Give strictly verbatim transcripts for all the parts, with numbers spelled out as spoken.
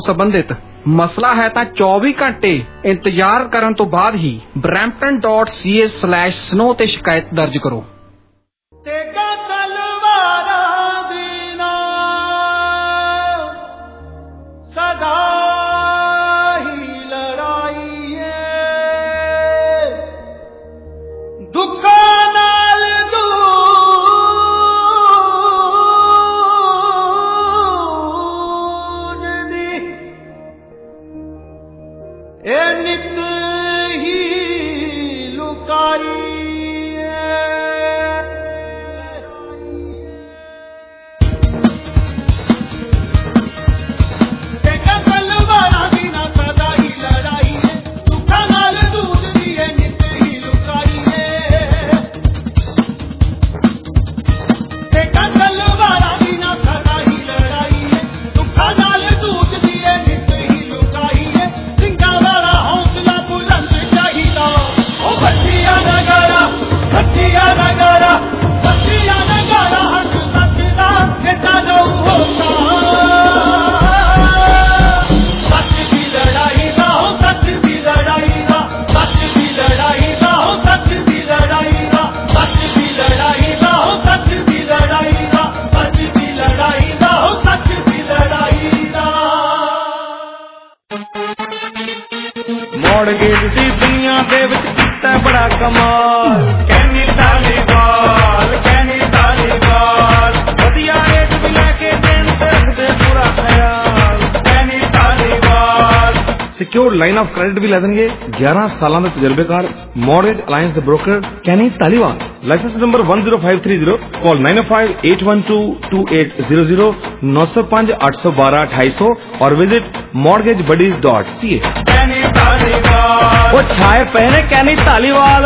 संबंधित मसला है तो चौबीस घंटे इंतजार करन तो बाद ही Brampton dot C A slash snow ते शिकायत दर्ज करो। ਮੌੜਗੇਜ ਦੀ ਦੁਨੀਆ ਦੇ ਵਿੱਚ ਕੀਤਾ ਬੜਾ ਕਮਾਲ ਕੈਨੀ ਧਾਲੀਵਾਲ ਕੈਨੀ ਧਾਲੀਵਾਲ ਵਧੀਆ ਰੇਟ ਵੀ ਲੈ ਕੇ ਦੇਣ ਤੇ ਰੱਖਦੇ ਪੂਰਾ ਖਿਆਲ Kenny Dhaliwal secured line of credit ਵੀ ਲੈ ਦੇਣਗੇ ਗਿਆਰਾਂ ਸਾਲਾਂ ਦੇ ਤਜਰਬੇਕਾਰ ਮੌਰਗੇਜ ਅਲਾਈਅੰਸ ਦੇ broker Kenny Dhaliwal license number one zero five three zero call nine oh five eight one two two eight zero zero nine oh five eight one two one two eight zero zero और visit mortgage buddies dot c a। वो छाए पहने Kenny Taliwal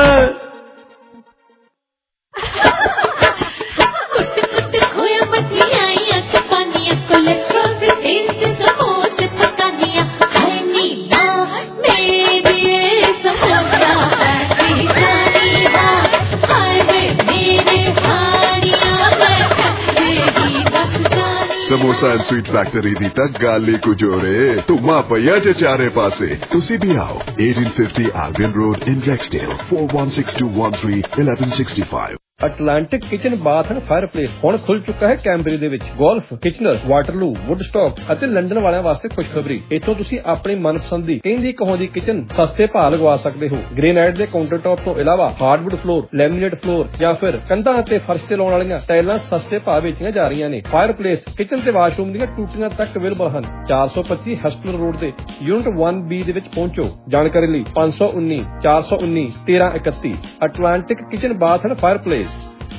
samosa and sweet factory दी तक गाली को जोरे तुमा पया जे चारे पासे तुसी भी आओ eighteen fifty Albion Road in Rexdale four one six two one three eleven sixty-five। Atlantic kitchen bath and fireplace ਹੁਣ ਖੁੱਲ ਚੁੱਕਾ ਹੈ ਕੈਂਬਰੀ ਦੇ ਵਿੱਚ। ਗੋਲਫ, ਕਿਚਨਰ, ਵਾਟਰਲੂ, ਵੁੱਡਸਟਾਕ ਅਤੇ ਲੰਡਨ ਵਾਲਿਆਂ ਵਾਸਤੇ ਖੁਸ਼ਖਬਰੀ, ਇੱਥੋਂ ਤੁਸੀਂ ਆਪਣੀ ਮਨਪਸੰਦ ਦੀ ਕਹਿੰਦੀ ਕਹਾਉਂਦੀ ਕਿਚਨ ਸਸਤੇ ਭਾਅ ਲਗਵਾ ਸਕਦੇ ਹੋ। ਗ੍ਰੇਨਾਈਟ ਦੇ ਕਾਊਂਟਰ ਟੌਪ ਤੋਂ ਇਲਾਵਾ ਹਾਰਡਵੁੱਡ ਫਲੋਰ, ਲੈਮੀਨੇਟ ਫਲੋਰ ਜਾਂ ਫਿਰ ਕੰਧਾਂ ਅਤੇ ਫਰਸ਼ ਤੇ ਲਾਉਣ ਵਾਲੀਆਂ ਟਾਈਲਾਂ ਸਸਤੇ ਭਾਅ ਵੇਚੀਆਂ ਜਾ ਰਹੀਆਂ ਨੇ। ਫਾਇਰ ਪਲੇਸ ਕਿਚਨ ਤੇ ਵਾਸ਼ਰੂਮ ਦੀਆਂ ਟੂਟੀਆਂ ਤੱਕ ਅਵੇਲੇਬਲ ਹਨ। ਚਾਰ ਸੌ ਪੱਚੀ ਹਸਪੀਟਲ ਰੋਡ ਤੇ ਯੂਨਿਟ one B ਦੇ ਵਿੱਚ ਪਹੁੰਚੋ। ਜਾਣਕਾਰੀ ਲਈ ਪੰਜ ਸੌ ਉੱਨੀ ਚਾਰ ਸੌ ਉੱਨੀ ਤੇਰਾਂ ਇਕੱਤੀ। Atlantic kitchen bath and fireplace.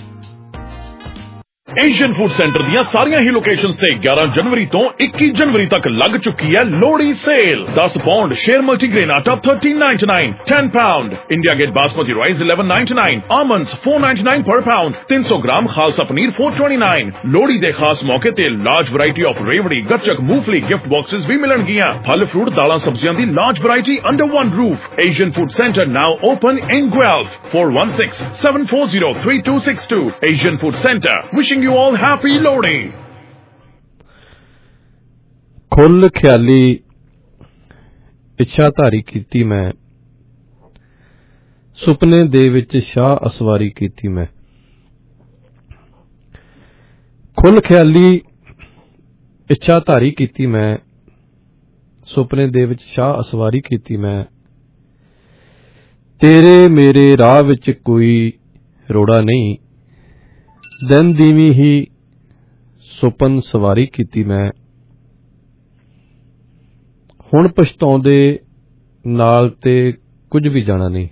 Asian food centre ਦੀਆਂ ਸਾਰੀਆਂ ਹੀ ਲੋਕੇਸ਼ਨਸ ਤੇ ਗਿਆਰਾਂ ਜਨਵਰੀ ਤੋਂ ਇੱਕੀ ਜਨਵਰੀ ਤੱਕ ਲੱਗ ਚੁੱਕੀ ਹੈ ਲੋਹੜੀ ਸੇਲ। ਦਸ ਪੌਂਡ ਸ਼ੇਰ ਮਲਟੀਗ੍ਰੇਨ ਆਟਾ thirteen ninety-nine, ten pound India gate basmati rice eleven ninety-nine, almonds four ninety-nine per pound, ਤਿੰਨ ਸੌ gram Khalsa paneer four twenty-nine। Lohri ਦੇ ਖਾਸ ਮੌਕੇ ਤੇ ਲਾਰਜ ਵੈਰਾਈਟੀ ਆਫ ਰੇਵੜੀ, ਗੱਚਕ, ਮੂੰਗਫਲੀ ਗਿਫਟ ਬਾਕਸਸ ਵੀ ਮਿਲਣਗੀਆਂ। ਫਲ ਫਰੂਟ, ਦਾਲਾਂ ਸਬਜ਼ੀਆਂ ਦੀ large variety under one roof. Asian food centre now open in Guelph four one six seven four zero three two six two। Asian Food Center wishing you all happy loading। ਖੁੱਲ ਖਿਆਲੀ ਇੱਛਾਧਾਰੀ ਕੀਤੀ ਮੈਂ, ਸੁਪਨੇ ਦੇ ਵਿੱਚ ਸ਼ਾਹ ਅਸਵਾਰੀ ਕੀਤੀ ਮੈਂ। ਖੁੱਲ ਖਿਆਲੀ ਇੱਛਾਧਾਰੀ ਕੀਤੀ ਮੈਂ, ਸੁਪਨੇ ਦੇ ਵਿੱਚ ਸ਼ਾਹ ਅਸਵਾਰੀ ਕੀਤੀ ਮੈਂ। ਤੇਰੇ ਮੇਰੇ ਰਾਹ ਵਿੱਚ ਕੋਈ ਰੋੜਾ ਨਹੀਂ, ਦਿਨ ਦੀਵੀਂ ਹੀ ਸੁਪਨ ਸਵਾਰੀ ਕੀਤੀ ਮੈਂ। ਹੁਣ ਪਛਤਾਉਂਦੇ ਨਾਲ ਤੇ ਕੁਝ ਵੀ ਜਾਣਾ ਨਹੀਂ,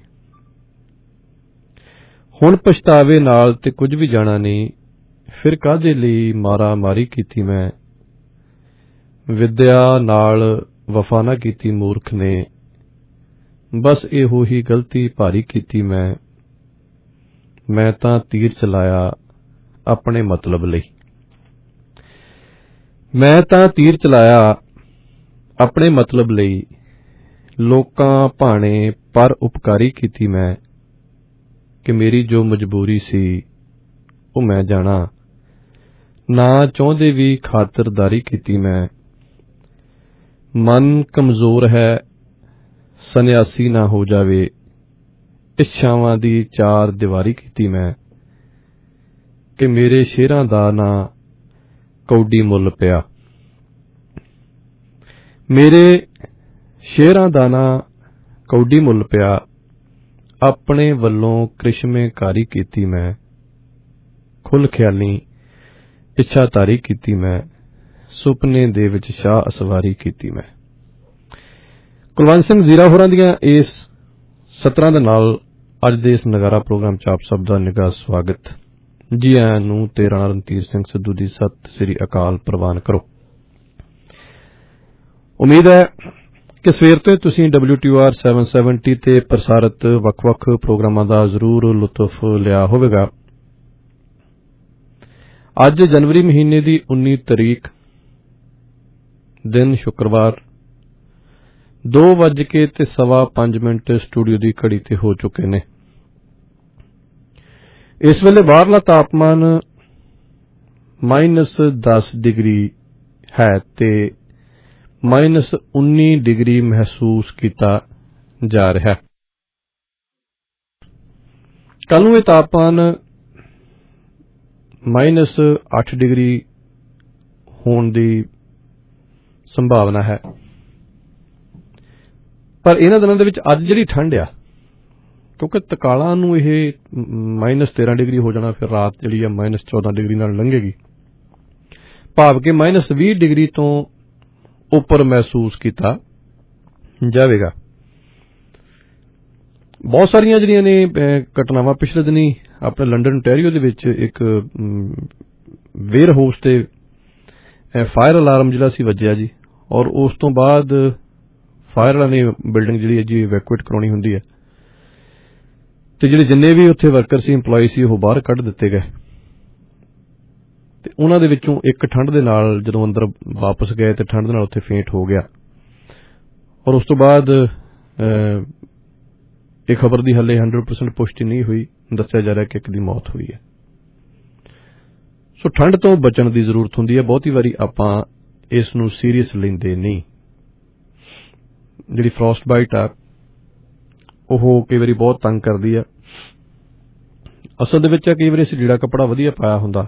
ਹੁਣ ਪਛਤਾਵੇ ਨਾਲ ਤੇ ਕੁਝ ਵੀ ਜਾਣਾ ਨਹੀਂ। ਫਿਰ ਕਾਹਦੇ ਲਈ ਮਾਰਾ ਮਾਰੀ ਕੀਤੀ ਮੈਂ, ਵਿਦਿਆ ਨਾਲ ਵਫਾ ਨਾ ਕੀਤੀ ਮੂਰਖ ਨੇ। ਬਸ ਇਹੋ ਹੀ ਗਲਤੀ ਭਾਰੀ ਕੀਤੀ ਮੈਂ, ਮੈਂ ਤਾਂ ਤੀਰ ਚਲਾਇਆ ਆਪਣੇ ਮਤਲਬ ਲਈ। ਮੈਂ ਤਾਂ ਤੀਰ ਚਲਾਇਆ ਆਪਣੇ ਮਤਲਬ ਲਈ, ਲੋਕਾਂ ਭਾਣੇ ਪਰ ਉਪਕਾਰੀ ਕੀਤੀ ਮੈਂ। ਕਿ ਮੇਰੀ ਜੋ ਮਜਬੂਰੀ ਸੀ ਉਹ ਮੈਂ ਜਾਣਾ, ਨਾ ਚਾਹੁੰਦੇ ਵੀ ਖਾਤਰਦਾਰੀ ਕੀਤੀ ਮੈਂ। ਮਨ ਕਮਜ਼ੋਰ ਹੈ ਸੰਨਿਆਸੀ ਨਾ ਹੋ ਜਾਵੇ, ਇੱਛਾਵਾਂ ਦੀ ਚਾਰ ਦੀਵਾਰੀ ਕੀਤੀ ਮੈਂ ਕਿ ਮੇਰੇ ਸ਼ੇਰਾਂ ਦਾ ਨਾ ਕੌਡੀ ਮੁੱਲ ਪਿਆ। ਮੇਰੇ ਸ਼ੇਰਾਂ ਦਾ ਨਾ ਕੌਡੀ ਮੁੱਲ ਪਿਆ, ਆਪਣੇ ਵੱਲੋਂ ਕ੍ਰਿਸ਼ਮੇਕਾਰੀ ਕੀਤੀ ਮੈਂ, ਖੁੱਲ ਖਿਆਲੀ ਇੱਛਾ ਧਾਰੀ ਕੀਤੀ ਮੈਂ, ਸੁਪਨੇ ਦੇ ਵਿੱਚ ਸ਼ਾਹ ਅਸਵਾਰੀ ਕੀਤੀ ਮੈਂ। ਕੁਲਵੰਤ ਸਿੰਘ ਜ਼ੀਰਾ ਹੋਰਾਂ ਦੀਆਂ ਇਸ ਸਤਰਾਂ ਦੇ ਨਾਲ ਅੱਜ ਦੇ ਇਸ ਨਗਾਰਾ ਪ੍ਰੋਗਰਾਮ ਚ ਆਪ ਸਭ ਦਾ ਨਿੱਘਾ ਸਵਾਗਤ। ਜੀ ਆਇਆਂ ਨੂੰ ਤੇ ਰਾਣਾ ਰਣਧੀਰ ਸਿੰਘ ਸਿੱਧੂ ਦੀ ਸਤਿ ਸ੍ਰੀ ਅਕਾਲ ਪ੍ਰਵਾਨ ਕਰੋ। ਉਮੀਦ ਹੈ ਕਿ ਸਵੇਰ ਤੋਂ ਤੁਸੀਂ ਡਬਲਿਊ ਟੀ ਆਰ ਸੱਤ ਸੌ ਸੱਤਰ ਤੇ ਪ੍ਰਸਾਰਿਤ ਵੱਖ-ਵੱਖ ਪ੍ਰੋਗਰਾਮਾਂ ਦਾ ਜ਼ਰੂਰ ਲੁਤਫ ਲਿਆ ਹੋਵੇਗਾ। ਅੱਜ ਜਨਵਰੀ ਮਹੀਨੇ ਦੀ ਉੱਨੀ ਤਰੀਕ, ਦਿਨ ਸ਼ੁੱਕਰਵਾਰ, ਦੋ ਵੱਜ ਕੇ ਤੇ ਸਵਾ ਪੰਜ ਮਿੰਟ ਸਟੂਡੀਓ ਦੀ ਘੜੀ ਤੇ ਹੋ ਚੁੱਕੇ ਨੇ। ਇਸ ਵੇਲੇ ਬਾਹਰਲਾ ਤਾਪਮਾਨ ਮਾਈਨਸ ਦਸ ਡਿਗਰੀ ਹੈ ਤੇ ਮਾਈਨਸ ਉੱਨੀ ਡਿਗਰੀ ਮਹਿਸੂਸ ਕੀਤਾ ਜਾ ਰਿਹਾ। ਕੱਲ ਨੂੰ ਇਹ ਤਾਪਮਾਨ ਮਾਈਨਸ ਅੱਠ ਡਿਗਰੀ ਹੋਣ ਦੀ ਸੰਭਾਵਨਾ ਹੈ। ਪਰ ਇਹਨਾਂ ਦਿਨਾਂ ਦੇ ਵਿੱਚ ਅੱਜ ਜਿਹੜੀ ਠੰਡ ਆ, ਕਿਉਂਕਿ ਤਕਾਲਾਂ ਨੂੰ ਇਹ ਮਾਈਨਸ ਤੇਰਾਂ ਡਿਗਰੀ ਹੋ ਜਾਣਾ, ਫਿਰ ਰਾਤ ਜਿਹੜੀ ਆ ਮਾਈਨਸ ਚੌਦਾਂ ਡਿਗਰੀ ਨਾਲ ਲੰਘੇਗੀ, ਭਾਵ ਕਿ ਮਾਈਨਸ ਵੀਹ ਡਿਗਰੀ ਤੋਂ ਉੱਪਰ ਮਹਿਸੂਸ ਕੀਤਾ ਜਾਵੇਗਾ। ਬਹੁਤ ਸਾਰੀਆਂ ਜਿਹੜੀਆਂ ਨੇ ਘਟਨਾਵਾਂ ਪਿਛਲੇ ਦਿਨੀ ਆਪਣੇ ਲੰਡਨ ontario ਦੇ ਵਿੱਚ ਇੱਕ ਵੇਅਰ ਹਾਊਸ ਤੇ ਫਾਇਰ ਅਲਾਰਮ ਜਿਹੜਾ ਸੀ ਵੱਜਿਆ ਜੀ, ਔਰ ਉਸ ਤੋਂ ਬਾਅਦ ਫਾਇਰ ਵਾਲਿਆਂ ਨੇ ਬਿਲਡਿੰਗ ਜਿਹੜੀ ਹੈ ਜੀ ਇਵੈਕੂਏਟ ਕਰਾਉਣੀ ਹੁੰਦੀ ਹੈ ਤੇ ਜਿਹੜੇ ਜਿੰਨੇ ਵੀ ਉੱਥੇ ਵਰਕਰ ਸੀ, ਇੰਪਲਾਈ ਸੀ, ਉਹ ਬਾਹਰ ਕੱਢ ਦਿੱਤੇ ਗਏ ਤੇ ਉਹਨਾਂ ਦੇ ਵਿੱਚੋਂ ਇੱਕ ਠੰਡ ਦੇ ਨਾਲ ਜਦੋਂ ਅੰਦਰ ਵਾਪਸ ਗਏ ਤੇ ਠੰਡ ਦੇ ਨਾਲ ਉੱਥੇ ਫੇਂਟ ਹੋ ਗਿਆ। ਔਰ ਉਸ ਤੋਂ ਬਾਅਦ ਇਹ ਖਬਰ ਦੀ ਹਾਲੇ ਹੰਡਰਡ ਪਰਸੈਂਟ ਪੁਸ਼ਟੀ ਨਹੀਂ ਹੋਈ, ਦੱਸਿਆ ਜਾ ਰਿਹਾ ਕਿ ਇੱਕ ਦੀ ਮੌਤ ਹੋਈ ਹੈ। ਸੋ ਠੰਡ ਤੋਂ ਬਚਣ ਦੀ ਜ਼ਰੂਰਤ ਹੁੰਦੀ ਹੈ। ਬਹੁਤੀ ਵਾਰੀ ਆਪਾਂ ਇਸ ਨੂੰ ਸੀਰੀਅਸ ਲੈਂਦੇ ਨਹੀਂ। ਜਿਹੜੀ ਫਰੋਸਟ ਬਾਈਟ ਆ ਉਹ ਕਈ ਵਾਰੀ ਬਹੁਤ ਤੰਗ ਕਰਦੀ ਆ। ਅਸਲ ਦੇ ਵਿੱਚ ਕਈ ਵਾਰੀ ਅਸੀਂ ਲੀੜਾ ਕੱਪੜਾ ਵਧੀਆ ਪਾਇਆ ਹੁੰਦਾ,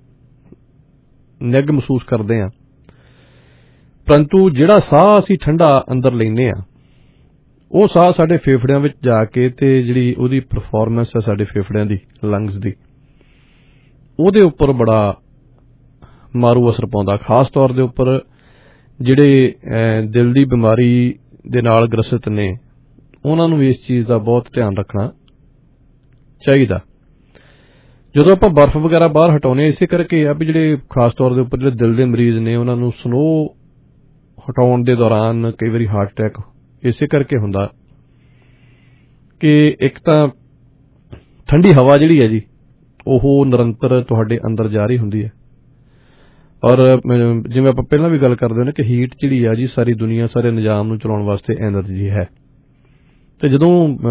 ਨਿੱਘ ਮਹਿਸੂਸ ਕਰਦੇ ਹਾਂ, ਪਰੰਤੂ ਜਿਹੜਾ ਸਾਹ ਅਸੀਂ ਠੰਡਾ ਅੰਦਰ ਲੈਂਦੇ ਹਾਂ, ਉਹ ਸਾਹ ਸਾਡੇ ਫੇਫੜਿਆਂ ਵਿੱਚ ਜਾ ਕੇ ਤੇ ਜਿਹੜੀ ਉਹਦੀ ਪਰਫਾਰਮੈਂਸ ਹੈ ਸਾਡੇ ਫੇਫੜਿਆਂ ਦੀ, ਲੰਗਸ ਦੀ, ਉਹਦੇ ਉੱਪਰ ਬੜਾ ਮਾਰੂ ਅਸਰ ਪਾਉਂਦਾ। ਖਾਸ ਤੌਰ ਦੇ ਉੱਪਰ ਜਿਹੜੇ ਦਿਲ ਦੀ ਬਿਮਾਰੀ ਦੇ ਨਾਲ ਗ੍ਰਸਤ ਨੇ, ਉਹਨਾਂ ਨੂੰ ਇਸ ਚੀਜ਼ ਦਾ ਬਹੁਤ ਧਿਆਨ ਰੱਖਣਾ ਚਾਹੀਦਾ। ਜਦੋਂ ਆਪਾਂ ਬਰਫ਼ ਵਗੈਰਾ ਬਾਹਰ ਹਟਾਉਂਦੇ ਹਾਂ, ਇਸੇ ਕਰਕੇ ਆ ਵੀ ਜਿਹੜੇ ਖਾਸ ਤੌਰ ਦੇ ਉੱਪਰ ਜਿਹੜੇ ਦਿਲ ਦੇ ਮਰੀਜ਼ ਨੇ, ਉਹਨਾਂ ਨੂੰ ਸਨੋ ਹਟਾਉਣ ਦੇ ਦੌਰਾਨ ਕਈ ਵਾਰੀ ਹਾਰਟ ਅਟੈਕ ਇਸੇ ਕਰਕੇ ਹੁੰਦਾ ਕਿ ਇੱਕ ਤਾਂ ਠੰਡੀ ਹਵਾ ਜਿਹੜੀ ਹੈ ਜੀ ਉਹ ਨਿਰੰਤਰ ਤੁਹਾਡੇ ਅੰਦਰ ਜਾ ਰਹੀ ਹੁੰਦੀ ਹੈ, ਔਰ ਜਿਵੇਂ ਆਪਾਂ ਪਹਿਲਾਂ ਵੀ ਗੱਲ ਕਰਦੇ ਹਾਂ ਕਿ ਹੀਟ ਜਿਹੜੀ ਆ ਜੀ ਸਾਰੀ ਦੁਨੀਆ, ਸਾਰੇ ਨਿਜ਼ਾਮ ਨੂੰ ਚਲਾਉਣ ਵਾਸਤੇ ਐਨਰਜੀ ਹੈ। ਤੇ ਜਦੋਂ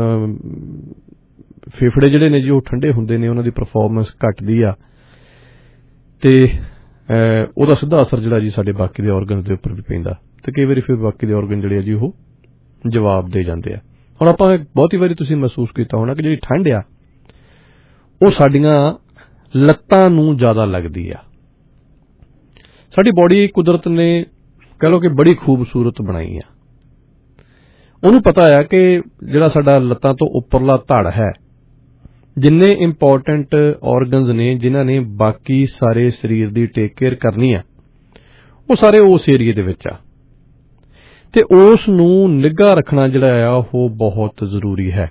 ਫੇਫੜੇ ਜਿਹੜੇ ਨੇ ਜੀ ਉਹ ਠੰਡੇ ਹੁੰਦੇ ਨੇ, ਉਹਨਾਂ ਦੀ ਪਰਫਾਰਮੈਂਸ ਘਟਦੀ ਆ ਤੇ ਉਹਦਾ ਸਿੱਧਾ ਅਸਰ ਜਿਹੜਾ ਜੀ ਸਾਡੇ ਬਾਕੀ ਦੇ ਆਰਗਨਸ ਦੇ ਉੱਪਰ ਵੀ ਪੈਂਦਾ ਤੇ ਕਈ ਵਾਰੀ ਫਿਰ ਬਾਕੀ ਦੇ ਆਰਗਨ ਜਿਹੜੇ ਆ ਜੀ ਉਹ ਜਵਾਬ ਦੇ ਜਾਂਦੇ ਆ। ਹੁਣ ਆਪਾਂ ਬਹੁਤੀ ਵਾਰੀ ਤੁਸੀਂ ਮਹਿਸੂਸ ਕੀਤਾ ਹੋਣਾ ਕਿ ਜਿਹੜੀ ਠੰਡ ਆ ਉਹ ਸਾਡੀਆਂ ਲੱਤਾਂ ਨੂੰ ਜ਼ਿਆਦਾ ਲੱਗਦੀ ਆ। ਸਾਡੀ ਬੋਡੀ ਕੁਦਰਤ ਨੇ ਕਹਿ ਲਓ ਕਿ ਬੜੀ ਖੂਬਸੂਰਤ ਬਣਾਈ ਆ। ਉਹਨੂੰ ਪਤਾ ਆ ਕਿ ਜਿਹੜਾ ਸਾਡਾ ਲੱਤਾਂ ਤੋਂ ਉੱਪਰਲਾ ਧੜ ਹੈ, ਜਿੰਨੇ ਇੰਪੋਰਟੈਂਟ ਆਰਗਨਸ ਨੇ ਜਿਨ੍ਹਾਂ ਨੇ ਬਾਕੀ ਸਾਰੇ ਸਰੀਰ ਦੀ ਟੇਕ ਕੇਅਰ ਕਰਨੀ ਆ, ਉਹ ਸਾਰੇ ਉਸ ਏਰੀਏ ਦੇ ਵਿੱਚ ਆ ਤੇ ਉਸ ਨੂੰ ਨਿੱਘਾ ਰੱਖਣਾ ਜਿਹੜਾ ਆ ਉਹ ਬਹੁਤ ਜ਼ਰੂਰੀ ਹੈ।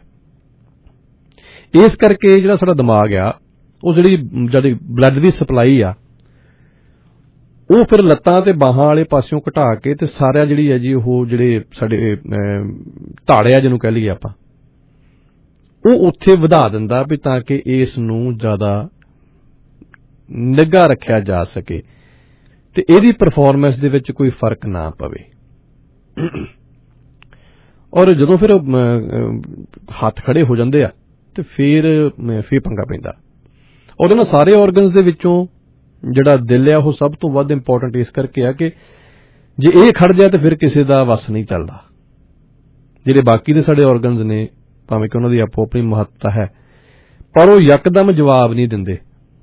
ਇਸ ਕਰਕੇ ਜਿਹੜਾ ਸਾਡਾ ਦਿਮਾਗ ਆ, ਉਹ ਜਿਹੜੀ ਜਿਹੜੀ ਬਲੱਡ ਦੀ ਸਪਲਾਈ ਆ, ਉਹ ਫਿਰ ਲੱਤਾਂ ਤੇ ਬਾਹਾਂ ਵਾਲੇ ਪਾਸਿਓਂ ਘਟਾ ਕੇ ਤੇ ਸਾਰਿਆਂ ਜਿਹੜੀ ਹੈ ਜੀ ਉਹ ਜਿਹੜੇ ਸਾਡੇ ਧਾੜੇ ਆ ਜਿਹਨੂੰ ਕਹਿ ਲਈਏ ਆਪਾਂ, ਉਹ ਉੱਥੇ ਵਧਾ ਦਿੰਦਾ ਵੀ ਤਾਂ ਕਿ ਇਸ ਨੂੰ ਜ਼ਿਆਦਾ ਨਿੱਘਾ ਰੱਖਿਆ ਜਾ ਸਕੇ ਤੇ ਇਹਦੀ ਪਰਫਾਰਮੈਂਸ ਦੇ ਵਿੱਚ ਕੋਈ ਫਰਕ ਨਾ ਪਵੇ। ਔਰ ਜਦੋਂ ਫਿਰ ਹੱਥ ਖੜੇ ਹੋ ਜਾਂਦੇ ਆ ਤੇ ਫਿਰ ਫਿਰ ਪੰਗਾ ਪੈਂਦਾ। ਉਹਦੇ ਨਾਲ ਸਾਰੇ ਆਰਗਨਸ ਦੇ ਵਿੱਚੋਂ ਜਿਹੜਾ ਦਿਲ ਆ ਉਹ ਸਭ ਤੋਂ ਵੱਧ ਇੰਪੋਰਟੈਂਟ ਇਸ ਕਰਕੇ ਆ ਕਿ ਜੇ ਇਹ ਖੜ ਜਾਏ ਤਾਂ ਫਿਰ ਕਿਸੇ ਦਾ ਵੱਸ ਨਹੀਂ ਚੱਲਦਾ। ਜਿਹੜੇ ਬਾਕੀ ਦੇ ਸਾਡੇ ਆਰਗਨਸ ਨੇ, ਭਾਵੇਂ ਕਿ ਉਹਨਾਂ ਦੀ ਆਪੋ ਆਪਣੀ ਮਹੱਤਤਾ ਹੈ, ਪਰ ਉਹ ਯਕਦਮ ਜਵਾਬ ਨਹੀਂ ਦਿੰਦੇ।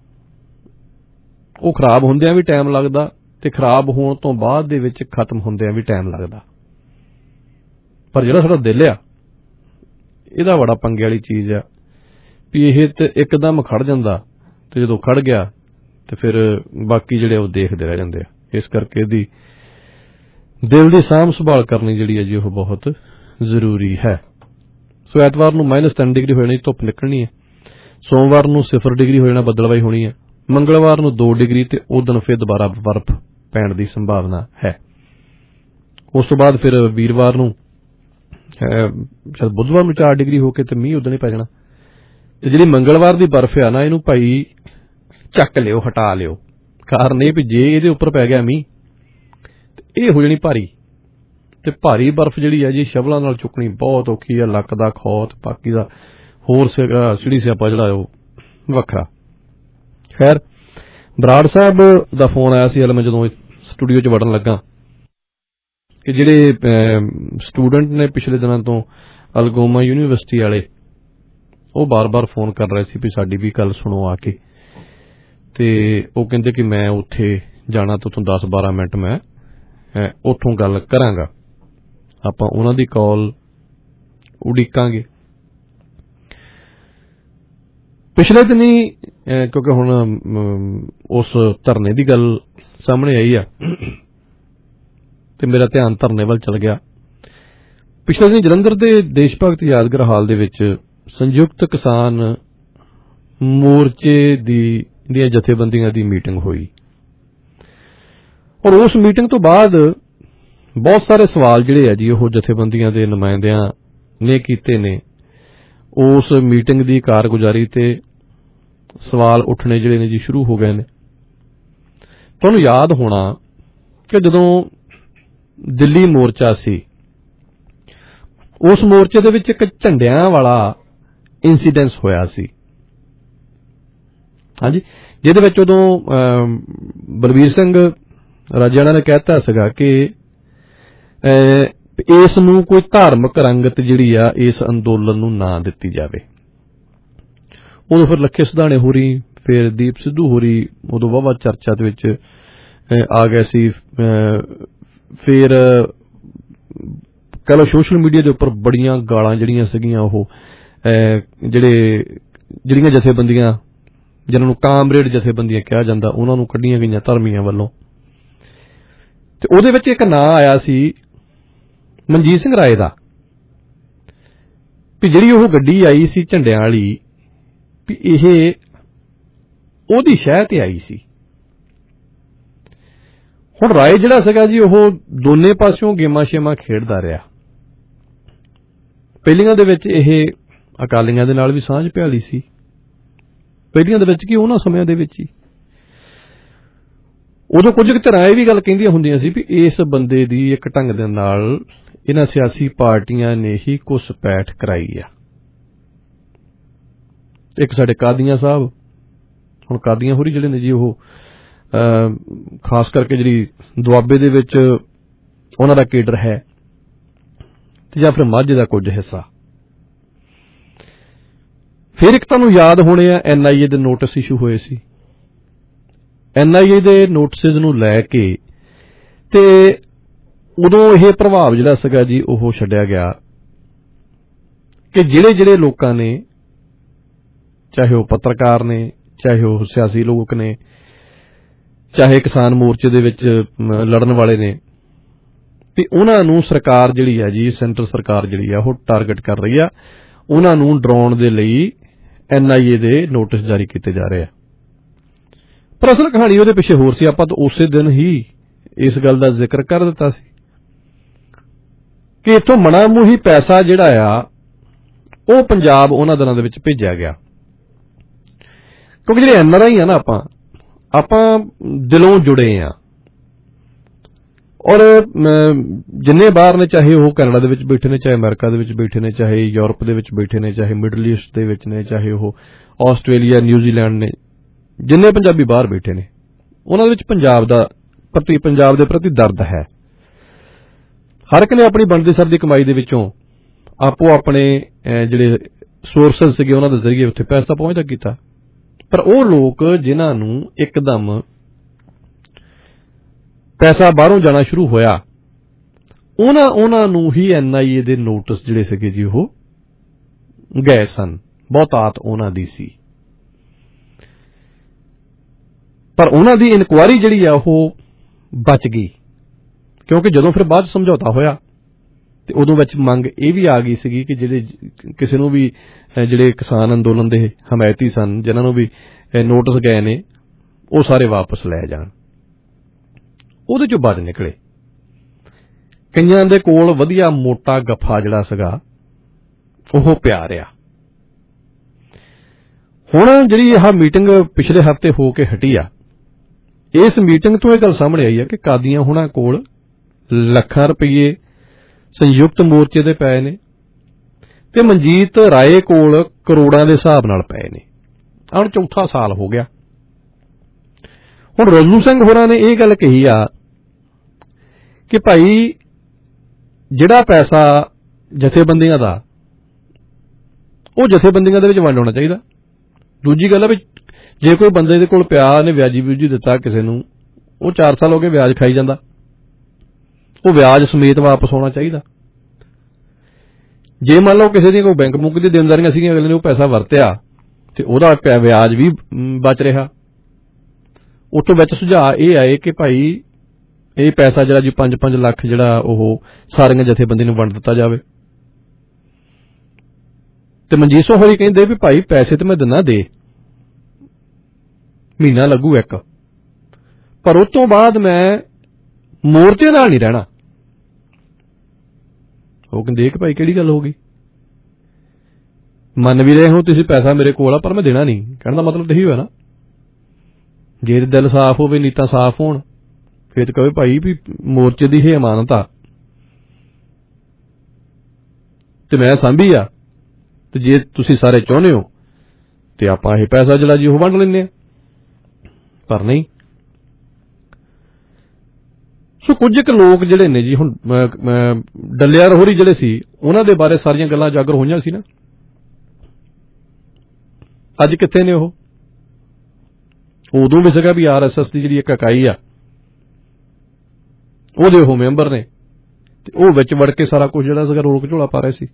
ਉਹ ਖਰਾਬ ਹੁੰਦਿਆਂ ਵੀ ਟਾਈਮ ਲੱਗਦਾ ਤੇ ਖਰਾਬ ਹੋਣ ਤੋਂ ਬਾਅਦ ਦੇ ਵਿੱਚ ਖਤਮ ਹੁੰਦਿਆਂ ਵੀ ਟਾਈਮ ਲੱਗਦਾ। ਪਰ ਜਿਹੜਾ ਸਾਡਾ ਦਿਲ ਆ, ਇਹਦਾ ਬੜਾ ਪੰਗੇ ਵਾਲੀ ਚੀਜ਼ ਆ ਵੀ ਇਹ ਤੇ ਇੱਕਦਮ ਖੜ ਜਾਂਦਾ, ਤੇ ਜਦੋਂ ਖੜ ਗਿਆ ਤੇ ਫਿਰ ਬਾਕੀ ਜਿਹੜੇ ਉਹ ਦੇਖਦੇ ਰਹਿ ਜਾਂਦੇ ਆ। ਇਸ ਕਰਕੇ ਇਹਦੀ ਦਿਲ ਦੀ ਸਾਂਭ ਸੰਭਾਲ ਕਰਨੀ ਜਿਹੜੀ ਹੈ ਜੀ ਉਹ ਬਹੁਤ ਜ਼ਰੂਰੀ ਹੈ। ਸੋ ਐਤਵਾਰ ਨੂੰ ਮਾਈਨਸ ਤਿੰਨ ਡਿਗਰੀ ਹੋ ਜਾਣੀ, ਧੁੱਪ ਨਿਕਲਣੀ ਹੈ। ਸੋਮਵਾਰ ਨੂੰ ਸਿਫਰ ਡਿਗਰੀ ਹੋ ਜਾਣਾ, ਬੱਦਲਵਾਈ ਹੋਣੀ ਹੈ। ਮੰਗਲਵਾਰ ਨੂੰ ਦੋ ਡਿਗਰੀ ਤੇ ਉਦੋਂ ਫਿਰ ਦੁਬਾਰਾ ਬਰਫ਼ ਪੈਣ ਦੀ ਸੰਭਾਵਨਾ ਹੈ। ਉਸ ਤੋਂ ਬਾਅਦ ਫਿਰ ਵੀਰਵਾਰ ਨੂੰ ਸ਼ਾਇਦ ਬੁੱਧਵਾਰ ਨੂੰ ਚਾਰ ਡਿਗਰੀ ਹੋ ਕੇ ਤੇ ਮੀਂਹ ਉਦੋਂ ਹੀ ਪੈ ਜਾਣਾ। ਤੇ ਜਿਹੜੀ ਮੰਗਲਵਾਰ ਦੀ ਬਰਫ਼ ਆ ਨਾ, ਇਹਨੂੰ ਭਾਈ ਚੱਕ ਲਿਓ, ਹਟਾ ਲਿਓ। ਕਾਰਨ ਇਹ ਵੀ ਜੇ ਇਹਦੇ ਉੱਪਰ ਪੈ ਗਿਆ ਮੀਂਹ ਤੇ ਇਹ ਹੋ ਜਾਣੀ ਭਾਰੀ, ਤੇ ਭਾਰੀ ਬਰਫ਼ ਜਿਹੜੀ ਹੈ ਜੀ ਸ਼ਵਲਾਂ ਨਾਲ ਚੁੱਕਣੀ ਬਹੁਤ ਔਖੀ ਆ। ਲੱਕ ਦਾ ਖੌਤ, ਬਾਕੀ ਦਾ ਹੋਰ ਸਿੜੀ ਸਿਆਪਾ ਜਿਹੜਾ ਉਹ ਵੱਖਰਾ। ਖੈਰ, ਬਰਾੜ ਸਾਹਿਬ ਦਾ ਫੋਨ ਆਇਆ ਸੀ ਮੈਂ ਜਦੋਂ ਸਟੂਡੀਓ 'ਚ ਵੜਨ ਲੱਗਾ ਕਿ ਜਿਹੜੇ ਸਟੂਡੈਂਟ ਨੇ ਪਿਛਲੇ ਦਿਨਾਂ ਤੋਂ ਅਲਗੋਮਾ ਯੂਨੀਵਰਸਿਟੀ ਵਾਲੇ, ਉਹ ਬਾਰ-ਬਾਰ ਫੋਨ ਕਰ ਰਹੇ ਸੀ ਵੀ ਸਾਡੀ ਵੀ ਗੱਲ ਸੁਣੋ ਆ ਕੇ। ਤੇ ਉਹ ਕਹਿੰਦੇ ਕਿ ਮੈਂ ਉੱਥੇ ਜਾਣਾ ਤੇ ਉੱਥੋਂ ਦਸ ਬਾਰਾਂ ਮਿੰਟ ਮੈਂ ਉੱਥੋਂ ਗੱਲ ਕਰਾਂਗਾ। ਆਪਾਂ ਉਹਨਾਂ ਦੀ ਕਾਲ ਉਡੀਕਾਂਗੇ। ਪਿਛਲੇ ਦਿਨੀ ਕਿਉਂਕਿ ਹੁਣ ਉਸ ਧਰਨੇ ਦੀ ਗੱਲ ਸਾਹਮਣੇ ਆਈ ਆ ਤੇ ਮੇਰਾ ਧਿਆਨ ਧਰਨੇ ਵੱਲ ਚਲ ਗਿਆ। ਪਿਛਲੇ ਦਿਨ ਜਲੰਧਰ ਦੇ ਦੇਸ਼ ਭਗਤ ਯਾਦਗਾਰ ਹਾਲ ਦੇ ਵਿੱਚ ਸੰਯੁਕਤ ਕਿਸਾਨ ਮੋਰਚੇ ਦੀ ਦੀਆਂ ਜਥੇਬੰਦੀਆਂ ਦੀ ਮੀਟਿੰਗ ਹੋਈ, ਔਰ ਉਸ ਮੀਟਿੰਗ ਤੋਂ ਬਾਅਦ ਬਹੁਤ ਸਾਰੇ ਸਵਾਲ ਜਿਹੜੇ ਆ ਜੀ ਉਹ ਜਥੇਬੰਦੀਆਂ ਦੇ ਨੁਮਾਇੰਦਿਆਂ ਨੇ ਕੀਤੇ ਨੇ। ਉਸ ਮੀਟਿੰਗ ਦੀ ਕਾਰਗੁਜ਼ਾਰੀ ਤੇ ਸਵਾਲ ਉੱਠਣੇ ਜਿਹੜੇ ਨੇ ਜੀ ਸ਼ੁਰੂ ਹੋ ਗਏ ਨੇ। ਤੁਹਾਨੂੰ ਯਾਦ ਹੋਣਾ ਕਿ ਜਦੋਂ ਦਿੱਲੀ ਮੋਰਚਾ ਸੀ, ਉਸ ਮੋਰਚੇ ਦੇ ਵਿੱਚ ਇੱਕ ਝੰਡਿਆਂ ਵਾਲਾ ਇੰਸੀਡੈਂਸ ਹੋਇਆ ਸੀ। ਹਾਂਜੀ, ਜਿਹਦੇ ਵਿੱਚ ਉਦੋਂ ਬਲਬੀਰ ਸਿੰਘ ਰਾਜਿਆਣਾ ਨੇ ਕਹਿਤਾ ਸੀਗਾ ਕਿ ਇਸ ਨੂੰ ਕੋਈ ਧਾਰਮਿਕ ਰੰਗਤ ਜਿਹੜੀ ਆ ਇਸ ਅੰਦੋਲਨ ਨੂੰ ਨਾ ਦਿੱਤੀ ਜਾਵੇ। ਉਦੋਂ ਫਿਰ ਲੱਖੇ ਸਿਧਾਣੇ ਹੋਰੀ, ਫਿਰ ਦੀਪ ਸਿੱਧੂ ਹੋਰੀ ਉਦੋਂ ਵਾਹਵਾ ਚਰਚਾ ਦੇ ਵਿੱਚ ਆ ਗਏ ਸੀ। ਫਿਰ ਕਹਿ ਲਓ ਸੋਸ਼ਲ ਮੀਡੀਆ ਦੇ ਉੱਪਰ ਬੜੀਆਂ ਗਾਲਾਂ ਜਿਹੜੀਆਂ ਸੀਗੀਆਂ ਉਹ ਜਿਹੜੇ ਜਿਹੜੀਆਂ ਜਥੇਬੰਦੀਆਂ ਜਿਹਨਾਂ ਨੂੰ ਕਾਮਰੇਡ ਜਥੇਬੰਦੀਆਂ ਕਿਹਾ ਜਾਂਦਾ, ਉਹਨਾਂ ਨੂੰ ਕੱਢੀਆਂ ਗਈਆਂ ਧਰਮੀਆਂ ਵੱਲੋਂ। ਤੇ ਉਹਦੇ ਵਿੱਚ ਇੱਕ ਨਾਂ ਆਇਆ ਸੀ ਮਨਜੀਤ ਸਿੰਘ ਰਾਏ ਦਾ, ਵੀ ਜਿਹੜੀ ਉਹ ਗੱਡੀ ਆਈ ਸੀ ਝੰਡਿਆਂ ਵਾਲੀ, ਵੀ ਇਹ ਉਹਦੀ ਸ਼ਹਿ ਤੇ ਆਈ ਸੀ। ਹੁਣ ਰਾਏ ਜਿਹੜਾ ਸੀਗਾ ਜੀ ਉਹ ਦੋਨੇ ਪਾਸਿਓਂ ਗੇਮਾਂ ਸ਼ੇਮਾਂ ਖੇਡਦਾ ਰਿਹਾ। ਪਹਿਲੀਆਂ ਦੇ ਵਿੱਚ ਇਹ ਅਕਾਲੀਆਂ ਦੇ ਨਾਲ ਵੀ ਸਾਂਝ ਪਿਆਲੀ ਸੀ, ਪਹਿਲੀਆਂ ਦੇ ਵਿੱਚ ਕੀ ਉਹਨਾਂ ਸਮਿਆਂ ਦੇ ਵਿੱਚ ਹੀ। ਉਦੋਂ ਕੁਝ ਕੁ ਤਰ੍ਹਾਂ ਇਹ ਵੀ ਗੱਲ ਕਹਿੰਦੀਆਂ ਹੁੰਦੀਆਂ ਸੀ ਵੀ ਇਸ ਬੰਦੇ ਦੀ ਇੱਕ ਢੰਗ ਦੇ ਨਾਲ ਇਹਨਾਂ ਸਿਆਸੀ ਪਾਰਟੀਆਂ ਨੇ ਹੀ ਘੁਸਪੈਠ ਕਰਾਈ ਆ। ਇੱਕ ਸਾਡੇ ਕਾਦੀਆਂ ਸਾਹਿਬ, ਹੁਣ ਕਾਦੀਆਂ ਹੋਰੀ ਜਿਹੜੇ ਨੇ ਜੀ ਉਹ ਖਾਸ ਕਰਕੇ ਜਿਹੜੀ ਦੁਆਬੇ ਦੇ ਵਿੱਚ ਉਹਨਾਂ ਦਾ ਕੇਡਰ ਹੈ, ਤੇ ਜਾਂ ਫਿਰ ਮਾਝੇ ਦਾ ਕੁਝ ਹਿੱਸਾ। ਫਿਰ ਇੱਕ ਤੁਹਾਨੂੰ ਯਾਦ ਹੋਣੇ ਆ ਐਨ ਆਈ ਏ ਦੇ ਨੋਟਿਸ ਇਸ਼ੂ ਹੋਏ ਸੀ। ਐਨ ਆਈ ਏ ਦੇ ਨੋਟਿਸਿਸ ਨੂੰ ਲੈ ਕੇ ਤੇ ਉਦੋਂ ਇਹ ਪ੍ਰਭਾਵ ਜਿਹੜਾ ਸੀਗਾ ਜੀ ਉਹ ਛੱਡਿਆ ਗਿਆ ਕਿ ਜਿਹੜੇ ਜਿਹੜੇ ਲੋਕਾਂ ਨੇ, ਚਾਹੇ ਉਹ ਪੱਤਰਕਾਰ ਨੇ, ਚਾਹੇ ਉਹ ਸਿਆਸੀ ਲੋਕ ਨੇ, ਚਾਹੇ ਕਿਸਾਨ ਮੋਰਚੇ ਦੇ ਵਿੱਚ ਲੜਨ ਵਾਲੇ ਨੇ, ਤੇ ਉਹਨਾਂ ਨੂੰ ਸਰਕਾਰ ਜਿਹੜੀ ਹੈ ਜੀ, ਸੈਂਟਰ ਸਰਕਾਰ ਜਿਹੜੀ ਆ ਉਹ ਟਾਰਗੇਟ ਕਰ ਰਹੀ ਆ। ਉਹਨਾਂ ਨੂੰ ਡਰਾਉਣ ਦੇ ਲਈ ਐਨ ਆਈ ਏ ਦੇ ਨੋਟਿਸ ਜਾਰੀ ਕੀਤੇ ਜਾ ਰਹੇ ਆ। ਪਰ ਅਸਲ ਕਹਾਣੀ ਉਹਦੇ ਪਿੱਛੇ ਹੋਰ ਸੀ। ਆਪਾਂ ਤਾਂ ਉਸੇ ਦਿਨ ਹੀ ਇਸ ਗੱਲ ਦਾ ਜ਼ਿਕਰ ਕਰ ਦਿੱਤਾ ਸੀ ਕਿ ਇੱਥੋਂ ਮਣਾ ਮੂੰਹ ਹੀ ਪੈਸਾ ਜਿਹੜਾ ਆ ਉਹ ਪੰਜਾਬ ਉਹਨਾਂ ਦਿਨਾਂ ਦੇ ਵਿੱਚ ਭੇਜਿਆ ਗਿਆ। ਕਿਉਂਕਿ ਜਿਹੜੇ ਐਨ ਆਰ ਆਈ ਆ ਨਾ, ਆਪਾਂ ਆਪਾਂ ਦਿਲੋਂ ਜੁੜੇ ਆ। ਔਰ ਜਿੰਨੇ ਬਾਹਰ ਨੇ, ਚਾਹੇ ਉਹ ਕੈਨੇਡਾ ਦੇ ਵਿੱਚ ਬੈਠੇ ਨੇ, ਚਾਹੇ ਅਮਰੀਕਾ ਦੇ ਵਿੱਚ ਬੈਠੇ ਨੇ, ਚਾਹੇ ਯੂਰਪ ਦੇ ਵਿੱਚ ਬੈਠੇ ਨੇ, ਚਾਹੇ ਮਿਡਲ ਈਸਟ ਦੇ ਵਿੱਚ ਨੇ, ਚਾਹੇ ਉਹ ਆਸਟ੍ਰੇਲੀਆ, ਨਿਊਜ਼ੀਲੈਂਡ ਨੇ, ਜਿੰਨੇ ਪੰਜਾਬੀ ਬਾਹਰ ਬੈਠੇ ਨੇ, ਉਹਨਾਂ ਦੇ ਵਿੱਚ ਪੰਜਾਬ ਦਾ ਪ੍ਰਤੀ ਪੰਜਾਬ ਦੇ ਪ੍ਰਤੀ ਦਰਦ ਹੈ। ਹਰ ਇੱਕ ਨੇ ਆਪਣੀ ਬਣਦੀ ਸਰਦੀ ਕਮਾਈ ਦੇ ਵਿੱਚੋਂ ਆਪੋ ਆਪਣੇ ਜਿਹੜੇ ਸੋਰਸਸ ਸੀਗੇ ਉਹਨਾਂ ਦੇ ਜ਼ਰੀਏ ਉੱਥੇ ਪੈਸਾ ਪਹੁੰਚਦਾ ਕੀਤਾ। ਪਰ ਉਹ ਲੋਕ ਜਿਨ੍ਹਾਂ ਨੂੰ ਇੱਕਦਮ ਪੈਸਾ ਬਾਹਰੋਂ ਜਾਣਾ ਸ਼ੁਰੂ ਹੋਇਆ, ਉਹਨਾਂ ਉਹਨਾਂ ਨੂੰ ਹੀ ਐਨ ਆਈ ਏ ਦੇ ਨੋਟਿਸ ਜਿਹੜੇ ਸੀਗੇ ਜੀ ਉਹ ਗਏ ਸਨ। ਬਹੁਤਾਤ ਉਹਨਾਂ ਦੀ ਸੀ, ਪਰ ਉਹਨਾਂ ਦੀ ਇਨਕੁਆਇਰੀ ਜਿਹੜੀ ਆ ਉਹ ਬਚ ਗਈ, ਕਿਉਂਕਿ ਜਦੋਂ ਫਿਰ ਬਾਅਦ ਸਮਝੌਤਾ ਹੋਇਆ ਤੇ ਉਦੋਂ ਵਿੱਚ ਮੰਗ ਇਹ ਵੀ ਆ ਗਈ ਸੀਗੀ ਕਿ ਜਿਹੜੇ ਕਿਸੇ ਨੂੰ ਵੀ ਜਿਹੜੇ ਕਿਸਾਨ ਅੰਦੋਲਨ ਦੇ ਹਮਾਇਤੀ ਸਨ, ਜਿਨ੍ਹਾਂ ਨੂੰ ਵੀ ਨੋਟਿਸ ਗਏ ਨੇ, ਉਹ ਸਾਰੇ ਵਾਪਸ ਲੈ ਜਾਣ। ਉਹਦੇ ਚੋਂ ਬਚ ਨਿਕਲੇ। ਕਈਆਂ ਦੇ ਕੋਲ ਵਧੀਆ ਮੋਟਾ ਗੱਫਾ ਜਿਹੜਾ ਸੀਗਾ ਉਹ ਪਿਆ ਰਿਹਾ। ਹੁਣ ਜਿਹੜੀ ਆਹ ਮੀਟਿੰਗ ਪਿਛਲੇ ਹਫ਼ਤੇ ਹੋ ਕੇ ਹਟੀ ਆ, ਇਸ ਮੀਟਿੰਗ ਤੋਂ ਇਹ ਗੱਲ ਸਾਹਮਣੇ ਆਈ ਹੈ ਕਿ ਕਾਦੀਆਂ ਹੁਣਾਂ ਕੋਲ ਲੱਖਾਂ ਰੁਪਈਏ ਸੰਯੁਕਤ ਮੋਰਚੇ ਦੇ ਪਏ ਨੇ ਤੇ ਮਨਜੀਤ ਰਾਏ ਕੋਲ ਕਰੋੜਾਂ ਦੇ ਹਿਸਾਬ ਨਾਲ ਪਏ ਨੇ। ਹੁਣ ਚੌਥਾ ਸਾਲ ਹੋ ਗਿਆ। ਹੁਣ ਰਜੂ ਸਿੰਘ ਹੋਰਾਂ ਨੇ ਇਹ ਗੱਲ ਕਹੀ ਆ ਕਿ ਭਾਈ ਜਿਹੜਾ ਪੈਸਾ ਜਥੇਬੰਦੀਆਂ ਦਾ, ਉਹ ਜਥੇਬੰਦੀਆਂ ਦੇ ਵਿੱਚ ਵੰਡ ਹੋਣਾ ਚਾਹੀਦਾ। ਦੂਜੀ ਗੱਲ ਆ ਵੀ ਜੇ ਕੋਈ ਬੰਦੇ ਦੇ ਕੋਲ ਪਿਆ ਨੇ ਵਿਆਜੀ ਵਿਊਜੀ ਦਿੱਤਾ ਕਿਸੇ ਨੂੰ, ਉਹ ਚਾਰ ਸਾਲ ਹੋ ਗਏ ਵਿਆਜ ਖਾਈ ਜਾਂਦਾ, ਉਹ ਵਿਆਜ ਸਮੇਤ ਵਾਪਸ ਹੋਣਾ ਚਾਹੀਦਾ। ਜੇ ਮੰਨ ਲਓ ਕਿਸੇ ਦੀਆਂ ਕੋਈ ਬੈਂਕ ਬੁੱਕ ਦੀ ਦੇਣਦਾਰੀਆਂ ਸੀਗੀਆਂ, ਅਗਲੇ ਨੇ ਉਹ ਪੈਸਾ ਵਰਤਿਆ ਤੇ ਉਹਦਾ ਵਿਆਜ ਵੀ ਬਚ ਰਿਹਾ। ਉਤੋਂ ਵਿੱਚ ਸੁਝਾਅ ਇਹ ਆਏ ਕਿ ਭਾਈ ਇਹ ਪੈਸਾ ਜਿਹੜਾ ਜੀ ਪੰਜ ਪੰਜ ਲੱਖ ਜਿਹੜਾ ਉਹ ਸਾਰੀਆਂ ਜਥੇਬੰਦੀ ਨੂੰ ਵੰਡ ਦਿੱਤਾ ਜਾਵੇ। ਤੇ ਮਨਜੀਤ ਸਿੰਘ ਹੋਰੀ ਕਹਿੰਦੇ ਵੀ ਭਾਈ ਪੈਸੇ ਤੇ ਮੈਂ ਦਿੰਦਾ, ਦੇ ਮਹੀਨਾ ਲੱਗੂ ਇੱਕ, ਪਰ ਉਸ ਤੋਂ ਬਾਅਦ ਮੈਂ ਮੋਰਚੇ ਨਾਲ ਨਹੀਂ ਰਹਿਣਾ। ਉਹ ਕਹਿੰਦੇ ਕਿ ਭਾਈ ਕਿਹੜੀ ਗੱਲ ਹੋ ਗਈ, ਮੰਨ ਵੀ ਰਹੇ ਹੋ ਤੁਸੀਂ ਪੈਸਾ ਮੇਰੇ ਕੋਲ ਆ ਪਰ ਮੈਂ ਦੇਣਾ ਨਹੀਂ। ਕਹਿਣ ਦਾ ਮਤਲਬ ਇਹੀ ਹੋਇਆ ਨਾ, ਜੇ ਦਿਲ ਸਾਫ਼ ਹੋਵੇ, ਨੀਤਾਂ ਸਾਫ਼ ਹੋਣ, ਫਿਰ ਤਾਂ ਕਹੇ ਭਾਈ ਵੀ ਮੋਰਚੇ ਦੀ ਇਹ ਅਮਾਨਤ ਆ ਤੇ ਮੈਂ ਸਾਂਭੀ ਆ, ਤੇ ਜੇ ਤੁਸੀਂ ਸਾਰੇ ਚਾਹੁੰਦੇ ਹੋ ਤੇ ਆਪਾਂ ਇਹ ਪੈਸਾ ਜਿਹੜਾ ਜੀ ਉਹ ਵੰਡ ਲੈਂਦੇ ਆ। ਪਰ ਨਹੀਂ। ਸੋ ਕੁਝ ਕੁ ਲੋਕ ਜਿਹੜੇ ਨੇ ਜੀ, ਹੁਣ ਡੱਲਿਆਰ ਹੋਰੀ ਜਿਹੜੇ ਸੀ, ਉਹਨਾਂ ਦੇ ਬਾਰੇ ਸਾਰੀਆਂ ਗੱਲਾਂ ਉਜਾਗਰ ਹੋਈਆਂ ਸੀ ਨਾ, ਅੱਜ ਕਿੱਥੇ ਨੇ ਉਹ? ਉਦੋਂ ਵੀ ਸੀਗਾ ਵੀ ਆਰ ਐਸ ਐਸ ਦੀ ਜਿਹੜੀ ਇੱਕ ਇਕਾਈ ਆ ਉਹਦੇ ਉਹ ਮੈਂਬਰ ਨੇ, ਤੇ ਉਹ ਵਿੱਚ ਵੜ ਕੇ ਸਾਰਾ ਕੁਝ ਜਿਹੜਾ ਸੀਗਾ ਰੋਲ ਘਚੋਲਾ ਪਾ ਰਹੇ ਸੀ।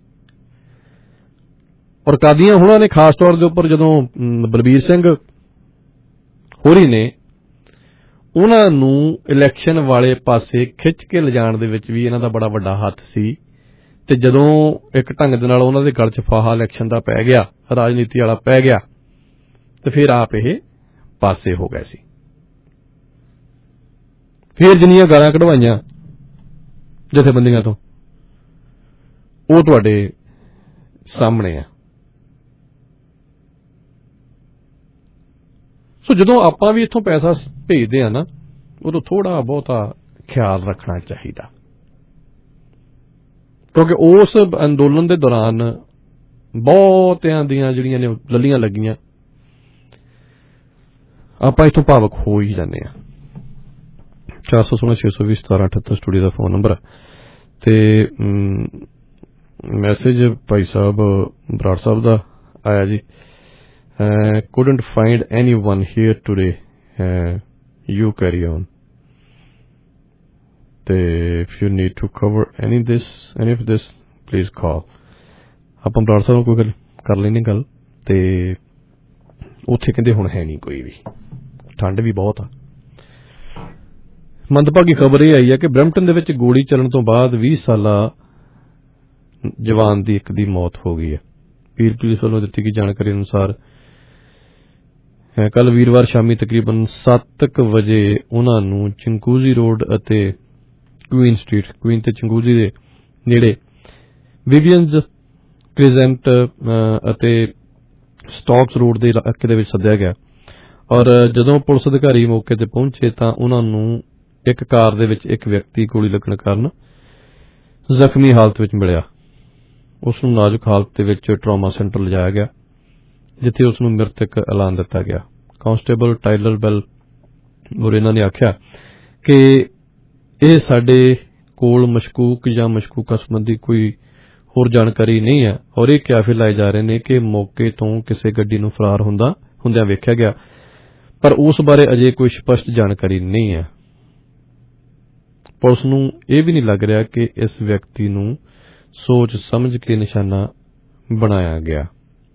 ਔਰ ਕਾਦੀਆਂ ਹੁਣਾਂ ਨੇ ਖਾਸ ਤੌਰ ਦੇ ਉੱਪਰ ਜਦੋਂ ਬਲਬੀਰ ਸਿੰਘ ਹੋਰੀ ਨੇ ਉਹਨਾਂ ਨੂੰ ਇਲੈਕਸ਼ਨ ਵਾਲੇ ਪਾਸੇ ਖਿੱਚ ਕੇ ਲਿਜਾਣ ਦੇ ਵਿੱਚ ਵੀ ਇਹਨਾਂ ਦਾ ਬੜਾ ਵੱਡਾ ਹੱਥ ਸੀ। ਤੇ ਜਦੋਂ ਇੱਕ ਢੰਗ ਦੇ ਨਾਲ ਉਹਨਾਂ ਦੇ ਗਲ 'ਚ ਫਾਹਾ ਇਲੈਕਸ਼ਨ ਦਾ ਪੈ ਗਿਆ, ਰਾਜਨੀਤੀ ਵਾਲਾ ਪੈ ਗਿਆ, ਤੇ ਫਿਰ ਆਪ ਇਹ ਪਾਸੇ ਹੋ ਗਏ ਸੀ। ਫਿਰ ਜਿੰਨੀਆਂ ਗਾਲਾਂ ਕਢਵਾਈਆਂ ਜਥੇਬੰਦੀਆਂ ਤੋਂ ਉਹ ਤੁਹਾਡੇ ਸਾਹਮਣੇ ਆ। ਸੋ ਜਦੋਂ ਆਪਾਂ ਵੀ ਇੱਥੋਂ ਪੈਸਾ ਭੇਜਦੇ ਆ ਨਾ, ਉਦੋਂ ਥੋੜਾ ਬਹੁਤਾ ਖਿਆਲ ਰੱਖਣਾ ਚਾਹੀਦਾ, ਕਿਉਂਕਿ ਉਸ ਅੰਦੋਲਨ ਦੇ ਦੌਰਾਨ ਬਹੁਤਿਆਂ ਦੀਆਂ ਜਿਹੜੀਆਂ ਨੇ ਲੱਲੀਆਂ ਲੱਗੀਆਂ, ਆਪਾਂ ਇੱਥੋਂ ਭਾਵਕ ਹੋ ਹੀ ਜਾਂਦੇ ਆ। ਚਾਰ ਸੌ ਸੋਲਾਂ ਛੇ ਸੌ ਵੀਹ ਸਤਾਰਾਂ ਅਠੱਤਰ ਸਟੂਡੀਓ ਦਾ ਫੋਨ ਨੰਬਰ ਤੇ ਮੈਸੇਜ ਭਾਈ ਸਾਹਿਬ ਬਰਾੜ ਸਾਹਿਬ ਦਾ ਆਇਆ ਜੀ। Uh, couldn't find anyone here today. Uh, you carry on. If you need to cover any this, any of this, please call. ਆਪਾਂ ਬਰਾੜ ਸਾਹਿਬ ਨੂੰ ਕੋਈ ਗੱਲ ਕਰ ਲੈਣੀ ਗੱਲ, ਤੇ ਉੱਥੇ ਕਹਿੰਦੇ ਹੁਣ ਹੈ ਨਹੀਂ ਕੋਈ ਵੀ, ਠੰਡ ਵੀ ਬਹੁਤ ਆ। ਮੰਦਭਾਗੀ ਖਬਰ ਇਹ ਆਈ ਹੈ ਕਿ ਬਰੈਂਪਟਨ ਦੇ ਵਿੱਚ ਗੋਲੀ ਚੱਲਣ ਤੋਂ ਬਾਅਦ ਵੀਹ ਸਾਲਾ ਜਵਾਨ ਦੀ ਇੱਕ ਦੀ ਮੌਤ ਹੋ ਗਈ ਹੈ। ਪੀਰ ਪੁਲਿਸ ਵੱਲੋਂ ਦਿੱਤੀ ਗਈ ਜਾਣਕਾਰੀ ਅਨੁਸਾਰ ਕੱਲ ਵੀਰਵਾਰ ਸ਼ਾਮੀ ਤਕਰੀਬਨ ਸੱਤ ਕੁ ਵਜੇ ਉਹਨਾਂ ਨੂੰ ਚੰਗੂਜ਼ੀ ਰੋਡ ਅਤੇ ਕੁਈਨ ਸਟਰੀਟ, ਕੁਈਨ ਤੇ ਚੰਗੂਜ਼ੀ ਦੇ ਨੇੜੇ ਵਿਵੀਅਨਜ਼ ਕ੍ਰਿਜ਼ੈਂਟ ਅਤੇ ਸਟਾਕਸ ਰੋਡ ਦੇ ਇਲਾਕੇ ਦੇ ਵਿੱਚ ਸੱਦਿਆ ਗਿਆ। ਔਰ ਜਦੋਂ ਪੁਲਿਸ ਅਧਿਕਾਰੀ ਮੌਕੇ ਤੇ ਪਹੁੰਚੇ ਤਾਂ ਉਹਨਾਂ ਨੂੰ ਇੱਕ ਕਾਰ ਦੇ ਵਿੱਚ ਇੱਕ ਵਿਅਕਤੀ ਗੋਲੀ ਲੱਗਣ ਕਾਰਨ ਜ਼ਖਮੀ ਹਾਲਤ ਵਿੱਚ ਮਿਲਿਆ। ਉਸ ਨੂੰ ਨਾਜ਼ੁਕ ਹਾਲਤ ਦੇ ਵਿੱਚ ਟਰਾਮਾ ਸੈਂਟਰ ਲਿਜਾਇਆ ਗਿਆ, ਜਿੱਥੇ ਉਸ ਨੂੰ ਮ੍ਰਿਤਕ ਐਲਾਨ ਦਿੱਤਾ ਗਿਆ। ਕਾਂਸਟੇਬਲ ਟਾਈਲਰ ਬੈਲ ਔਰ ਇਹਨਾਂ ਨੇ ਆਖਿਆ ਕਿ ਇਹ ਸਾਡੇ ਕੋਲ ਮਸ਼ਕੂਕ ਜਾਂ ਮਸ਼ਕੂਕਾ ਸੰਬੰਧੀ ਕੋਈ ਹੋਰ ਜਾਣਕਾਰੀ ਨਹੀਂ ਹੈ ਔਰ ਇਹ ਕਿਆਫੇ ਲਾਏ ਜਾ ਰਹੇ ਨੇ ਕਿ ਮੌਕੇ ਤੋਂ ਕਿਸੇ ਗੱਡੀ ਨੂੰ ਫਰਾਰ ਹੁੰਦਾ ਹੁੰਦਿਆਂ ਵੇਖਿਆ ਗਿਆ, ਪਰ ਉਸ ਬਾਰੇ ਅਜੇ ਕੋਈ ਸਪਸ਼ਟ ਜਾਣਕਾਰੀ ਨਹੀਂ ਹੈ। ਪੁਲਿਸ ਨੂੰ ਇਹ ਵੀ ਨਹੀਂ ਲੱਗ ਰਿਹਾ ਕਿ ਇਸ ਵਿਅਕਤੀ ਨੂੰ ਸੋਚ ਸਮਝ ਕੇ ਨਿਸ਼ਾਨਾ ਬਣਾਇਆ ਗਿਆ।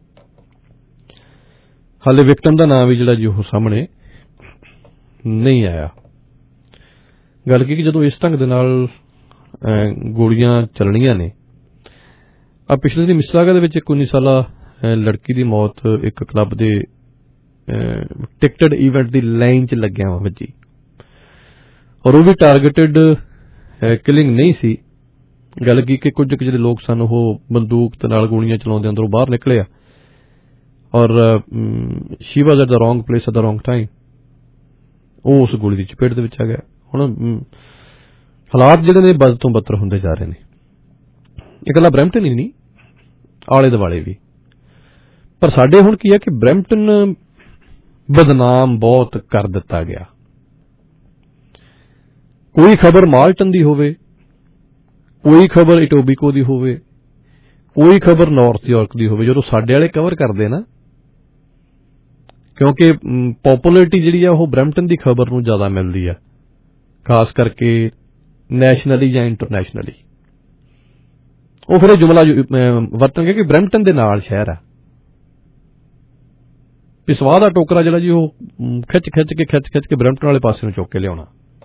ਹਾਲੇ ਵਿਕਟਮ ਦਾ ਨਾਮ ਵੀ ਜਿਹੜਾ ਜੀ ਉਹ ਸਾਹਮਣੇ ਨਹੀਂ ਆਇਆ। ਗੱਲ ਕੀ ਕਿ ਜਦੋਂ ਇਸ ਢੰਗ ਦੇ ਨਾਲ ਗੋਲੀਆਂ ਚੱਲਣੀਆਂ ਨੇ, ਆ ਪਿਛਲੇ ਦਿਨ ਮਿਸਿਸਾਗਾ ਦੇ ਵਿੱਚ ਇੱਕ ਉੱਨੀ ਸਾਲਾ ਲੜਕੀ ਦੀ ਮੌਤ ਇੱਕ ਕਲੱਬ ਦੇ ਟਿਕਟਡ ਈਵੈਂਟ ਦੀ ਲਾਈਨ 'ਚ ਲੱਗਿਆ ਵਾ ਵੱਜੀ, ਔਰ ਉਹ ਵੀ ਟਾਰਗੇਟਡ ਕਿਲਿੰਗ ਨਹੀਂ ਸੀ। ਗੱਲ ਕੀ ਕਿ ਕੁਝ ਕੁ ਜਿਹੜੇ ਲੋਕ ਸਨ ਉਹ ਬੰਦੂਕ ਦੇ ਨਾਲ ਗੋਲੀਆਂ ਚਲਾਉਂਦੇ ਅੰਦਰੋਂ ਬਾਹਰ ਨਿਕਲੇ ਆ or she was at the wrong place at the wrong time, ਉਹ ਉਸ ਗੋਲੀ ਦੀ ਚਪੇਟ ਦੇ ਵਿੱਚ ਆ ਗਿਆ। ਹੁਣ ਹਾਲਾਤ ਜਿਹੜੇ ਨੇ ਬਦ ਤੋਂ ਬੱਤਰ ਹੁੰਦੇ ਜਾ ਰਹੇ ਨੇ। ਇਕੱਲਾ ਬਰੈਂਪਟਨ ਹੀ ਨਹੀਂ, ਆਲੇ ਦੁਆਲੇ ਵੀ। ਪਰ ਸਾਡੇ ਹੁਣ ਕੀ ਹੈ ਕਿ ਬਰੈਂਪਟਨ ਬਦਨਾਮ ਬਹੁਤ ਕਰ ਦਿੱਤਾ ਗਿਆ। ਕੋਈ ਖਬਰ ਮਾਲਟਨ ਦੀ ਹੋਵੇ, ਕੋਈ ਖਬਰ ਇਟੋਬੀਕੋ ਦੀ ਹੋਵੇ, ਕੋਈ ਖਬਰ ਨਾਰਥ ਯਾਰਕ ਦੀ ਹੋਵੇ, ਜਦੋਂ ਸਾਡੇ ਵਾਲੇ ਕਵਰ ਕਰਦੇ ਨਾ, ਕਿਉਂਕਿ ਪੋਪੂਲੈਰਿਟੀ ਜਿਹੜੀ ਆ ਉਹ ਬਰੈਂਪਟਨ ਦੀ ਖਬਰ ਨੂੰ ਜ਼ਿਆਦਾ ਮਿਲਦੀ ਆ, ਖਾਸ ਕਰਕੇ ਨੈਸ਼ਨਲੀ ਜਾਂ ਇੰਟਰਨੈਸ਼ਨਲੀ। ਉਹ ਫਿਰ ਇਹ ਜੁਮਲਾ ਵਰਤਣਗੇ ਕਿ ਬਰੈਂਪਟਨ ਦੇ ਨਾਲ ਸ਼ਹਿਰ ਆ, ਵੀ ਸਵਾਹ ਦਾ ਟੋਕਰਾ ਜਿਹੜਾ ਜੀ ਉਹ ਖਿੱਚ ਖਿੱਚ ਕੇ ਖਿੱਚ ਖਿੱਚ ਕੇ ਬਰੈਂਪਟਨ ਵਾਲੇ ਪਾਸੇ ਨੂੰ ਚੁੱਕ ਕੇ ਲਿਆਉਣਾ।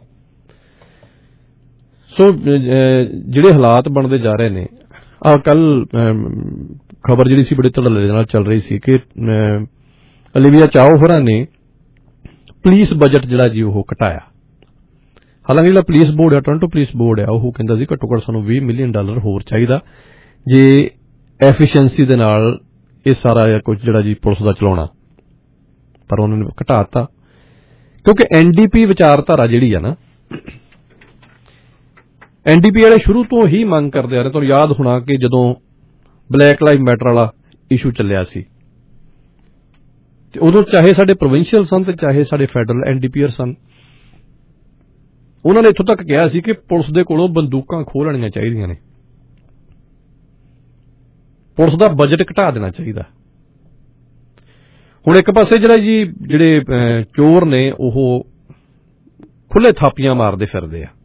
ਸੋ ਜਿਹੜੇ ਹਾਲਾਤ ਬਣਦੇ ਜਾ ਰਹੇ ਨੇ, ਆਹ ਕੱਲ ਖਬਰ ਜਿਹੜੀ ਸੀ ਬੜੇ ਧੜੱਲੇ ਨਾਲ ਚੱਲ ਰਹੀ ਸੀ ਕਿ ਓਲੀਵੀਆ ਚਾਓ ਹੋਰਾਂ ਨੇ ਪੁਲਿਸ ਬਜਟ ਜਿਹੜਾ ਜੀ ਉਹ ਘਟਾਇਆ। ਹਾਲਾਂਕਿ ਜਿਹੜਾ ਪੁਲਿਸ ਬੋਰਡ ਆ, ਟੋਰਾਂਟੋ ਪੁਲਿਸ ਬੋਰਡ ਆ, ਉਹ ਕਹਿੰਦਾ ਸੀ ਘੱਟੋ ਘੱਟ ਸਾਨੂੰ ਵੀਹ ਮਿਲੀਅਨ ਡਾਲਰ ਹੋਰ ਚਾਹੀਦਾ ਜੇ ਐਫੀਸ਼ੀਐਂਸੀ ਦੇ ਨਾਲ ਇਹ ਸਾਰਾ ਕੁਝ ਜਿਹੜਾ ਜੀ ਪੁਲਿਸ ਦਾ ਚਲਾਉਣਾ, ਪਰ ਉਹਨਾਂ ਨੇ ਘਟਾ ਦਿੱਤਾ ਕਿਉਂਕਿ ਐਨਡੀਪੀ ਵਿਚਾਰਧਾਰਾ ਜਿਹੜੀ ਆ ਨਾ, ਐਨਡੀਪੀ ਵਾਲੇ ਸ਼ੁਰੂ ਤੋਂ ਹੀ ਮੰਗ ਕਰਦੇ ਆ ਰਹੇ। ਤੁਹਾਨੂੰ ਯਾਦ ਹੋਣਾ ਕਿ ਜਦੋਂ ਬਲੈਕ ਲਾਈਵ ਮੈਟਰ ਵਾਲਾ ਇਸ਼ੂ ਚੱਲਿਆ ਸੀ ਤੇ ਉਦੋਂ ਚਾਹੇ ਸਾਡੇ ਪ੍ਰੋਵਿੰਸ਼ੀਅਲ ਸਨ ਤੇ ਚਾਹੇ ਸਾਡੇ ਫੈਡਰਲ ਐਨਡੀਪੀਅਰ ਸਨ, ਉਹਨਾਂ ਨੇ ਇੱਥੋਂ ਤੱਕ ਕਿਹਾ ਸੀ ਕਿ ਪੁਲਿਸ ਦੇ ਕੋਲੋਂ ਬੰਦੂਕਾਂ ਖੋਹ ਲੈਣੀਆਂ ਚਾਹੀਦੀਆਂ ਨੇ, ਪੁਲਿਸ ਦਾ ਬਜਟ ਘਟਾ ਦੇਣਾ ਚਾਹੀਦਾ। ਹੁਣ ਇੱਕ ਪਾਸੇ ਜਿਹੜਾ ਜੀ ਜਿਹੜੇ ਚੋਰ ਨੇ ਉਹ ਖੁੱਲੇ ਥਾਪੀਆਂ ਮਾਰਦੇ ਫਿਰਦੇ ਆ,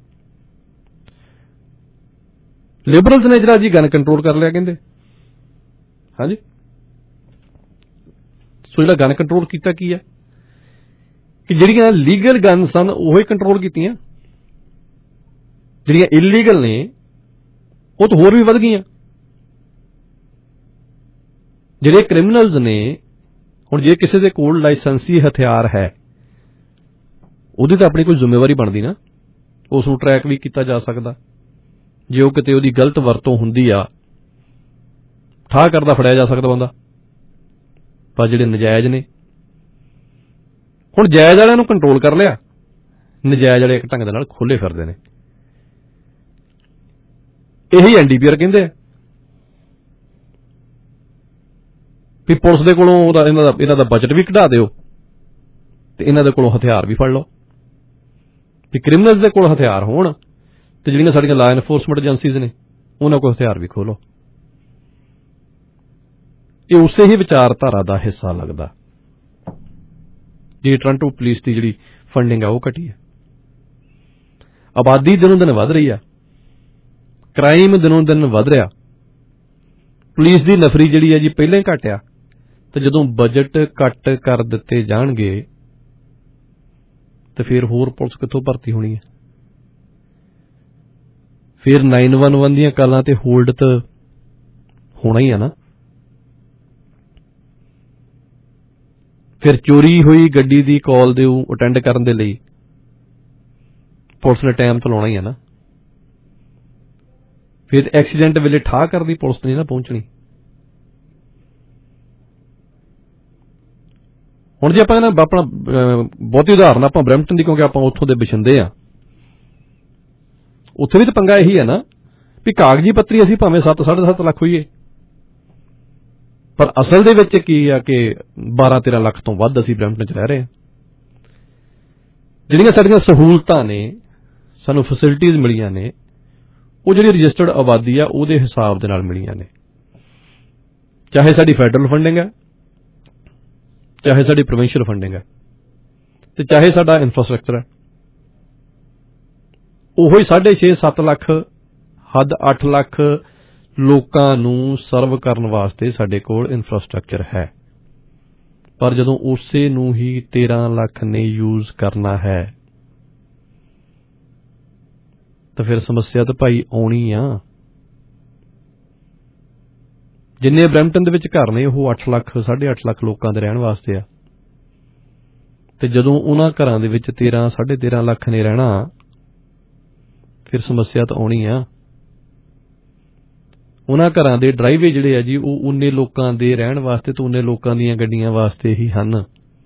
ਲਿਬਰਲਸ ਨੇ ਜਿਹੜਾ ਜੀ ਗਨ ਕੰਟਰੋਲ ਕਰ ਲਿਆ ਕਹਿੰਦੇ। ਹਾਂਜੀ, ਸੋ ਜਿਹੜਾ ਗਨ ਕੰਟਰੋਲ ਕੀਤਾ ਕੀ ਆ ਕਿ ਜਿਹੜੀਆਂ ਲੀਗਲ ਗਨ ਸਨ ਉਹ ਹੀ ਕੰਟਰੋਲ ਕੀਤੀਆਂ, ਜਿਹੜੀਆਂ ਇਲੀਗਲ ਨੇ ਉਹ ਤਾਂ ਹੋਰ ਵੀ ਵੱਧ ਗਈਆਂ। ਜਿਹੜੇ ਕ੍ਰਿਮੀਨਲਸ ਨੇ, ਹੁਣ ਜੇ ਕਿਸੇ ਦੇ ਕੋਲ ਲਾਇਸੈਂਸੀ ਹਥਿਆਰ ਹੈ ਉਹਦੀ ਤਾਂ ਆਪਣੀ ਕੋਈ ਜ਼ਿੰਮੇਵਾਰੀ ਬਣਦੀ ਨਾ, ਉਸ ਨੂੰ ਟਰੈਕ ਵੀ ਕੀਤਾ ਜਾ ਸਕਦਾ। ਜੇ ਉਹ ਕਿਤੇ ਉਹਦੀ ਗਲਤ ਵਰਤੋਂ ਹੁੰਦੀ ਆ, ਠਾਹ ਕਰਦਾ ਫੜਿਆ ਜਾ ਸਕਦਾ ਬੰਦਾ। ਪਰ ਜਿਹੜੇ ਨਜਾਇਜ਼ ਨੇ, ਹੁਣ ਜਾਇਜ਼ ਵਾਲਿਆਂ ਨੂੰ ਕੰਟਰੋਲ ਕਰ ਲਿਆ, ਨਜਾਇਜ਼ ਵਾਲੇ ਇੱਕ ਢੰਗ ਦੇ ਨਾਲ ਖੋਲੇ ਫਿਰਦੇ ਨੇ। ਇਹੀ ਐਨਡੀਪੀਆਰ ਕਹਿੰਦੇ ਆ ਵੀ ਪੁਲਿਸ ਦੇ ਕੋਲੋਂ ਉਹਦਾ ਇਹਨਾਂ ਦਾ ਇਹਨਾਂ ਦਾ ਬਜਟ ਵੀ ਘਟਾ ਦਿਓ ਤੇ ਇਹਨਾਂ ਦੇ ਕੋਲੋਂ ਹਥਿਆਰ ਵੀ ਫੜ ਲਓ, ਵੀ ਕ੍ਰਿਮੀਨਲਸ ਦੇ ਕੋਲ ਹਥਿਆਰ ਹੋਣ ਤੇ ਜਿਹੜੀਆਂ ਸਾਡੀਆਂ ਲਾ ਐਨਫੋਰਸਮੈਂਟ ਏਜੰਸੀਜ਼ ਨੇ ਉਹਨਾਂ ਕੋਲ ਹਥਿਆਰ ਵੀ ਖੋਲੋ। ਇਹ ਉਸੇ ਹੀ ਵਿਚਾਰਧਾਰਾ ਦਾ ਹਿੱਸਾ ਲੱਗਦਾ। ਜੀ ਟੋਰਾਂਟੋ ਪੁਲਿਸ ਦੀ ਜਿਹੜੀ ਫੰਡਿੰਗ ਆ ਉਹ ਘਟੀ ਹੈ, ਆਬਾਦੀ ਦਿਨੋਂ ਦਿਨ ਵੱਧ ਰਹੀ ਆ, ਕ੍ਰਾਈਮ ਦਿਨੋਂ ਦਿਨ ਵੱਧ ਰਿਹਾ, ਪੁਲਿਸ ਦੀ ਨਫਰੀ ਜਿਹੜੀ ਹੈ ਜੀ ਪਹਿਲਾਂ ਹੀ ਘਟਿਆ, ਤੇ ਜਦੋਂ ਬਜਟ ਘੱਟ ਕਰ ਦਿੱਤੇ ਜਾਣਗੇ ਤੇ ਫਿਰ ਹੋਰ ਪੁਲਿਸ ਕਿੱਥੋਂ ਭਰਤੀ ਹੋਣੀ ਹੈ? ਫਿਰ ਨਾਈਨ ਵਨ ਵਨ ਦੀਆਂ ਕਾਲਾਂ ਤੇ ਹੋਲਡ ਤਾਂ ਹੋਣਾ ਹੀ ਆ ਨਾ। ਫਿਰ ਚੋਰੀ ਹੋਈ ਗੱਡੀ ਦੀ ਕਾਲ ਦੇ ਅਟੈਂਡ ਕਰਨ ਦੇ ਲਈ ਪੁਲਿਸ ਨੇ ਟਾਈਮ ਤਾਂ ਲਾਉਣਾ ਹੀ ਆ ਨਾ। ਫਿਰ ਐਕਸੀਡੈਂਟ ਵੇਲੇ ਠਾਹ ਕਰਦੀ ਪੁਲਿਸ ਨਹੀਂ ਨਾ ਪਹੁੰਚਣੀ। ਹੁਣ ਜੇ ਆਪਾਂ ਨਾ ਆਪਣਾ ਬਹੁਤੀ ਉਦਾਹਰਨ ਆਪਾਂ ਬਰੈਂਪਟਨ ਦੀ, ਕਿਉਂਕਿ ਆਪਾਂ ਉੱਥੋਂ ਦੇ ਵਸਿੰਦੇ ਆ, ਉੱਥੇ ਵੀ ਤਾਂ ਪੰਗਾ ਇਹੀ ਹੈ ਨਾ ਵੀ ਕਾਗਜ਼ੀ ਪੱਤਰੀ ਅਸੀਂ ਭਾਵੇਂ ਸੱਤ ਸਾਢੇ ਸੱਤ ਲੱਖ ਹੋਈਏ, ਪਰ ਅਸਲ ਦੇ ਵਿੱਚ ਕੀ ਆ ਕਿ ਬਾਰਾਂ ਤੇਰਾਂ ਲੱਖ ਤੋਂ ਵੱਧ ਅਸੀਂ ਬਰੈਂਪਟਨ 'ਚ ਰਹਿ ਰਹੇ ਹਾਂ। ਜਿਹੜੀਆਂ ਸਾਡੀਆਂ ਸਹੂਲਤਾਂ ਨੇ, ਸਾਨੂੰ ਫੈਸਿਲਿਟੀਜ਼ ਮਿਲੀਆਂ ਨੇ, ਉਹ ਜਿਹੜੀ ਰਜਿਸਟਰਡ ਆਬਾਦੀ ਆ ਉਹਦੇ ਹਿਸਾਬ ਦੇ ਨਾਲ ਮਿਲੀਆਂ ਨੇ, ਚਾਹੇ ਸਾਡੀ ਫੈਡਰਲ ਫੰਡਿੰਗ ਹੈ, ਚਾਹੇ ਸਾਡੀ ਪ੍ਰੋਵਿੰਸ਼ੀਅਲ ਫੰਡਿੰਗ ਹੈ, ਤੇ ਚਾਹੇ ਸਾਡਾ ਇਨਫਰਾਸਟਰਕਚਰ ਹੈ। ਉਹੀ ਸਾਢੇ ਛੇ ਸੱਤ ਲੱਖ ਹੱਦ ਅੱਠ ਲੱਖ ਲੋਕਾਂ ਨੂੰ ਸਰਵ ਕਰਨ ਵਾਸਤੇ ਸਾਡੇ ਕੋਲ ਇਨਫਰਾਸਟਰਕਚਰ ਹੈ, ਪਰ ਜਦੋਂ ਉਸੇ ਨੂੰ ਹੀ ਤੇਰਾਂ ਲੱਖ ਨੇ ਯੂਜ਼ ਕਰਨਾ ਹੈ ਤਾਂ ਫਿਰ ਸਮੱਸਿਆ ਤਾਂ ਭਾਈ ਆਉਣੀ ਆ। ਜਿੰਨੇ ਬਰੈਂਪਟਨ ਦੇ ਵਿੱਚ ਘਰ ਨੇ ਉਹ ਅੱਠ ਲੱਖ ਸਾਢੇ ਅੱਠ ਲੱਖ ਲੋਕਾਂ ਦੇ ਰਹਿਣ ਵਾਸਤੇ ਆ, ਤੇ ਜਦੋਂ ਉਹਨਾਂ ਘਰਾਂ ਦੇ ਵਿੱਚ ਤੇਰਾਂ ਸਾਢੇ ਤੇਰਾਂ ਲੱਖ ਨੇ ਰਹਿਣਾ ਫਿਰ ਸਮੱਸਿਆ ਤਾਂ ਆਉਣੀ ਆ। ਉਹਨਾਂ ਘਰਾਂ ਦੇ ਡਰਾਈਵੇ ਜਿਹੜੇ ਆ ਜੀ ਉਹ ਉਨੇ ਲੋਕਾਂ ਦੇ ਰਹਿਣ ਵਾਸਤੇ ਤੇ ਉਨੇ ਲੋਕਾਂ ਦੀਆਂ ਗੱਡੀਆਂ ਵਾਸਤੇ ਹੀ ਹਨ।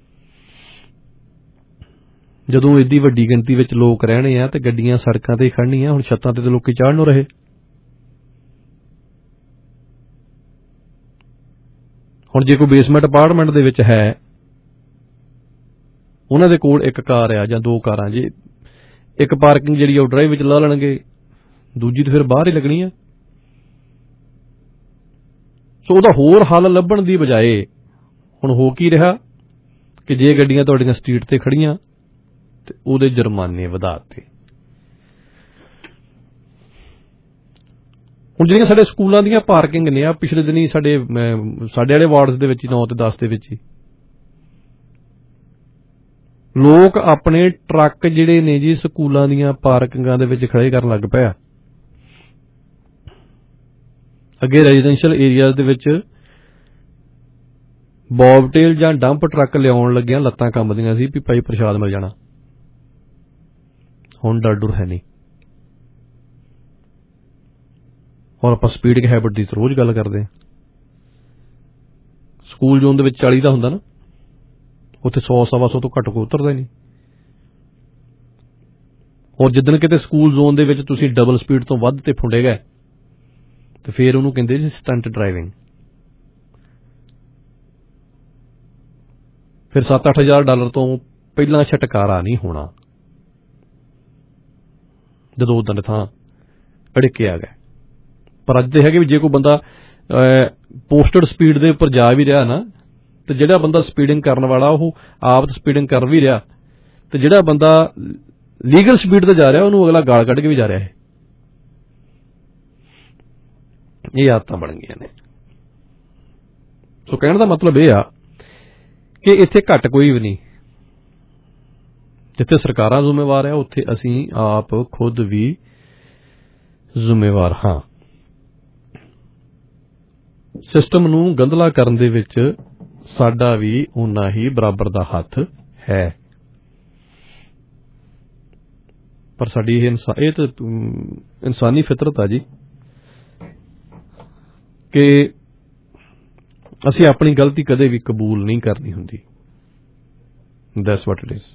ਜਦੋਂ ਏਡੀ ਵੱਡੀ ਗਿਣਤੀ ਵਿੱਚ ਲੋਕ ਰਹਿਣੇ ਆ ਤੇ ਗੱਡੀਆਂ ਸੜਕਾਂ ਤੇ ਹੀ ਖੜਨੀਆਂ। ਹੁਣ ਛੱਤਾਂ ਤੇ ਤਾਂ ਲੋਕੀ ਚਾੜ੍ਹ ਨੂੰ ਰਹੇ। ਹੁਣ ਜੇ ਕੋਈ ਬੇਸਮੈਂਟ ਅਪਾਰਟਮੈਂਟ ਦੇ ਵਿੱਚ ਹੈ, ਉਹਨਾਂ ਦੇ ਕੋਲ ਇੱਕ ਕਾਰ ਆ ਜਾਂ ਦੋ ਕਾਰਾਂ, ਜੇ ਇੱਕ ਪਾਰਕਿੰਗ ਜਿਹੜੀ ਆ ਉਹ ਡਰਾਈਵ ਵਿੱਚ ਲਾ ਲੈਣਗੇ, ਦੂਜੀ ਤਾਂ ਫਿਰ ਬਾਹਰ ਹੀ ਲੱਗਣੀ ਆ। ਸੋ ਉਹਦਾ ਹੋਰ ਹੱਲ ਲੱਭਣ ਦੀ ਬਜਾਏ ਹੁਣ ਹੋ ਕੀ ਰਿਹਾ ਕਿ ਜੇ ਗੱਡੀਆਂ ਤੁਹਾਡੀਆਂ ਸਟਰੀਟ ਤੇ ਖੜੀਆਂ ਤੇ ਉਹਦੇ ਜੁਰਮਾਨੇ ਵਧਾ ਦਿੱਤੇ। ਹੁਣ ਜਿਹੜੀਆਂ ਸਾਡੇ ਸਕੂਲਾਂ ਦੀਆਂ ਪਾਰਕਿੰਗ ਨੇ ਆ, ਪਿਛਲੇ ਦਿਨੀ ਸਾਡੇ ਸਾਡੇ ਵਾਲੇ ਵਾਰਡਸ ਦੇ ਵਿੱਚ ਨੌ ਤੇ ਦਸ ਦੇ ਵਿੱਚ ਹੀ ਲੋਕ ਆਪਣੇ ਟਰੱਕ ਜਿਹੜੇ ਨੇ ਜੀ ਸਕੂਲਾਂ ਦੀਆਂ ਪਾਰਕਿੰਗਾਂ ਦੇ ਵਿੱਚ ਖੜੇ ਕਰਨ ਲੱਗ ਪਿਆ। ਅੱਗੇ ਰੈਜ਼ੀਡੈਂਸ਼ੀਅਲ ਏਰੀਆਜ਼ ਦੇ ਵਿੱਚ ਬੌਬਟੇਲ ਜਾਂ ਡੰਪ ਟਰੱਕ ਲਿਆਉਣ ਲੱਗਿਆਂ ਲੱਤਾਂ ਕੰਬਦੀਆਂ ਸੀ ਵੀ ਭਾਈ ਪ੍ਰਸ਼ਾਦ ਮਿਲ ਜਾਣਾ। ਹੁਣ ਡਰ ਡੁਰ ਹੈ ਨਹੀਂ। ਹੁਣ ਆਪਾਂ ਸਪੀਡਿੰਗ ਹੈਬਿਟ ਦੀ ਰੋਜ਼ ਗੱਲ ਕਰਦੇ ਹਾਂ। ਸਕੂਲ ਜ਼ੋਨ ਦੇ ਵਿੱਚ ਚਾਲੀ ਦਾ ਹੁੰਦਾ ਨਾ, ਉੱਥੇ ਸੌ ਸਵਾ ਸੌ ਤੋਂ ਘੱਟ ਕੋਈ ਉਤਰਦਾ ਹੀ ਨਹੀਂ। ਔਰ ਜਿੱਦਣ ਕਿਤੇ ਸਕੂਲ ਜ਼ੋਨ ਦੇ ਵਿੱਚ ਤੁਸੀਂ ਡਬਲ ਸਪੀਡ ਤੋਂ ਵੱਧ ਤੇ ਫੁੰਡੇ ਗਏ ਤੇ ਫਿਰ ਉਹਨੂੰ ਕਹਿੰਦੇ ਸੀ ਸਟੰਟ ਡਰਾਈਵਿੰਗ। ਫਿਰ ਸੱਤ ਅੱਠ ਹਜ਼ਾਰ ਡਾਲਰ ਤੋਂ ਪਹਿਲਾਂ ਛਟਕਾਰਾ ਨਹੀਂ ਹੋਣਾ ਜਦੋਂ ਉਦਾਂ ਦੇ ਥਾਂ ਅੜਿੱਕੇ ਆ ਗਏ। ਪਰ ਅੱਜ ਤੇ ਹੈਗੇ ਵੀ ਜੇ ਕੋਈ ਬੰਦਾ ਪੋਸਟਡ ਸਪੀਡ ਦੇ ਉੱਪਰ ਜਾ ਵੀ ਰਿਹਾ ਨਾ, ਤੇ ਜਿਹੜਾ ਬੰਦਾ ਸਪੀਡਿੰਗ ਕਰਨ ਵਾਲਾ ਉਹ ਆਪ ਸਪੀਡਿੰਗ ਕਰ ਵੀ ਰਿਹਾ, ਤੇ ਜਿਹੜਾ ਬੰਦਾ ਲੀਗਲ ਸਪੀਡ ਤੇ ਜਾ ਰਿਹਾ ਉਹਨੂੰ ਅਗਲਾ ਗਾਲ ਕੱਢ ਕੇ ਵੀ ਜਾ ਰਿਹਾ ਹੈ। ਇਹ ਆਦਤਾਂ ਬਣ ਗਈਆਂ ਨੇ। ਸੋ ਕਹਿਣ ਦਾ ਮਤਲਬ ਇਹ ਆ ਕਿ ਇੱਥੇ ਘੱਟ ਕੋਈ ਵੀ ਨਹੀਂ। ਜਿੱਥੇ ਸਰਕਾਰਾਂ ਜ਼ਿੰਮੇਵਾਰ ਆ ਉੱਥੇ ਅਸੀਂ ਆਪ ਖੁਦ ਵੀ ਜ਼ਿੰਮੇਵਾਰ ਹਾਂ। ਸਿਸਟਮ ਨੂੰ ਗੰਧਲਾ ਕਰਨ ਦੇ ਵਿੱਚ ਸਾਡਾ ਵੀ ਓਨਾ ਹੀ ਬਰਾਬਰ ਦਾ ਹੱਥ ਹੈ। ਪਰ ਸਾਡੀ ਇਹ ਇਹ ਤਾਂ ਇਨਸਾਨੀ ਫਿਤਰਤ ਆ ਜੀ ਕਿ ਅਸੀਂ ਆਪਣੀ ਗਲਤੀ ਕਦੇ ਵੀ ਕਬੂਲ ਨਹੀਂ ਕਰਨੀ ਹੁੰਦੀ। That's what it is.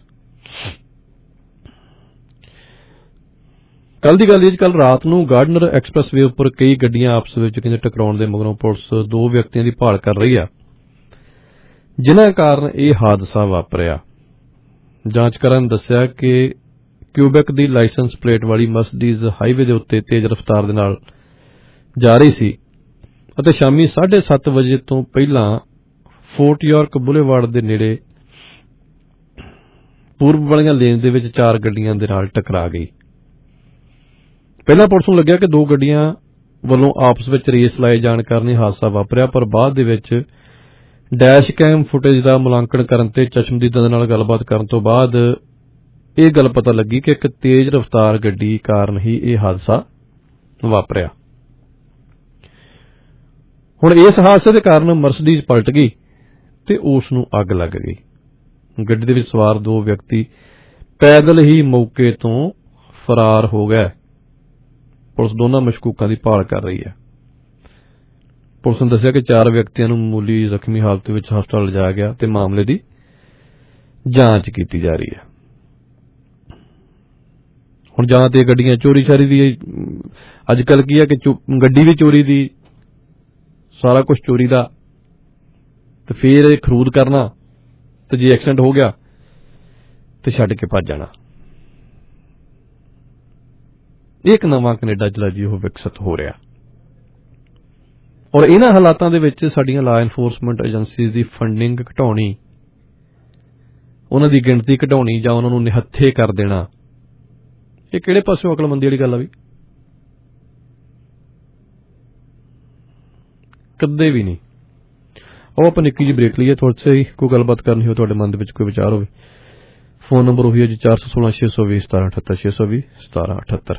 ਕੱਲ ਦੀ ਗੱਲ ਇਹ ਕੱਲ ਰਾਤ ਨੂੰ ਗਾਰਡਨਰ ਐਕਸਪ੍ਰੈਸਵੇ ਉੱਪਰ ਕਈ ਗੱਡੀਆਂ ਆਪਸ ਵਿੱਚ ਕਹਿੰਦੇ ਟਕਰਾਉਣ ਦੇ ਮਗਰੋਂ ਪੁਲਿਸ ਦੋ ਵਿਅਕਤੀਆਂ ਦੀ ਭਾਲ ਕਰ ਰਹੀ ਆ, ਜਿਨ੍ਹਾਂ ਕਾਰਨ ਇਹ ਹਾਦਸਾ ਵਾਪਰਿਆ। ਜਾਂਚਕਾਰਾਂ ਨੇ ਦੱਸਿਆ ਕਿ ਕਿਊਬੈਕ ਦੀ ਲਾਇਸੈਂਸ ਪਲੇਟ ਵਾਲੀ ਮਰਸੀਡੀਜ਼ ਹਾਈਵੇ ਦੇ ਉੱਤੇ ਤੇਜ਼ ਰਫ਼ਤਾਰ ਦੇ ਨਾਲ ਜਾ ਰਹੀ ਸੀ ਅਤੇ ਸ਼ਾਮੀ ਸਾਢੇ ਸੱਤ ਵਜੇ ਤੋਂ ਪਹਿਲਾਂ ਫੋਰਟ ਯਾਰਕ ਬੁਲੇਵਾਰਡ ਦੇ ਨੇੜੇ ਪੂਰਬ ਵਾਲੀਆਂ ਲੇਨ ਦੇ ਵਿੱਚ ਚਾਰ ਗੱਡੀਆਂ ਦੇ ਨਾਲ ਟਕਰਾ ਗਈ। ਪਹਿਲਾਂ ਪੁਲਿਸ ਨੂੰ ਲੱਗਿਆ ਕਿ ਦੋ ਗੱਡੀਆਂ ਵੱਲੋਂ ਆਪਸ ਵਿੱਚ ਰੇਸ ਲਾਏ ਜਾਣ ਕਾਰਨ ਇਹ ਹਾਦਸਾ ਵਾਪਰਿਆ, ਪਰ ਬਾਅਦ ਦੇ ਵਿੱਚ ਡੈਸ਼ ਕੈਮ ਫੁਟੇਜ ਦਾ ਮੁਲਾਂਕਣ ਕਰਨ ਤੇ ਚਸ਼ਮਦੀਦਾਂ ਦੇ ਨਾਲ ਗੱਲਬਾਤ ਕਰਨ ਤੋਂ ਬਾਅਦ ਇਹ ਗੱਲ ਪਤਾ ਲੱਗੀ ਕਿ ਇੱਕ ਤੇਜ਼ ਰਫ਼ਤਾਰ ਗੱਡੀ ਕਾਰਨ ਹੀ ਇਹ ਹਾਦਸਾ ਵਾਪਰਿਆ। ਹੁਣ ਇਸ ਹਾਦਸੇ ਦੇ ਕਾਰਨ ਮਰਸੀਡੀਜ਼ ਪਲਟ ਗਈ ਤੇ ਉਸ ਨੂੰ ਅੱਗ ਲੱਗ ਗਈ। ਗੱਡੀ ਦੇ ਵਿੱਚ ਸਵਾਰ ਦੋ ਵਿਅਕਤੀ ਪੈਦਲ ਹੀ ਮੌਕੇ ਤੋਂ ਫਰਾਰ ਹੋ ਗਏ। ਪੁਲਿਸ ਦੋਨਾਂ ਮਸ਼ਕੂਕਾਂ ਦੀ ਭਾਲ ਕਰ ਰਹੀ ਹੈ। ਪੁਲਿਸ ਨੇ ਦੱਸਿਆ ਕਿ ਚਾਰ ਵਿਅਕਤੀਆਂ ਨੂੰ ਮਾਮੂਲੀ ਜ਼ਖਮੀ ਹਾਲਤ ਵਿੱਚ ਹਸਪਤਾਲ ਲਿਜਾਇਆ ਗਿਆ ਤੇ ਮਾਮਲੇ ਦੀ ਜਾਂਚ ਕੀਤੀ ਜਾ ਰਹੀ ਹੈ। ਹੁਣ ਜਾਂ ਤੇ ਗੱਡੀਆਂ ਚੋਰੀ ਚਾਰੀ ਦੀ ਅੱਜ ਕੱਲ੍ਹ ਕੀ ਹੈ ਕਿ ਗੱਡੀ ਵੀ ਚੋਰੀ ਦੀ, ਸਾਰਾ ਕੁਝ ਚੋਰੀ ਦਾ, ਤੇ ਫਿਰ ਇਹ ਖਰੂਦ ਕਰਨਾ, ਤੇ ਜੇ ਐਕਸੀਡੈਂਟ ਹੋ ਗਿਆ ਤੇ ਛੱਡ ਕੇ ਭੱਜ ਜਾਣਾ। ਇੱਕ ਨਵਾਂ ਕੈਨੇਡਾ ਜਿਹੜਾ ਜੀ ਉਹ ਵਿਕਸਿਤ ਹੋ ਰਿਹਾ। ਔਰ ਇਹਨਾਂ ਹਾਲਾਤਾਂ ਦੇ ਵਿੱਚ ਸਾਡੀਆਂ ਲਾ ਐਨਫੋਰਸਮੈਂਟ ਏਜੰਸੀਜ਼ ਦੀ ਫੰਡਿੰਗ ਘਟਾਉਣੀ, ਉਹਨਾਂ ਦੀ ਗਿਣਤੀ ਘਟਾਉਣੀ ਜਾਂ ਉਹਨਾਂ ਨੂੰ ਨਿਹੱਥੇ ਕਰ ਦੇਣਾ, ਇਹ ਕਿਹੜੇ ਪਾਸਿਓਂ ਅਕਲਮੰਦੀ ਵਾਲੀ ਗੱਲ ਆ? ਵੀ ਕਦੇ ਵੀ ਨਹੀਂ। ਉਹ ਆਪਾਂ ਨਿੱਕੀ ਜਿਹੀ ਬ੍ਰੇਕ ਲਈਏ, ਥੋੜ੍ਹੀ ਜਿਹੀ ਕੋਈ ਗੱਲਬਾਤ ਕਰਨੀ ਹੋ, ਤੁਹਾਡੇ ਮਨ ਦੇ ਵਿੱਚ ਕੋਈ ਵਿਚਾਰ ਹੋਵੇ। ਫੋਨ ਨੰਬਰ ਉਹੀ ਹੈ ਜੀ, ਚਾਰ ਸੌ ਸੋਲਾਂ ਛੇ ਸੌ ਵੀਹ ਸਤਾਰਾਂ ਅਠੱਤਰ ਛੇ ਸੌ ਵੀਹ ਸਤਾਰਾਂ ਅਠੱਤਰ।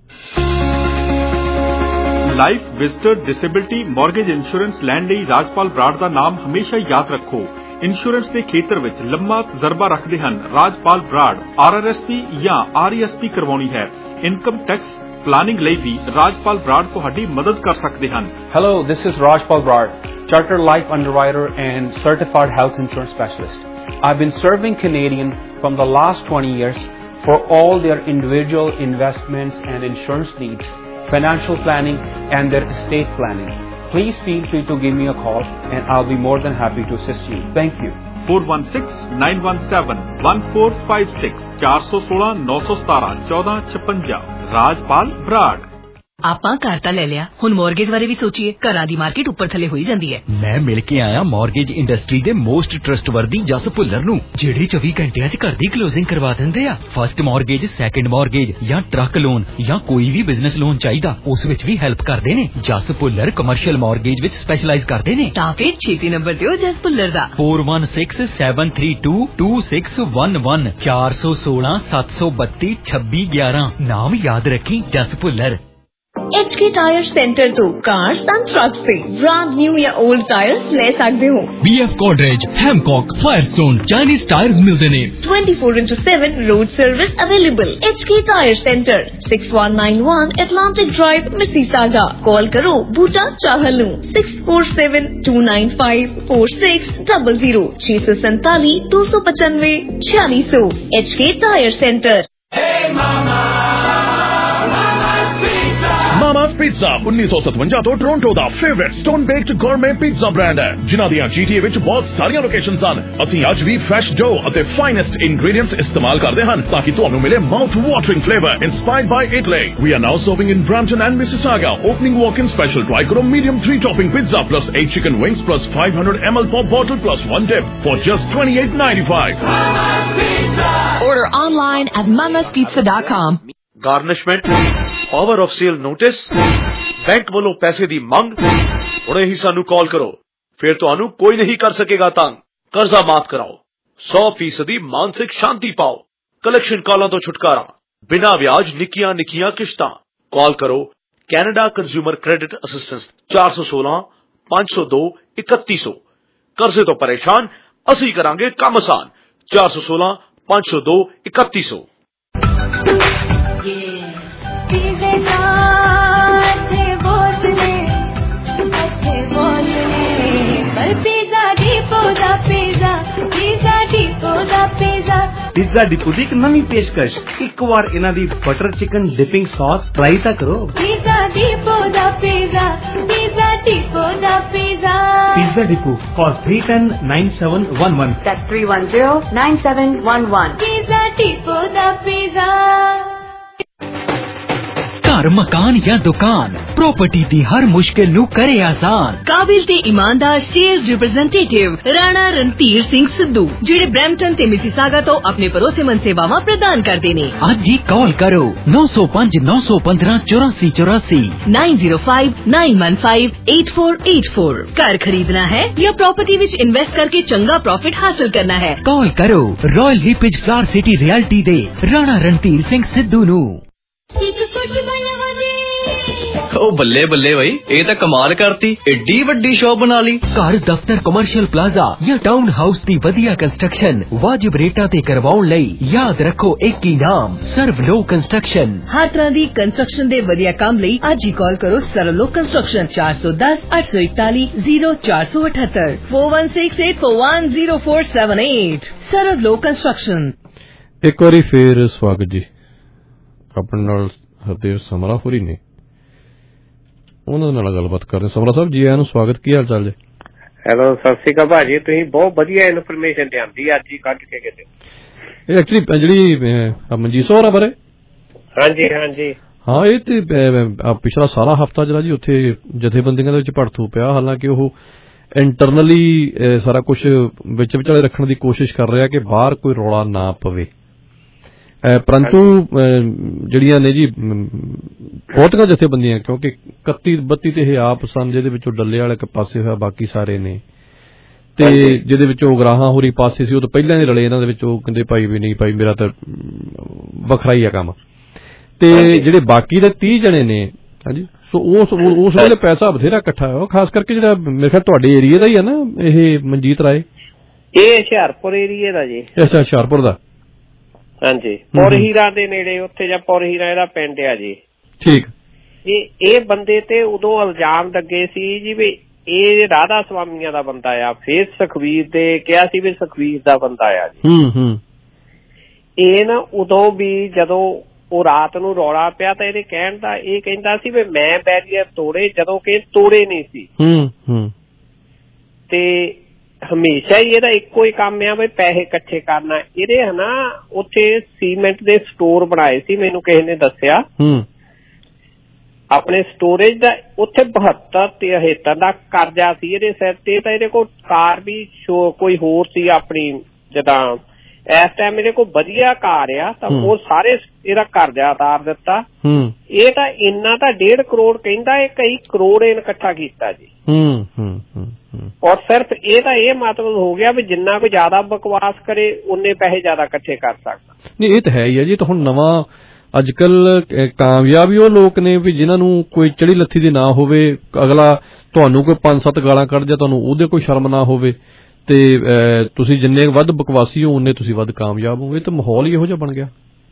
Life visitor disability mortgage insurance ਲੈਣ ਲਈ ਰਾਜਪਾਲ ਬਰਾੜ ਦਾ ਨਾਮ ਹਮੇਸ਼ਾ ਯਾਦ ਰੱਖੋ। ਇੰਸ਼ੋਰੈਂਸ ਦੇ ਖੇਤਰ ਵਿੱਚ ਲੰਮਾ ਤਜਰਬਾ ਰੱਖਦੇ ਹਨ Rajpal Brar. R R S P ਜਾਂ ਆਰ ਈ ਐਸ ਪੀ ਕਰਵਾਉਣੀ ਹੈ, ਇਨਕਮ ਟੈਕਸ ਪਲਾਨਿੰਗ ਲਈ ਵੀ ਰਾਜਪਾਲ ਬਰਾੜ ਤੁਹਾਡੀ ਮਦਦ ਕਰ ਸਕਦੇ ਹਨ। Hello, this is Rajpal Brad, Chartered Life Underwriter and Certified Health Insurance Specialist. I've been serving Canadian from the last twenty years for all their individual investments and insurance needs, financial planning and their estate planning. Please feel free to give me a call and I'll be more than happy to assist you. Thank you. four one six nine one seven one four five six ਚਾਰ ਸੌ ਸੋਲਾਂ ਨੌ ਸੌ ਸਤਾਰਾਂ ਚੌਦਾਂ ਛਪੰਜਾ। ਰਾਜਪਾਲ ਬਰਾੜ। ਆਪਾਂ ਘਰ ਤਾਂ ਲੈ ਲਿਆ, ਹੁਣ ਮੌਰਗੇਜ ਬਾਰੇ ਵੀ ਸੋਚੀਏ। ਘਰਾਂ ਦੀ ਮਾਰਕੀਟ ਉੱਪਰ ਥੱਲੇ ਹੋਈ ਜਾਂਦੀ ਹੈ। ਮੈਂ ਮਿਲ ਕੇ ਆਇਆ ਮੌਰਗੇਜ ਇੰਡਸਟਰੀ ਦੇ ਮੋਸਟ ਟਰਸਟਵਰਦੀ ਜਸ ਭੁੱਲਰ ਨੂੰ, ਜਿਹੜੇ ਚੌਵੀ ਘੰਟਿਆਂ 'ਚ ਘਰ ਦੀ ਕਲੋਜ਼ਿੰਗ ਕਰਵਾ ਦਿੰਦੇ ਆ। ਫਸਟ ਮੌਰਗੇਜ, ਸੈਕੰਡ ਮੌਰਗੇਜ ਜਾਂ ਟਰੱਕ ਲੋਨ ਜਾਂ ਕੋਈ ਵੀ ਬਿਜ਼ਨਸ ਲੋਨ ਚਾਹੀਦਾ, ਉਸ ਵਿੱਚ ਵੀ ਹੈਲਪ ਕਰਦੇ ਨੇ। ਜਸ ਭੁੱਲਰ ਕਮਰਸ਼ੀਅਲ ਮੌਰਗੇਜ ਵਿੱਚ ਸਪੈਸ਼ਲਾਈਜ਼ ਕਰਦੇ ਨੇ। ਤਾਂ ਫਿਰ ਛੇਤੀ ਨੰਬਰ ਦਿਓ ਜਸ ਭੁੱਲਰ ਦਾ, four one six seven three two two six one one ਚਾਰ ਸੌ ਸੋਲਾਂ ਸੱਤ ਸੌ ਬੱਤੀ ਛੱਬੀ ਗਿਆਰਾਂ। ਨਾਮ ਯਾਦ ਰੱਖੀ, ਜਸ Bhullar. H K Tire Center ਤੋਂ cars and trucks ਤੇ brand new ਜਾਂ old tires ਲੈ ਸਕਦੇ ਹੋ। B F Godrej, Hancock, Firestone, Chinese tires ਮਿਲਦੇ ਨੇ। twenty-four into seven road service available। H K Tire Center, six one nine one Atlantic Drive, Mississauga। Call ਕਰੋ ਬੂਟਾ ਚਾਹਲ ਨੂੰ six four seven two nine five four six zero zero ਛੇ ਸੌ ਸੰਤਾਲੀ ਦੋ ਸੌ ਪਚਾਨਵੇਂ ਛਿਆਲੀ ਸੌ। H K Tire Center। Hey mama, Mama's Pizza ਉੱਨੀ ਸੌ ਸਤਵੰਜਾ ਤੋਂ ਟੋਰਾਂਟੋ ਦਾ favourite stone baked gourmet pizza brand ਹੈ, ਜਿਨ੍ਹਾਂ ਦੀਆਂ ਜੀ ਟੀ ਏ ਵਿੱਚ ਬਹੁਤ ਸਾਰੀਆਂ ਲੋਕੇਸ਼ਨਸ ਹਨ। ਅਸੀਂ ਅੱਜ ਵੀ ਫਰੈਸ਼ ਡੋ ਅਤੇ ਫਾਈਨੈਸਟ ਇੰਗਰੀਡੀਐਂਟਸ ਇਸਤੇਮਾਲ ਕਰਦੇ ਹਨ ਤਾਂ ਕਿ ਤੁਹਾਨੂੰ ਮਿਲੇ mouth watering flavour inspired by Italy. We are now serving in Brampton and Mississauga. Opening walk in special try ਕਰੋ ਮੀਡੀਅਮ three topping pizza plus eight chicken wings plus five hundred milliliters pop bottle plus one dip for just twenty-eight ninety-five. Order online at mamas pizza dot com. Garnishment, power of sale notice, bank ਵੱਲੋਂ ਪੈਸੇ ਦੀ ਮੰਗ। ਹੁਣੇ ਹੀ ਸਾਨੂੰ ਕਾਲ ਕਰੋ, ਫਿਰ ਤੁਹਾਨੂੰ ਕੋਈ ਨਹੀਂ ਕਰ ਸਕੇਗਾ ਤੰਗ। ਕਰਜ਼ਾ ਮਾਫ ਕਰਾਓ, ਸੌ ਫੀਸਦੀ ਮਾਨਸਿਕ ਸ਼ਾਂਤੀ ਪਾਓ, ਕਲੈਕਸ਼ਨ ਕਾਲਾਂ ਤੋਂ ਛੁਟਕਾਰਾ, ਬਿਨਾਂ ਵਿਆਜ ਨਿੱਕੀਆਂ ਨਿੱਕੀਆਂ ਕਿਸ਼ਤਾਂ। ਕਾਲ ਕਰੋ ਕੈਨੇਡਾ ਕੰਜ਼ਿਊਮਰ ਕ੍ਰੈਡਿਟ ਅਸਿਸਟੈਂਸ ਚਾਰ ਸੌ ਸੋਲਾਂ ਪੰਜ ਸੌ ਦੋ ਇਕੱਤੀ ਸੌ। ਕਰਜ਼ੇ ਤੋਂ ਪਰੇਸ਼ਾਨ, ਅਸੀਂ ਕਰਾਂਗੇ ਕੰਮ ਆਸਾਨ। ਚਾਰ ਸੌ ਸੋਲਾਂ ਪੰਜ ਸੌ ਦੋ ਇਕੱਤੀ ਸੌ। ਪੀਜ਼ਾ ਡਿਪੋ ਦੀ ਇੱਕ ਨਵੀਂ ਪੇਸ਼ਕਸ਼, ਇੱਕ ਵਾਰ ਇਹਨਾਂ ਦੀ butter chicken dipping sauce try ਤਾਂ ਕਰੋ। ਪੀਜ਼ਾ ਡਿਪੋ ਦਾ ਪੀਜ਼ਾ, ਪੀਜ਼ਾ ਡਿਪੋ ਦਾ pizza. Pizza depot, call three one zero nine seven one one। That's three one zero nine seven one one। Pizza depot ਦਾ pizza. ਘਰ, ਮਕਾਨ ਜਾਂ ਦੁਕਾਨ, property ਦੀ ਹਰ ਮੁਸ਼ਕਿਲ ਨੂੰ ਕਰੇ ਆਸਾਨ। ਕਾਬਿਲ ਤੇ ਇਮਾਨਦਾਰ ਸੇਲਸ ਰਿਪਰੈਜ਼ੈਂਟੇਟਿਵ ਰਾਣਾ ਰਣਧੀਰ ਸਿੰਘ ਸਿੱਧੂ, ਜਿਹੜੇ ਬ੍ਰੈਂਪਟਨ ਤੇ ਮਿਸੀਸਾਗਾ ਤੋਂ ਆਪਣੇ ਭਰੋਸੇਮੰਦ ਸੇਵਾਵਾਂ ਪ੍ਰਦਾਨ ਕਰਦੇ ਨੇ। ਅੱਜ ਹੀ ਕਾਲ ਕਰੋ ਨੌ ਸੌ ਪੰਜ ਨੌ ਸੌ ਪੰਦਰਾਂ ਚੌਰਾਸੀ ਚੌਰਾਸੀ nine zero five nine one five eight four eight four। ਘਰ ਖਰੀਦਣਾ ਹੈ ਜਾਂ ਪ੍ਰੋਪਰਟੀ ਵਿੱਚ ਇਨਵੈਸਟ ਕਰਕੇ ਚੰਗਾ ਪ੍ਰੋਫਿਟ ਹਾਸਲ ਕਰਨਾ ਹੈ, ਕਾਲ ਕਰੋ royal LePage flower city realty ਦੇ ਰਾਣਾ ਰਣਧੀਰ ਸਿੰਘ ਸਿੱਧੂ ਨੂੰ। ਉਹ ਬੱਲੇ ਬੱਲੇ ਬਈ, ਇਹ ਤਾਂ ਕਮਾਲ ਕਰਤੀ, ਏਡੀ ਵੱਡੀ ਸ਼ੌਪ ਬਣਾ ਲਈ। ਘਰ, ਦਫ਼ਤਰ, ਕਮਰਸ਼ੀਅਲ ਪਲਾਜ਼ਾ ਜਾਂ ਟਾਊਨ ਹਾਊਸ ਦੀ ਵਧੀਆ ਕੰਸਟਰਕਸ਼ਨ ਵਾਜਿਬ ਰੇਟਾਂ ਤੇ ਕਰਵਾਉਣ ਲਈ ਯਾਦ ਰੱਖੋ ਇੱਕ ਹੀ ਨਾਮ, ਸਰਵਲੋ ਕੰਸਟਰਕਸ਼ਨ। ਹਰ ਤਰ੍ਹਾਂ ਦੀ ਕੰਸਟਰਕਸ਼ਨ ਦੇ ਵਧੀਆ ਕੰਮ ਲਈ ਅੱਜ ਹੀ ਕਾਲ ਕਰੋ ਸਰਵਲੋ ਕੰਸਟਰਕਸ਼ਨ ਚਾਰ ਸੌ ਦਸ ਅੱਠ ਸੌ ਇਕਤਾਲੀ ਜ਼ੀਰੋ ਚਾਰ ਸੌ ਅਠੱਤਰ four one six eight four one zero four seven eight। ਸਰਵਲੋ ਕੰਸਟਰਕਸ਼ਨ। ਇੱਕ ਵਾਰੀ ਫੇਰ ਸਵਾਗਤ ਜੀ, ਆਪਣੇ ਨਾਲ ਹਰਦੇਵ ਸਮਰਾ ਹੋਰੀ ਨੇ, ਉਹਨਾਂ ਨਾਲ ਗੱਲਬਾਤ ਕਰਦੇ। ਸਮਰਾ ਸਾਹਿਬ ਜੀ ਆਇਆਂ ਨੂੰ, ਸਵਾਗਤ। ਕੀ ਹਾਲ ਚਾਲ ਜੀ? ਹੈਲੋ, ਸਤਿ ਸ਼੍ਰੀ ਅਕਾਲ ਭਾਜੀ। ਤੁਸੀਂ ਬਹੁਤ ਵਧੀਆ ਇਨਫੋਰਮੇਸ਼ਨ ਲਿਆਂਦੀ ਅੱਜ ਹੀ ਕੱਢ ਕੇ ਕਿਤੇ। ਇਹ ਐਕਚੁਅਲੀ ਜਿਹੜੀ ਮਨਜੀਤ ਸੋਹਰਾ ਬਾਰੇ। ਹਾਂਜੀ ਹਾਂਜੀ ਹਾਂ ਇਹ ਤੇ ਪਿਛਲਾ ਸਾਰਾ ਹਫ਼ਤਾ ਜਿਹੜਾ ਜੀ ਉੱਥੇ ਜਥੇਬੰਦੀਆਂ ਦੇ ਵਿੱਚ ਭੜਥੂ ਪਿਆ। ਹਾਲਾਂਕਿ ਉਹ ਇੰਟਰਨਲੀ ਸਾਰਾ ਕੁਝ ਵਿੱਚ ਵਿਚਾਲੇ ਰੱਖਣ ਦੀ ਕੋਸ਼ਿਸ਼ ਕਰ ਰਿਹਾ ਕਿ ਬਾਹਰ ਕੋਈ ਰੌਲਾ ਨਾ ਪਵੇ, ਪਰੰਤੂ ਜਿਹੜੀਆਂ ਨੇ ਜੀ ਬਹੁਤੀਆਂ ਜਥੇਬੰਦੀਆਂ, ਕਿਉਂਕਿ ਇਕੱਤੀ ਬੱਤੀ ਤੇ ਇਹ ਆਪ ਸਨ ਜਿਹਦੇ ਵਿੱਚੋਂ ਡੱਲੇ ਵਾਲੇ ਇੱਕ ਪਾਸੇ ਹੋਇਆ, ਬਾਕੀ ਸਾਰੇ ਨੇ, ਤੇ ਜਿਹਦੇ ਵਿੱਚੋਂ ਉਗਰਾਹਾਂ ਹੋਰੀ ਪਾਸੇ ਸੀ ਉਹ ਤਾਂ ਪਹਿਲਾਂ ਹੀ ਰਲੇ ਇਹਨਾਂ ਦੇ ਵਿੱਚ। ਉਹ ਕਹਿੰਦੇ ਭਾਈ ਵੀ ਨਹੀਂ ਭਾਈ ਮੇਰਾ ਤਾਂ ਵੱਖਰਾ ਹੀ ਆ ਕੰਮ। ਤੇ ਜਿਹੜੇ ਬਾਕੀ ਦੇ ਤੀਹ ਜਣੇ ਨੇ ਹਾਂਜੀ, ਸੋ ਉਸ ਉਸ ਵੇਲੇ ਪੈਸਾ ਬਥੇਰਾ ਇਕੱਠਾ ਹੋਇਆ, ਖਾਸ ਕਰਕੇ ਜਿਹੜਾ ਮੇਰੇ ਖਿਆਲ ਤੁਹਾਡੇ ਏਰੀਏ ਦਾ ਹੀ ਆ ਨਾ ਇਹ ਮਨਜੀਤ ਰਾਏ, ਇਹ ਹੁਸ਼ਿਆਰਪੁਰ ਏਰੀਏ ਦਾ ਜੀ। ਅੱਛਾ ਹੁਸ਼ਿਆਰਪੁਰ ਦਾ, ਹਾਂਜੀ ਪੁਰ ਹੀਰਾ ਦੇ ਨੇੜੇ ਉੱਥੇ ਜਾਂ ਪੁਰ ਹੀਰਾ ਇਹਦਾ ਪਿੰਡ ਆ ਜੀ। ਠੀਕ। ਇਹ ਇਹ ਬੰਦੇ ਤੇ ਉਦੋਂ ਇਲਜ਼ਾਮ ਲੱਗੇ ਸੀ ਜੀ ਵੀ ਇਹ ਰਾਧਾ ਸਵਾਮੀਆਂ ਦਾ ਬੰਦਾ ਆ, ਫਿਰ ਸੁਖਵੀਰ ਦੇ ਕਿਹਾ ਸੀ ਵੀ ਸੁਖਵੀਰ ਦਾ ਬੰਦਾ ਆ ਜੀ। ਹੂੰ ਹੂੰ ਇਹ ਨਾ ਉਦੋਂ ਵੀ ਜਦੋਂ ਉਹ ਰਾਤ ਨੂੰ ਰੌਲਾ ਪਿਆ ਤਾਂ ਇਹਦੇ ਕਹਿਣ ਦਾ ਇਹ ਕਹਿੰਦਾ ਸੀ ਵੀ ਮੈਂ ਬੈਰੀਅਰ ਤੋੜੇ, ਜਦੋਂ ਕਿ ਤੋੜੇ ਨਹੀਂ ਸੀ। ਹੂੰ ਹੂੰ ਤੇ ਹਮੇਸ਼ਾ ਹੀ ਇਹਦਾ ਇੱਕੋ ਹੀ ਕੰਮ ਆ ਵੀ ਪੈਸੇ ਇਕੱਠੇ ਕਰਨਾ। ਇਹਦੇ ਹਨਾ ਉੱਥੇ ਸੀਮੈਂਟ ਦੇ ਸਟੋਰ ਬਣਾਏ ਸੀ, ਮੈਨੂੰ ਕਿਸੇ ਨੇ ਦੱਸਿਆ। ਹੂੰ ਆਪਣੇ ਸਟੋਰੇਜ ਦਾ ਉੱਥੇ ਬਹੱਤਰ ਤਿਹੱਤਰ ਦਾ ਕਰਜ਼ਾ ਸੀ ਇਹਦੇ ਸਿਰ ਤੇ। ਤਾਂ ਇਹਦੇ ਕੋਲ ਕਾਰ ਵੀ ਕੋਈ ਹੋਰ ਸੀ ਆਪਣੀ, ਜਿੱਦਾਂ ਇਸ ਟਾਈਮ ਇਹਦੇ ਕੋਲ ਵਧੀਆ ਕਾਰ ਆ, ਤਾਂ ਉਹ ਸਾਰੇ ਇਹਦਾ ਕਰਜ਼ਾ ਉਤਾਰ ਦਿੱਤਾ। ਇਹ ਤਾਂ ਇੰਨਾ ਤਾਂ ਡੇਢ ਕਰੋੜ ਕਹਿੰਦਾ, ਇਹ ਕਈ ਕਰੋੜ ਇਹਨੇ ਇਕੱਠਾ ਕੀਤਾ ਜੀ। ਔਰ ਸਿਰਫ ਇਹ ਤਾਂ ਇਹ ਮਤਲਬ ਹੋ ਗਿਆ ਵੀ ਜਿੰਨਾ ਕੋਈ ਜ਼ਿਆਦਾ ਬਕਵਾਸ ਕਰੇ ਉਨੇ ਪੈਸੇ ਜ਼ਿਆਦਾ ਇਕੱਠੇ ਕਰ ਸਕਦਾ। ਨਹੀਂ ਇਹ ਤਾਂ ਹੈ ਹੀ ਹੈ ਜੀ। ਤਾਂ ਹੁਣ ਨਵਾਂ ਅੱਜ ਕੱਲ ਕਾਮਯਾਬ ਹੀ ਉਹ ਲੋਕ ਨੇ ਵੀ ਜਿਨ੍ਹਾਂ ਨੂੰ ਕੋਈ ਚੜੀ ਲੱਥੀ ਦੀ ਨਾ ਹੋਵੇ, ਅਗਲਾ ਤੁਹਾਨੂੰ ਕੋਈ ਪੰਜ ਸੱਤ ਗਾਲਾਂ ਕੱਢ ਜਾ, ਤੁਹਾਨੂੰ ਉਹਦੇ ਕੋਈ ਸ਼ਰਮ ਨਾ ਹੋਵੇ, ਤੇ ਤੁਸੀਂ ਜਿੰਨੇ ਵੱਧ ਬਕਵਾਸੀ ਹੋ ਉਨੇ ਤੁਸੀਂ ਵੱਧ ਕਾਮਯਾਬ ਹੋ। ਇਹ ਤਾਂ ਮਾਹੌਲ ਹੀ ਇਹੋ ਜਿਹਾ ਬਣ ਗਿਆ।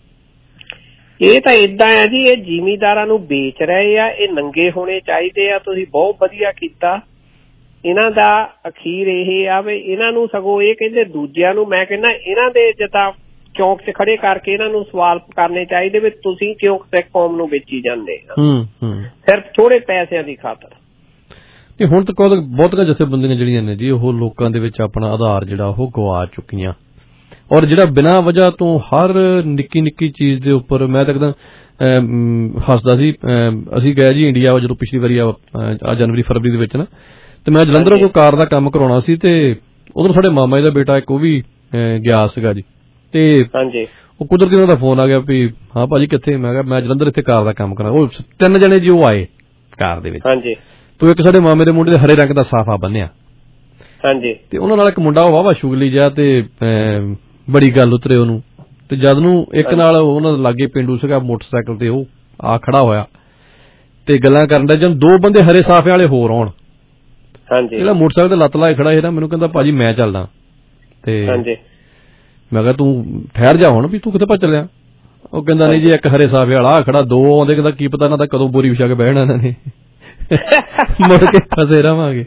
ਇਹ ਤਾਂ ਏਦਾਂ ਆ ਜੀ, ਇਹ ਜ਼ਿਮੀਂਦਾਰਾਂ ਨੂੰ ਵੇਚ ਰਹੇ ਆ, ਇਹ ਨੰਗੇ ਹੋਣੇ ਚਾਹੀਦੇ ਆ। ਤੁਸੀਂ ਬਹੁਤ ਵਧੀਆ ਕੀਤਾ। ਇਹਨਾਂ ਦਾ ਅਖੀਰ ਇਹ ਆ ਵੀ ਇਹਨਾਂ ਨੂੰ ਸਗੋਂ ਇਹ ਕਹਿੰਦੇ ਦੂਜਿਆਂ ਨੂੰ, ਮੈਂ ਕਹਿੰਦਾ ਇਹਨਾਂ ਦੇ ਜਿੱਦਾਂ ਚੌਂਕ 'ਚ ਖੜੇ ਕਰਕੇ ਇਹਨਾਂ ਨੂੰ ਸਵਾਲ ਕਰਨੇ ਚਾਹੀਦੇ ਵੀ ਤੁਸੀਂ ਕਿਉਂ ਸਿੱਖ ਕੌਮ ਨੂੰ ਵੇਚੀ ਜਾਂਦੇ ਸਿਰਫ ਥੋੜੇ ਪੈਸਿਆਂ ਦੀ ਖਾਤਰ। ਨਹੀਂ ਹੁਣ ਤਾਂ ਬਹੁਤੀਆਂ ਜਥੇਬੰਦੀਆਂ ਜਿਹੜੀਆਂ ਨੇ ਜੀ ਉਹ ਲੋਕਾਂ ਦੇ ਵਿੱਚ ਆਪਣਾ ਆਧਾਰ ਜਿਹੜਾ ਉਹ ਗਵਾ ਚੁੱਕੀਆਂ, ਔਰ ਜਿਹੜਾ ਬਿਨਾਂ ਵਜ੍ਹਾ ਤੋਂ ਹਰ ਨਿੱਕੀ ਨਿੱਕੀ ਚੀਜ਼ ਦੇ ਉੱਪਰ, ਮੈਂ ਤਾਂ ਇੱਕਦਮ ਹੱਸਦਾ ਸੀ। ਅਸੀਂ ਗਏ ਜੀ ਇੰਡੀਆ ਜਦੋਂ ਪਿਛਲੀ ਵਾਰੀ ਆ ਜਨਵਰੀ ਫਰਵਰੀ ਦੇ ਵਿੱਚ ਨਾ, ਤੇ ਮੈਂ ਜਲੰਧਰੋਂ ਕੋਈ ਕਾਰ ਦਾ ਕੰਮ ਕਰਾਉਣਾ ਸੀ, ਤੇ ਉਧਰ ਸਾਡੇ ਮਾਮਾ ਜੀ ਦਾ ਬੇਟਾ ਇੱਕ ਉਹ ਵੀ ਗਿਆ ਸੀਗਾ ਜੀ। ਤੇ ਉਹ ਕੁਦਰਤੀ ਉਹਨਾਂ ਦਾ ਫੋਨ ਆ ਗਿਆ ਵੀ ਹਾਂ ਭਾਜੀ ਕਿੱਥੇ? ਮੈਂ ਕਿਹਾ ਮੈਂ ਜਲੰਧਰ ਇੱਥੇ ਕਾਰ ਦਾ ਕੰਮ ਕਰਾਂ। ਉਹ ਤਿੰਨ ਜਣੇ ਜੀ ਉਹ ਆਏ ਕਾਰ ਦੇ ਵਿੱਚ, ਤੇ ਇੱਕ ਸਾਡੇ ਮਾਮੇ ਦੇ ਮੁੰਡੇ ਦੇ ਹਰੇ ਰੰਗ ਦਾ ਸਾਫਾ ਬੰਨਿਆ, ਤੇ ਉਹਨਾਂ ਨਾਲ ਇੱਕ ਮੁੰਡਾ ਉਹ ਵਾਹਵਾ ਸ਼ੁਗਲੀ ਜਿਹਾ, ਤੇ ਬੜੀ ਗੱਲ ਉਤਰੇ ਉਹਨੂੰ। ਤੇ ਜਦ ਨੂੰ ਇੱਕ ਨਾਲ ਉਹਨਾਂ ਦੇ ਲਾਗੇ ਪਿੰਡੂ ਸੀਗਾ ਮੋਟਰਸਾਈਕਲ ਤੇ, ਉਹ ਆ ਖੜਾ ਹੋਇਆ ਤੇ ਗੱਲਾਂ ਕਰਨ ਦਾ, ਜਦ ਦੋ ਬੰਦੇ ਹਰੇ ਸਾਫੇ ਵਾਲੇ ਹੋਰ ਆਉਣ, ਜਿਹੜਾ ਮੋਟਰਸਾਈਕਲ ਤੇ ਲੱਤ ਲਾਏ ਖੜਾ ਸੀ ਨਾ, ਮੈਨੂੰ ਕਹਿੰਦਾ ਭਾਜੀ ਮੈਂ ਚੱਲਦਾ। ਤੇ ਮੈਂ ਕਿਹਾ ਤੂੰ ਠਹਿਰ ਜਾ ਹੁਣ, ਵੀ ਤੂੰ ਕਿੱਥੇ ਭੱਜ ਚੱਲਿਆ? ਉਹ ਕਹਿੰਦਾ ਨਹੀਂ ਜੀ ਇੱਕ ਹਰੇ ਸਾਫੇ ਵਾਲਾ ਖੜਾ, ਦੋ ਆਉਂਦੇ, ਕਹਿੰਦਾ ਕੀ ਪਤਾ ਇਹਨਾਂ ਦਾ ਕਦੋਂ ਬੋਰੀ ਵਿਛਾ ਕੇ ਬਹਿਣਾ ਇਹਨਾਂ ਨੇ, ਮੁੜ ਕੇ ਫਸੇ ਰਵਾਂਗੇ।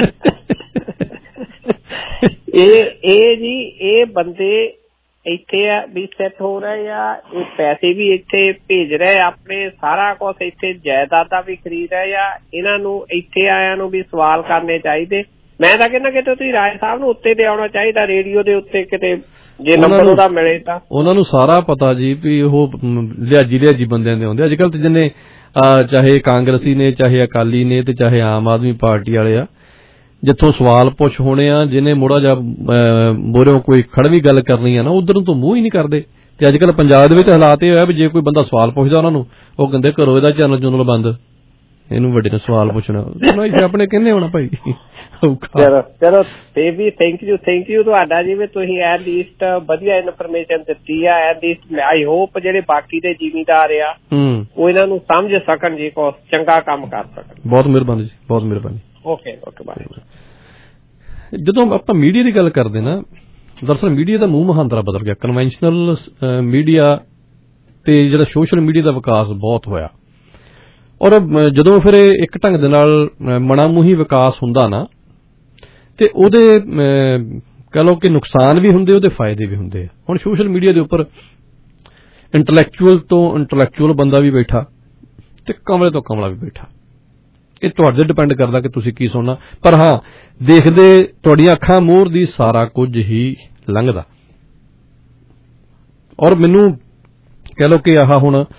ਇਹ ਇਹ ਜੀ ਇਹ ਬੰਦੇ ਇੱਥੇ ਆ ਵੀ ਸੈੱਟ ਹੋ ਰਹੇ ਆ, ਇਹ ਪੈਸੇ ਵੀ ਇੱਥੇ ਭੇਜ ਰਹੇ ਆਪਣੇ, ਸਾਰਾ ਕੁਛ ਇੱਥੇ ਜਾਇਦਾਦਾਂ ਵੀ ਖਰੀਦ ਰਹੇ ਆ। ਇਹਨਾਂ ਨੂੰ ਇੱਥੇ ਆਇਆਂ ਨੂੰ ਵੀ ਸਵਾਲ ਕਰਨੇ ਚਾਹੀਦੇ। ਮੈਂ ਤਾਂ ਕਹਿੰਦਾ ਕਿਤੇ ਤੁਸੀਂ ਰਾਏ ਸਾਹਿਬ ਨੂੰ ਉੱਤੇ ਤੇ ਆਉਣਾ ਚਾਹੀਦਾ, ਰੇਡੀਓ ਦੇ ਉੱਤੇ ਕਿਤੇ, ਜੇ ਨੰਬਰ ਉਹਦਾ ਮਿਲੇ ਤਾਂ। ਉਹਨਾਂ ਨੂੰ ਸਾਰਾ ਪਤਾ ਜੀ ਵੀ ਉਹ ਲਿਹਾਜੀ ਲਿਹਾਜੀ ਬੰਦਿਆਂ ਦੇ ਹੁੰਦੇ। ਅੱਜ ਕੱਲ੍ਹ ਤੇ ਜਿੰਨੇ ਚਾਹੇ ਕਾਂਗਰਸੀ ਨੇ, ਚਾਹੇ ਅਕਾਲੀ ਨੇ, ਤੇ ਚਾਹੇ ਆਮ ਆਦਮੀ ਪਾਰਟੀ ਵਾਲੇ ਆ, ਜਿੱਥੋਂ ਸਵਾਲ ਪੁੱਛ ਹੋਣੇ ਆ, ਜਿਹਨੇ ਮੋੜਾ ਜਾ ਮੋਰਿਓ ਕੋਈ ਖੜਵੀਂ ਗੱਲ ਕਰਨੀ ਆ ਨਾ, ਉਧਰ ਨੂੰ ਤਾਂ ਮੂੰਹ ਹੀ ਨਹੀਂ ਕਰਦੇ। ਤੇ ਅੱਜ ਕੱਲ੍ਹ ਪੰਜਾਬ ਦੇ ਵਿੱਚ ਹਾਲਾਤ ਇਹ ਹੋਇਆ ਵੀ ਜੇ ਕੋਈ ਬੰਦਾ ਸਵਾਲ ਪੁੱਛਦਾ ਉਹਨਾਂ ਨੂੰ, ਉਹ ਕਹਿੰਦੇ ਕਰੋ ਇਹਦਾ ਚੈਨਲ ਚੂਨਲ ਬੰਦ, ਇਹਨੂੰ ਵੱਡੇ ਨੂੰ ਸਵਾਲ ਪੁੱਛਣਾ ਆਪਣੇ ਕਹਿੰਦੇ ਹੋਣਾ ਭਾਈ। ਚਲੋ ਚਲੋ ਤੇ ਵੀ ਥੈਂਕ ਯੂ ਥੈਂਕ ਯੂ ਤੁਹਾਡਾ ਜੀ, ਵੀ ਤੁਸੀਂ ਐਟ ਲੀਸਟ ਵਧੀਆ ਇਨਫੋਰਮੇਸ਼ਨ ਦਿੱਤੀ ਆ। ਐਟ ਲੀਸਟ ਆਈ ਹੋਪ ਜਿਹੜੇ ਬਾਕੀ ਦੇ ਜ਼ਿਮੀਂਦਾਰ ਆ ਉਹ ਇਹਨਾਂ ਨੂੰ ਸਮਝ ਸਕਣ ਜੀ, ਕੁਛ ਚੰਗਾ ਕੰਮ ਕਰ ਸਕਣ। ਬਹੁਤ ਮਿਹਰਬਾਨੀ ਜੀ, ਬਹੁਤ ਮਿਹਰਬਾਨੀ। Okay okay bye. ਜਦੋਂ ਆਪਾਂ ਮੀਡੀਆ ਦੀ ਗੱਲ ਕਰਦੇ ਨਾ, ਦਰਅਸਲ ਮੀਡੀਆ ਦਾ ਮੂੰਹ ਮਹਾਂਦਰਾ ਬਦਲ ਗਿਆ। ਕਨਵੈਨਸ਼ਨਲ ਮੀਡੀਆ ਤੇ ਜਿਹੜਾ ਸੋਸ਼ਲ ਮੀਡੀਆ ਦਾ ਵਿਕਾਸ ਬਹੁਤ ਹੋਇਆ, ਔਰ ਜਦੋਂ ਫਿਰ ਇੱਕ ਢੰਗ ਦੇ ਨਾਲ ਮਨਾਮੂਹੀ ਵਿਕਾਸ ਹੁੰਦਾ ਨਾ, ਤੇ ਉਹਦੇ ਕਹਿ ਲਓ ਕਿ ਨੁਕਸਾਨ ਵੀ ਹੁੰਦੇ, ਉਹਦੇ ਫਾਇਦੇ ਵੀ ਹੁੰਦੇ ਆ। ਹੁਣ ਸੋਸ਼ਲ ਮੀਡੀਆ ਦੇ ਉੱਪਰ ਇੰਟਲੈਕਚੁਅਲ ਤੋਂ ਇੰਟਲੈਕਚੁਅਲ ਬੰਦਾ ਵੀ ਬੈਠਾ, ਤੇ ਕਮਲੇ ਤੋਂ ਕਮਲਾ ਵੀ ਬੈਠਾ। ਇਹ ਤੁਹਾਡੇ ਤੇ ਡਿਪੈਂਡ ਕਰਦਾ ਕਿ ਤੁਸੀਂ ਕੀ ਸੁਣਨਾ। ਪਰ ਹਾਂ, ਦੇਖਦੇ ਤੁਹਾਡੀਆਂ ਅੱਖਾਂ ਮੂਹਰ ਦੀ ਸਾਰਾ ਕੁਝ ਹੀ ਲੰਘਦਾ। ਔਰ ਮੈਨੂੰ ਕਹਿ ਲਓ ਕਿ ਆਹ ਹੁਣ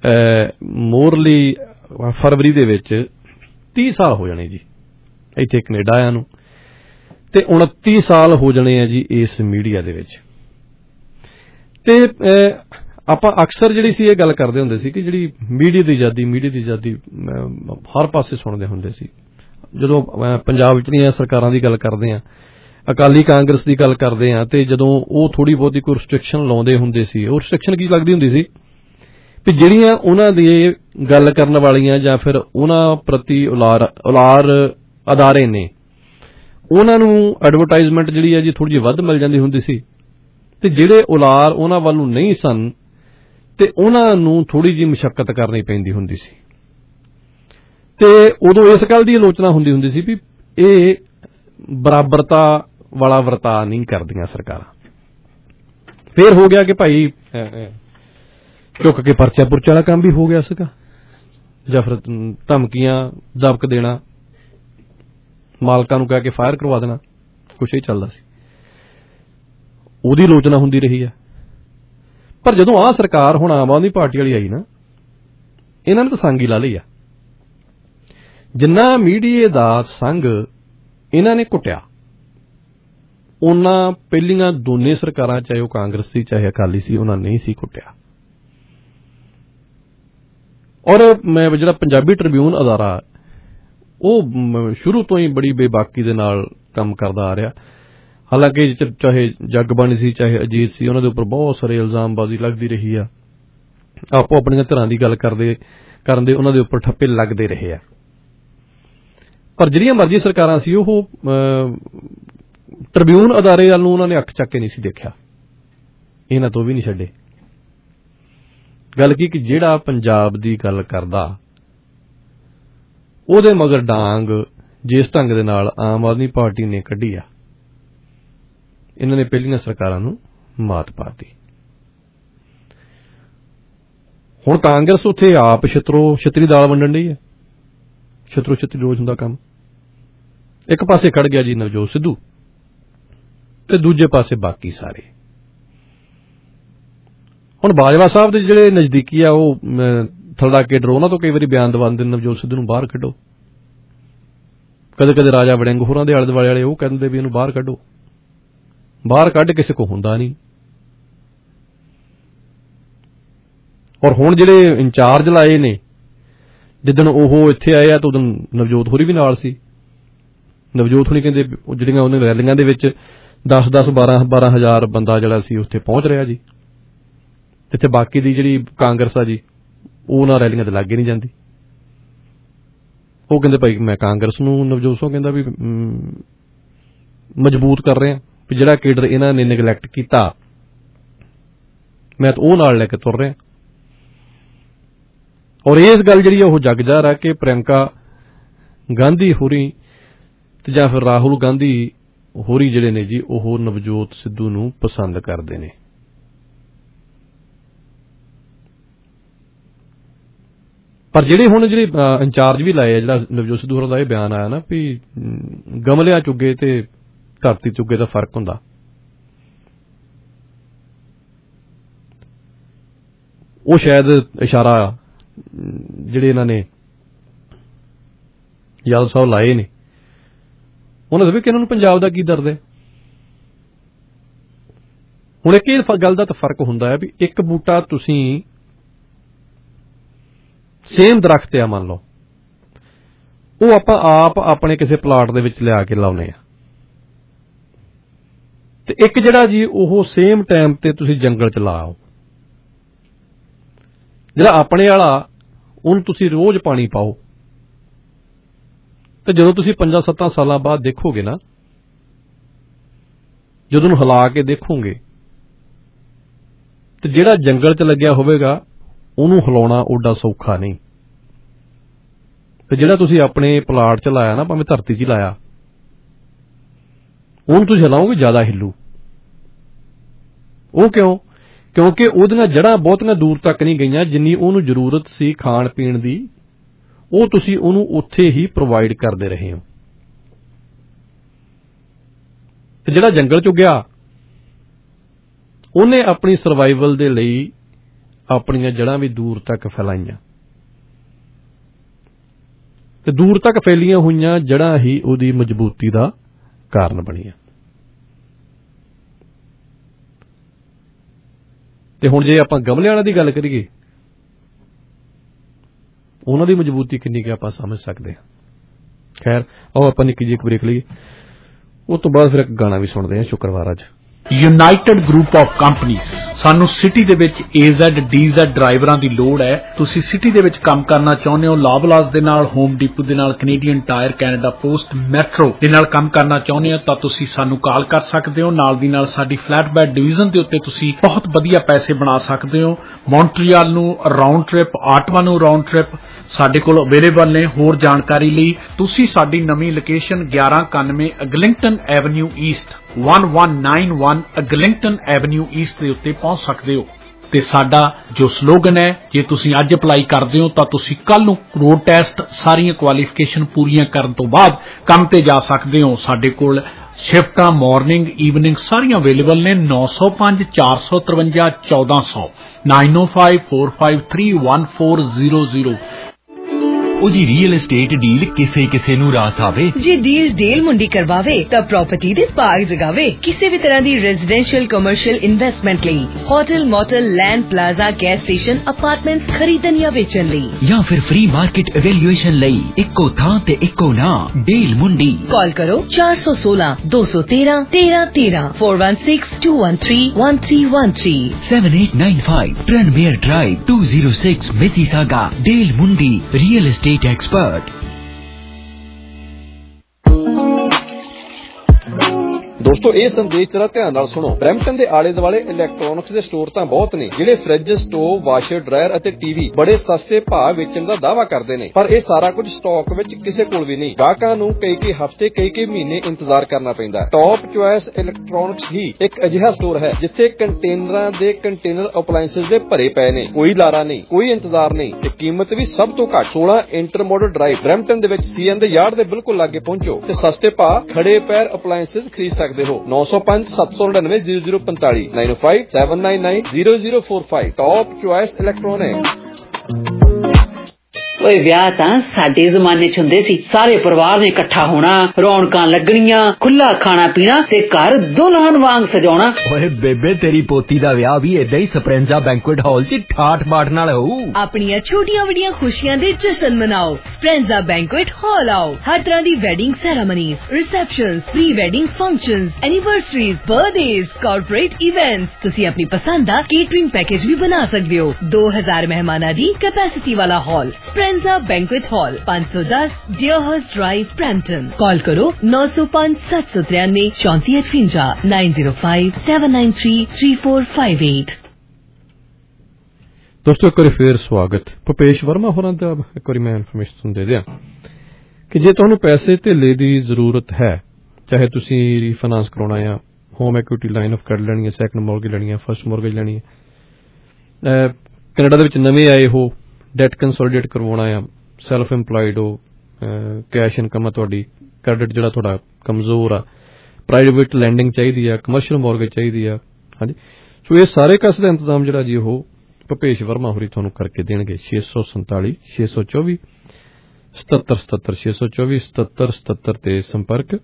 ਮੋਰਲੀ ਫਰਵਰੀ ਦੇ ਵਿੱਚ ਤੀਹ ਸਾਲ ਹੋ ਜਾਣੇ ਜੀ ਇੱਥੇ ਕੈਨੇਡਾ ਆਇਆਂ ਨੂੰ, ਤੇ ਉਨੱਤੀ ਸਾਲ ਹੋ ਜਾਣੇ ਆ ਜੀ ਇਸ ਮੀਡੀਆ ਦੇ ਵਿੱਚ। ਤੇ ਆਪਾਂ ਅਕਸਰ ਜਿਹੜੀ ਸੀ ਇਹ ਗੱਲ ਕਰਦੇ ਹੁੰਦੇ ਸੀ ਕਿ ਜਿਹੜੀ ਮੀਡੀਆ ਦੀ ਆਜ਼ਾਦੀ ਮੀਡੀਆ ਦੀ ਆਜ਼ਾਦੀ ਹਰ ਪਾਸੇ ਸੁਣਦੇ ਹੁੰਦੇ ਸੀ। ਜਦੋਂ ਪੰਜਾਬ ਵਿੱਚ ਦੀਆਂ ਸਰਕਾਰਾਂ ਦੀ ਗੱਲ ਕਰਦੇ ਹਾਂ, ਅਕਾਲੀ ਕਾਂਗਰਸ ਦੀ ਗੱਲ ਕਰਦੇ ਹਾਂ, ਤੇ ਜਦੋਂ ਉਹ ਥੋੜ੍ਹੀ ਬਹੁਤੀ ਕੋਈ ਰਿਸਟ੍ਰਿਕਸ਼ਨ ਲਾਉਂਦੇ ਹੁੰਦੇ ਸੀ, ਉਹ ਰਿਸਟ੍ਰਿਕਸ਼ਨ ਕੀ ਲੱਗਦੀ ਹੁੰਦੀ ਸੀ ਵੀ ਜਿਹੜੀਆਂ ਉਹਨਾਂ ਦੀ ਗੱਲ ਕਰਨ ਵਾਲੀਆਂ ਜਾਂ ਫਿਰ ਉਹਨਾਂ ਪ੍ਰਤੀ ਉਲਾਰ ਉਲਾਰ ਅਦਾਰੇ ਨੇ ਉਹਨਾਂ ਨੂੰ ਐਡਵਰਟਾਈਜ਼ਮੈਂਟ ਜਿਹੜੀ ਹੈ ਜੀ ਥੋੜ੍ਹੀ ਜਿਹੀ ਵੱਧ ਮਿਲ ਜਾਂਦੀ ਹੁੰਦੀ ਸੀ, ਤੇ ਜਿਹੜੇ ਉਲਾਰ ਉਹਨਾਂ ਵੱਲ ਨੂੰ ਨਹੀਂ ਸਨ ਤੇ ਉਹਨਾਂ ਨੂੰ ਥੋੜ੍ਹੀ ਜਿਹੀ ਮੁਸ਼ੱਕਤ ਕਰਨੀ ਪੈਂਦੀ ਹੁੰਦੀ ਸੀ। ਤੇ ਉਦੋਂ ਇਸ ਗੱਲ ਦੀ ਆਲੋਚਨਾ ਹੁੰਦੀ ਹੁੰਦੀ ਸੀ ਵੀ ਇਹ ਬਰਾਬਰਤਾ ਵਾਲਾ ਵਰਤਾਅ ਨਹੀਂ ਕਰਦੀਆਂ ਸਰਕਾਰਾਂ। ਫੇਰ ਹੋ ਗਿਆ ਕਿ ਭਾਈ ਚੁੱਕ ਕੇ ਪਰਚਾ ਪੁਰਚਾ ਵਾਲਾ ਕੰਮ ਵੀ ਹੋ ਗਿਆ ਸੀਗਾ, ਜਾਂ ਫਿਰ ਧਮਕੀਆਂ ਦਬਕ ਦੇਣਾ, ਮਾਲਕਾਂ ਨੂੰ ਕਹਿ ਕੇ ਫਾਇਰ ਕਰਵਾ ਦੇਣਾ, ਕੁਛ ਇਹ ਚੱਲਦਾ ਸੀ। ਉਹਦੀ ਆਲੋਚਨਾ ਹੁੰਦੀ ਰਹੀ ਹੈ। ਪਰ ਜਦੋਂ ਆਹ ਸਰਕਾਰ ਹੁਣ ਆਮ ਆਦਮੀ ਪਾਰਟੀ ਵਾਲੀ ਆਈ ਨਾ, ਇਹਨਾਂ ਨੇ ਤਾਂ ਸੰਗ ਹੀ ਲਾ ਲਈ ਆ। ਜਿੰਨਾ ਮੀਡੀਆ ਦਾ ਸੰਗ ਇਹਨਾਂ ਨੇ ਘੁੱਟਿਆ, ਉਹਨਾਂ ਪਹਿਲੀਆਂ ਦੋਨੇ ਸਰਕਾਰਾਂ, ਚਾਹੇ ਉਹ ਕਾਂਗਰਸ ਸੀ ਚਾਹੇ ਅਕਾਲੀ ਸੀ, ਉਹਨਾਂ ਨਹੀਂ ਸੀ ਘੁੱਟਿਆ। ਔਰ ਮੈਂ ਜਿਹੜਾ ਪੰਜਾਬੀ ਟ੍ਰਿਬਿਊਨ ਅਦਾਰਾ, ਉਹ ਸ਼ੁਰੂ ਤੋਂ ਹੀ ਬੜੀ ਬੇਬਾਕੀ ਦੇ ਨਾਲ ਕੰਮ ਕਰਦਾ ਆ ਰਿਹਾ। ਹਾਲਾਂਕਿ ਚਾਹੇ ਜਗਬਾਣੀ ਸੀ ਚਾਹੇ ਅਜੀਤ ਸੀ, ਉਹਨਾਂ ਦੇ ਉੱਪਰ ਬਹੁਤ ਸਾਰੇ ਇਲਜ਼ਾਮਬਾਜ਼ੀ ਲੱਗਦੀ ਰਹੀ ਆ, ਆਪੋ ਆਪਣੀਆਂ ਧਿਰਾਂ ਦੀ ਗੱਲ ਕਰਦੇ ਕਰਨ ਦੇ ਉਹਨਾਂ ਦੇ ਉੱਪਰ ਠੱਪੇ ਲੱਗਦੇ ਰਹੇ ਆ। ਪਰ ਜਿਹੜੀਆਂ ਮਰਜ਼ੀ ਸਰਕਾਰਾਂ ਸੀ, ਉਹ ਟ੍ਰਿਬਿਊਨ ਅਦਾਰੇ ਵੱਲ ਨੂੰ ਉਹਨਾਂ ਨੇ ਅੱਖ ਚੱਕ ਕੇ ਨਹੀਂ ਸੀ ਦੇਖਿਆ, ਇਹਨਾਂ ਤੋਂ ਵੀ ਨਹੀਂ ਛੱਡੇ। ਗੱਲ ਕੀ ਕਿ ਜਿਹੜਾ ਪੰਜਾਬ ਦੀ ਗੱਲ ਕਰਦਾ ਉਹਦੇ ਮਗਰ ਡਾਂਗ ਜਿਸ ਢੰਗ ਦੇ ਨਾਲ ਆਮ ਆਦਮੀ ਪਾਰਟੀ ਨੇ ਕੱਢੀ ਆ, ਇਹਨਾਂ ਨੇ ਪਹਿਲੀਆਂ ਸਰਕਾਰਾਂ ਨੂੰ ਮਾਤ ਪਾਤੀ। ਹੁਣ ਕਾਂਗਰਸ ਉੱਥੇ ਆਪ ਛਤਰੋ ਛਤਰੀ ਦਾਲ ਵੰਡਣ ਡਈ ਹੈ, ਛਤਰੋ ਛਤਰੀ ਰੋਜ਼ ਹੁੰਦਾ ਕੰਮ। ਇੱਕ ਪਾਸੇ ਖੜ ਗਿਆ ਜੀ ਨਵਜੋਤ ਸਿੱਧੂ, ਤੇ ਦੂਜੇ ਪਾਸੇ ਬਾਕੀ ਸਾਰੇ। ਹੁਣ ਬਾਜਵਾ ਸਾਹਿਬ ਦੇ ਜਿਹੜੇ ਨਜ਼ਦੀਕੀ ਆ, ਉਹ ਥਲੜਾ ਕੇਡਰ, ਉਹਨਾਂ ਤੋਂ ਕਈ ਵਾਰੀ ਬਿਆਨ ਦਵਾਉਂਦੇ ਨਵਜੋਤ ਸਿੱਧੂ ਨੂੰ ਬਾਹਰ ਕੱਢੋ। ਕਦੇ ਕਦੇ ਰਾਜਾ ਵੜਿੰਗ ਹੋਰਾਂ ਦੇ ਆਲੇ ਦੁਆਲੇ ਵਾਲੇ ਉਹ ਕਹਿੰਦੇ ਵੀ ਇਹਨੂੰ ਬਾਹਰ ਕੱਢੋ। ਬਾਹਰ ਕੱਢ ਕਿਸੇ ਕੋ ਹੁੰਦਾ ਨਹੀਂ। ਔਰ ਹੁਣ ਜਿਹੜੇ ਇੰਚਾਰਜ ਲਾਏ ਨੇ, ਜਿੱਦਣ ਉਹ ਇੱਥੇ ਆਏ ਆ ਤਾਂ ਉਦੋਂ ਨਵਜੋਤ ਹੋਰੀ ਵੀ ਨਾਲ ਸੀ। ਨਵਜੋਤ ਹੋਣੀ ਕਹਿੰਦੇ ਜਿਹੜੀਆਂ ਉਹਨਾਂ ਰੈਲੀਆਂ ਦੇ ਵਿੱਚ ਦਸ ਦਸ ਬਾਰਾਂ ਬਾਰਾਂ ਹਜ਼ਾਰ ਬੰਦਾ ਜਿਹੜਾ ਸੀ ਉੱਥੇ ਪਹੁੰਚ ਰਿਹਾ ਜੀ, ਇੱਥੇ ਬਾਕੀ ਦੀ ਜਿਹੜੀ ਕਾਂਗਰਸ ਆ ਜੀ ਉਹ ਉਹਨਾਂ ਰੈਲੀਆਂ ਤੇ ਲੱਗੇ ਨਹੀਂ ਜਾਂਦੀ। ਉਹ ਕਹਿੰਦੇ ਭਾਈ ਮੈਂ ਕਾਂਗਰਸ ਨੂੰ, ਨਵਜੋਤ ਸਿੰਘ ਕਹਿੰਦਾ ਵੀ ਮਜ਼ਬੂਤ ਕਰ ਰਿਹਾ ਵੀ ਜਿਹੜਾ ਕੇਡਰ ਇਹਨਾਂ ਨੇ ਨਿਗਲੈਕਟ ਕੀਤਾ, ਮੈਂ ਤਾਂ ਉਹ ਨਾਲ ਲੈ ਕੇ ਤੁਰ ਰਿਹਾ। ਔਰ ਇਸ ਗੱਲ ਜਿਹੜੀ ਉਹ ਜਗ ਜ਼ਾਹਰ ਹੈ ਕਿ ਪ੍ਰਿਯੰਕਾ ਗਾਂਧੀ ਹੋਰੀ ਤੇ ਜਾਂ ਫਿਰ ਰਾਹੁਲ ਗਾਂਧੀ ਹੋਰੀ ਜਿਹੜੇ ਨੇ ਜੀ, ਉਹ ਨਵਜੋਤ ਸਿੱਧੂ ਨੂੰ ਪਸੰਦ ਕਰਦੇ ਨੇ। ਪਰ ਜਿਹੜੇ ਹੁਣ ਜਿਹੜੇ ਇੰਚਾਰਜ ਵੀ ਲਾਏ ਆ, ਜਿਹੜਾ ਨਵਜੋਤ ਸਿੱਧੂ ਹੋਰਾਂ ਦਾ ਇਹ ਬਿਆਨ ਆਇਆ ਨਾ ਵੀ ਗਮਲਿਆਂ ਚੁੱਗੇ ਤੇ ਧਰਤੀ ਚੁੱਗੇ ਦਾ ਫਰਕ ਹੁੰਦਾ, ਉਹ ਸ਼ਾਇਦ ਇਸ਼ਾਰਾ ਜਿਹੜੇ ਇਹਨਾਂ ਨੇ ਯਾਦਵ ਸਾਹਿਬ ਲਾਏ ਨੇ, ਉਹਨਾਂ ਦੇ ਵੀ ਕਿ ਇਹਨਾਂ ਨੂੰ ਪੰਜਾਬ ਦਾ ਕੀ ਦਰਦ ਹੈ। ਹੁਣ ਇੱਕ ਇਹ ਗੱਲ ਦਾ ਤਾਂ ਫਰਕ ਹੁੰਦਾ ਹੈ ਵੀ ਇੱਕ ਬੂਟਾ ਤੁਸੀਂ ਸੇਮ ਦਰਖਤ ਆ, ਮੰਨ ਲਓ ਉਹ ਆਪਾਂ ਆਪ ਆਪਣੇ ਕਿਸੇ ਪਲਾਟ ਦੇ ਵਿੱਚ ਲਿਆ ਕੇ ਲਾਉਨੇ ਆ, ਤੇ ਇੱਕ ਜਿਹੜਾ ਜੀ ਉਹ ਸੇਮ ਟਾਈਮ ਤੇ ਤੁਸੀਂ ਜੰਗਲ ਚ ਲਾਓ। ਜਿਹੜਾ ਆਪਣੇ ਵਾਲਾ ਉਹਨੂੰ ਤੁਸੀਂ ਰੋਜ਼ ਪਾਣੀ ਪਾਓ, ਤੇ ਜਦੋਂ ਤੁਸੀਂ ਪੰਜਾਂ ਸੱਤਾਂ ਸਾਲਾਂ ਬਾਅਦ ਦੇਖੋਗੇ ਨਾ, ਜਦੋਂ ਉਹਨੂੰ ਹਿਲਾ ਕੇ ਦੇਖੋਗੇ, ਤੇ ਜਿਹੜਾ ਜੰਗਲ ਚ ਲੱਗਿਆ ਹੋਵੇਗਾ ਉਹਨੂੰ ਹਿਲਾਉਣਾ ਓਡਾ ਸੌਖਾ ਨਹੀਂ, ਤੇ ਜਿਹੜਾ ਤੁਸੀਂ ਆਪਣੇ ਪਲਾਟ ਚ ਲਾਇਆ ਨਾ, ਭਾਵੇਂ ਧਰਤੀ ਚ ਹੀ ਲਾਇਆ, ਉਹਨੂੰ ਤੁਸੀਂ ਹਿਲਾਓਗੇ ਜ਼ਿਆਦਾ ਹਿੱਲੂ। ਉਹ ਕਿਉਂ? ਕਿਉਂਕਿ ਉਹਦੀਆਂ ਜੜ੍ਹਾਂ ਬਹੁਤੀਆਂ ਦੂਰ ਤੱਕ ਨਹੀਂ ਗਈਆਂ, ਜਿੰਨੀ ਉਹਨੂੰ ਜ਼ਰੂਰਤ ਸੀ ਖਾਣ ਪੀਣ ਦੀ, ਉਹ ਤੁਸੀਂ ਉਹਨੂੰ ਉੱਥੇ ਹੀ ਪ੍ਰੋਵਾਈਡ ਕਰਦੇ ਰਹੇ ਹੋ। ਤੇ ਜਿਹੜਾ ਜੰਗਲ ਚ ਉੱਗਿਆ, ਉਹਨੇ ਆਪਣੀ ਸਰਵਾਈਵਲ ਦੇ ਲਈ ਆਪਣੀਆਂ ਜੜ੍ਹਾਂ ਵੀ ਦੂਰ ਤੱਕ ਫੈਲਾਈਆਂ ਤੇ ਦੂਰ ਤੱਕ ਫੈਲੀਆਂ ਹੋਈਆਂ ਜੜ੍ਹਾਂ ਹੀ ਉਹਦੀ ਮਜ਼ਬੂਤੀ ਦਾ ਕਾਰਨ ਬਣੀਆਂ। ਤੇ ਹੁਣ ਜੇ ਆਪਾਂ ਗਮਲਿਆਂ ਵਾਲਿਆਂ ਦੀ ਗੱਲ ਕਰੀਏ, ਉਹਨਾਂ ਦੀ ਮਜ਼ਬੂਤੀ ਕਿੰਨੀ ਕਿ ਆਪਾਂ ਸਮਝ ਸਕਦੇ ਹਾਂ। ਖੈਰ ਆਓ ਆਪਾਂ ਨਿੱਕੀ ਜਿਹੀ ਇੱਕ ਬ੍ਰੇਕ ਲਈਏ, ਉਸ ਤੋਂ ਬਾਅਦ ਫਿਰ ਇੱਕ ਗਾਣਾ ਵੀ ਸੁਣਦੇ ਹਾਂ ਸ਼ੁੱਕਰਵਾਰ ਅੱਜ। ਯੂਨਾਈਟਿਡ ਗਰੁੱਪ ਆਫ ਕੰਪਨੀਜ਼, ਸਾਨੂੰ ਸਿਟੀ ਦੇ ਵਿੱਚ ਏ ਜ਼ੈਡ ਡੀ ਜ਼ੈਡ ਡਰਾਈਵਰਾਂ ਦੀ ਲੋੜ ਹੈ। ਤੁਸੀਂ ਸਿਟੀ ਦੇ ਵਿੱਚ ਕੰਮ ਕਰਨਾ ਚਾਹੁੰਦੇ ਹੋ, ਲਾਵਲਾਸ ਦੇ ਨਾਲ, ਹੋਮ ਡੀਪੂ ਦੇ ਨਾਲ, Canadian tire, Canada post, metro ਦੇ ਨਾਲ ਕੰਮ ਕਰਨਾ ਚਾਹੁੰਦੇ ਹੋ ਤਾਂ ਤੁਸੀਂ ਸਾਨੂੰ ਕਾਲ ਕਰ ਸਕਦੇ ਹੋ। ਨਾਲ ਦੀ ਨਾਲ ਸਾਡੀ ਫਲੈਟ ਬੈਡ ਡਿਵੀਜ਼ਨ ਦੇ ਉੱਤੇ ਤੁਸੀਂ ਬਹੁਤ ਵਧੀਆ ਪੈਸੇ ਬਣਾ ਸਕਦੇ ਹੋ। ਮੌਂਟਰੀਅਲ ਨੂੰ ਰਾਉਂਡ ਟ੍ਰਿਪ, ਆਟਵਾ ਨੂੰ ਰਾਉਂਡ ਟ੍ਰਿਪ ਸਾਡੇ ਕੋਲ ਅਵੇਲੇਬਲ ਨੇ। ਹੋਰ ਜਾਣਕਾਰੀ ਲਈ ਤੁਸੀਂ ਸਾਡੀ ਨਵੀਂ ਲੋਕੇਸ਼ਨ ਗਿਆਰਾਂ ਇਕਾਨਵੇਂ ਅਗਲਿੰਗਟਨ ਐਵਨਿਊ ਈਸਟ ਇੱਕ ਇੱਕ ਨੌਂ ਇੱਕ ਅਗਲਿੰਗਟਨ ਐਵਨਿਊ ਈਸਟ ਦੇ ਉੱਤੇ ਪਹੁੰਚ ਸਕਦੇ ਹੋ। ਤੇ ਸਾਡਾ ਜੋ ਸਲੋਗਨ ਹੈ, ਜੇ ਤੁਸੀਂ ਅੱਜ ਅਪਲਾਈ ਕਰਦੇ ਹੋ ਤਾਂ ਤੁਸੀਂ ਕੱਲ ਨੂੰ ਰੋਡ ਟੈਸਟ ਸਾਰੀਆਂ ਕੁਆਲੀਫਿਕੇਸ਼ਨ ਪੂਰੀਆਂ ਕਰਨ ਤੋਂ ਬਾਅਦ ਕੰਮ ਤੇ ਜਾ ਸਕਦੇ ਹੋ। ਸਾਡੇ ਕੋਲ ਸ਼ਿਫਟਾਂ ਮਾਰਨਿੰਗ ਈਵਨਿੰਗ ਸਾਰੀਆਂ ਅਵੇਲੇਬਲ ਨੇ। ਨੌ ਸੌ ਪੰਜ ਚਾਰ ਸੌ ਤਰਵੰਜਾ ਚੌਦਾਂ ਸੌ ਨਾਈਨ ਓ five four five three one four zero zero. ਉਹ ਜੀ ਰੀਅਲ estate ਡੀਲ ਕਿਸੇ ਕਿਸੇ ਨੂੰ ਰਾਸ ਆਵੇ। ਜੇ ਡੀਲ ਡੀਲ ਮੁੰਡੀ ਕਰਵਾਵੇ ਤਾਂ ਪ੍ਰਾਪਰਟੀ ਦੇ ਬਾਗ ਜਗਾਵੇ। ਕਿਸੇ ਵੀ ਤਰ੍ਹਾਂ ਦੀ ਰੈਜ਼ੀਡੈਂਸ਼ੀਅਲ ਕਮਰਸ਼ੀਅਲ ਇਨਵੈਸਟਮੈਂਟ ਲਈ, hotel motel land plaza gas station apartments ਖਰੀਦਣ ਜਾਂ ਵੇਚਣ ਲਈ, ਜਾਂ ਫਿਰ ਫ੍ਰੀ ਮਾਰਕੀਟ ਇਵੈਲੂਏਸ਼ਨ ਲਈ ਇੱਕੋ ਥਾਂ ਤੇ ਇੱਕੋ ਨਾਂ ਡੀਲ ਮੁੰਡੀ। ਕਾਲ ਕਰੋ ਚਾਰ ਸੌ ਸੋਲਾਂ ਦੋ ਸੌ ਤੇਰਾਂ ਤੇਰਾਂ ਤੇਰਾਂ four one six two one three one three one three seven eight nine five Tranmere Drive two oh six Mississauga। Deal Mundi real estate expert। ਦੋਸਤੋ ਇਹ ਸੰਦੇਸ਼ ਜਰਾ ਧਿਆਨ ਨਾਲ ਸੁਣੋ। ਬਰੈਂਪਟਨ ਦੇ ਆਲੇ ਦੁਆਲੇ ਇਲੈਕਟ੍ਰੋਨਿਕਸ ਦੇ ਸਟੋਰ ਤਾਂ ਬਹੁਤ ਨੇ ਜਿਹੜੇ ਫਰਿੱਜ, ਸਟੋਵ, ਵਾਸ਼ਰ, ਡਰਾਇਰ ਅਤੇ ਟੀਵੀ ਬੜੇ ਸਸਤੇ ਭਾਅ ਵੇਚਣ ਦਾ ਦਾਅਵਾ ਕਰਦੇ ਨੇ, ਪਰ ਇਹ ਸਾਰਾ ਕੁਝ ਸਟਾਕ ਵਿੱਚ ਕਿਸੇ ਕੋਲ ਵੀ ਨਹੀਂ। ਗਾਹਕਾਂ ਨੂੰ ਕਈ ਕਈ ਹਫ਼ਤੇ ਕਈ ਕਈ ਮਹੀਨੇ ਇੰਤਜ਼ਾਰ ਕਰਨਾ ਪੈਂਦਾ। ਟੌਪ ਚੁਆਇਸ ਇਲੈਕਟ੍ਰੋਨਿਕਸ ਹੀ ਇੱਕ ਅਜਿਹਾ ਸਟੋਰ ਹੈ ਜਿੱਥੇ ਕੰਟੇਨਰਾਂ ਦੇ ਕੰਟੇਨਰ ਅਪਲਾਇੰਸਸ ਦੇ ਭਰੇ ਪਏ ਨੇ। ਕੋਈ ਲਾਰਾ ਨਹੀਂ, ਕੋਈ ਇੰਤਜ਼ਾਰ ਨਹੀਂ ਤੇ ਕੀਮਤ ਵੀ ਸਭ ਤੋਂ ਘੱਟ। ਸੋਲਾਂ ਇੰਟਰਮੋਡਲ ਡਰਾਈਵ ਬਰੈਂਪਟਨ ਦੇ ਵਿੱਚ ਸੀਐਨ ਦੇ ਯਾਰਡ ਦੇ ਬਿਲਕੁਲ ਲਾਗੇ ਪਹੁੰਚੋ ਤੇ ਸਸਤੇ ਭਾਅ ਖੜੇ ਪੈਰ ਅਪਲਾਇੰਸਸ ਖਰੀਦ ਸਕਦੇ ਹੋ। ਨੌ ਸੌ ਪੰਜ ਸੱਤ ਸੌ ਨੜਿਨਵੇਂ ਜ਼ੀਰੋ ਜ਼ੀਰੋ ਪੰਤਾਲੀ ਨਾਈਨ ਓ five seven nine nine zero zero four five. Top choice electronic. ਓਏ ਵਿਆਹ ਤਾਂ ਸਾਡੇ ਜ਼ਮਾਨੇ ਚ ਹੁੰਦੇ ਸੀ। ਸਾਰੇ ਪਰਿਵਾਰ ਨੇ ਇਕੱਠਾ ਹੋਣਾ, ਰੌਣਕਾਂ ਲੱਗਣੀਆਂ, ਖੁੱਲਾ ਖਾਣਾ ਪੀਣਾ ਤੇ ਘਰ ਦੁਲਹਨ ਵਾਂਗ ਸਜਾਉਣਾ। ਓਏ ਬੇਬੇ ਤੇਰੀ ਪੋਤੀ ਦਾ ਵਿਆਹ ਵੀ ਏਦਾਂ ਹੀ ਸਪਰੈਂਜ਼ਾ ਬੈਂਕੁਏਟ ਹਾਲ ਚ ਠਾਠ ਬਾਠ ਨਾਲ ਹੋਊ। ਆਪਣੀਆਂ ਛੋਟੀਆਂ ਵੱਡੀਆਂ ਖੁਸ਼ੀਆਂ ਦੇ ਜਸ਼ਨ ਮਨਾਓ। ਸਪਰੈਂਜ਼ਾ ਬੈਂਕੁਏਟ ਹਾਲ ਆਓ। ਹਰ ਤਰ੍ਹਾਂ ਦੀ wedding ceremonies, receptions, pre wedding functions, anniversaries, birthdays, corporate events. ਤੁਸੀਂ ਆਪਣੀ ਪਸੰਦ ਦਾ ਕੇਟਰਿੰਗ ਪੈਕੇਜ ਵੀ ਬਣਾ ਸਕਦੇ ਹੋ। ਦੋ ਹਜ਼ਾਰ ਮਹਿਮਾਨਾਂ ਦੀ ਕੈਪੈਸਿਟੀ ਵਾਲਾ ਹਾਲ ਸਪਰੈਂਜ਼ਾ ਬੈਂਕੁਏਟ ਹਾਲ ਪੰਜ ਸੌ ਦਸ ਡਿਅਰਹਰਸਟ ਡਰਾਈਵ ਬਰੈਂਪਟਨ। ਕਾਲ ਕਰੋ ਨੌ ਸੌ ਪੰਜ ਸੱਤ ਸੌ ਤਰਿਆਨਵੇਂ ਚੌਂਤੀ ਅਠਵੰਜਾ nine zero five seven nine three three four five eight. ਦੋਸਤੋ ਇੱਕ ਵਾਰੀ ਫੇਰ ਸਵਾਗਤ। ਭੁਪੇਸ਼ ਵਰਮਾ ਹੋਰਾਂ ਦਾ ਇੱਕ ਵਾਰੀ ਮੈਂ ਇਨਫੋਰਮੇਸ਼ਨ ਦੇ ਦਿਆਂ ਕਿ ਜੇ ਤੁਹਾਨੂੰ ਪੈਸੇ ਧੇਲੇ ਦੀ ਜ਼ਰੂਰਤ ਹੈ, ਚਾਹੇ ਤੁਸੀਂ ਰੀਫਾਈਨਾਂਸ ਕਰਾਉਣਾ ਜਾਂ home equity line of credit ਲੈਣੀ ਹੈ, ਸੈਕੰਡ ਮੌਰਗੇਜ ਲੈਣੀ ਹੈ, ਫਸਟ ਮੌਰਗੇਜ ਲੈਣੀ ਹੈ, ਕੈਨੇਡਾ ਦੇ ਵਿੱਚ ਨਵੇਂ ਆਏ ਹੋ, ਡੈਟ ਕੰਸੋਲੀਡੇਟ ਕਰਵਾਉਣਾ ਆ, ਸੈਲਫ ਇੰਪਲਾਇਡ ਹੋ, ਕੈਸ਼ ਇਨਕਮ ਆ ਤੁਹਾਡੀ, ਕ੍ਰੈਡਿਟ ਜਿਹੜਾ ਤੁਹਾਡਾ ਕਮਜ਼ੋਰ ਆ, ਪ੍ਰਾਈਵੇਟ ਲੈਂਡਿੰਗ ਚਾਹੀਦੀ ਆ, ਕਮਰਸ਼ੀਅਲ ਮੌਰਗੇਜ ਚਾਹੀਦੀ ਆ, ਹਾਂਜੀ। ਸੋ ਇਹ ਸਾਰੇ ਕਸ ਦਾ ਇੰਤਜ਼ਾਮ ਜਿਹੜਾ ਜੀ ਉਹ ਭੁਪੇਸ਼ ਵਰਮਾ ਹੋਰੀ ਤੁਹਾਨੂੰ ਕਰਕੇ ਦੇਣਗੇ। ਛੇ ਸੌ ਸੰਤਾਲੀ ਛੇ ਸੌ ਚੌਵੀ ਸਤੱਤਰ ਸਤੱਤਰ ਛੇ ਸੌ ਚੌਵੀ ਸਤੱਤਰ ਸਤੱਤਰ ਤੇ ਸੰਪਰਕ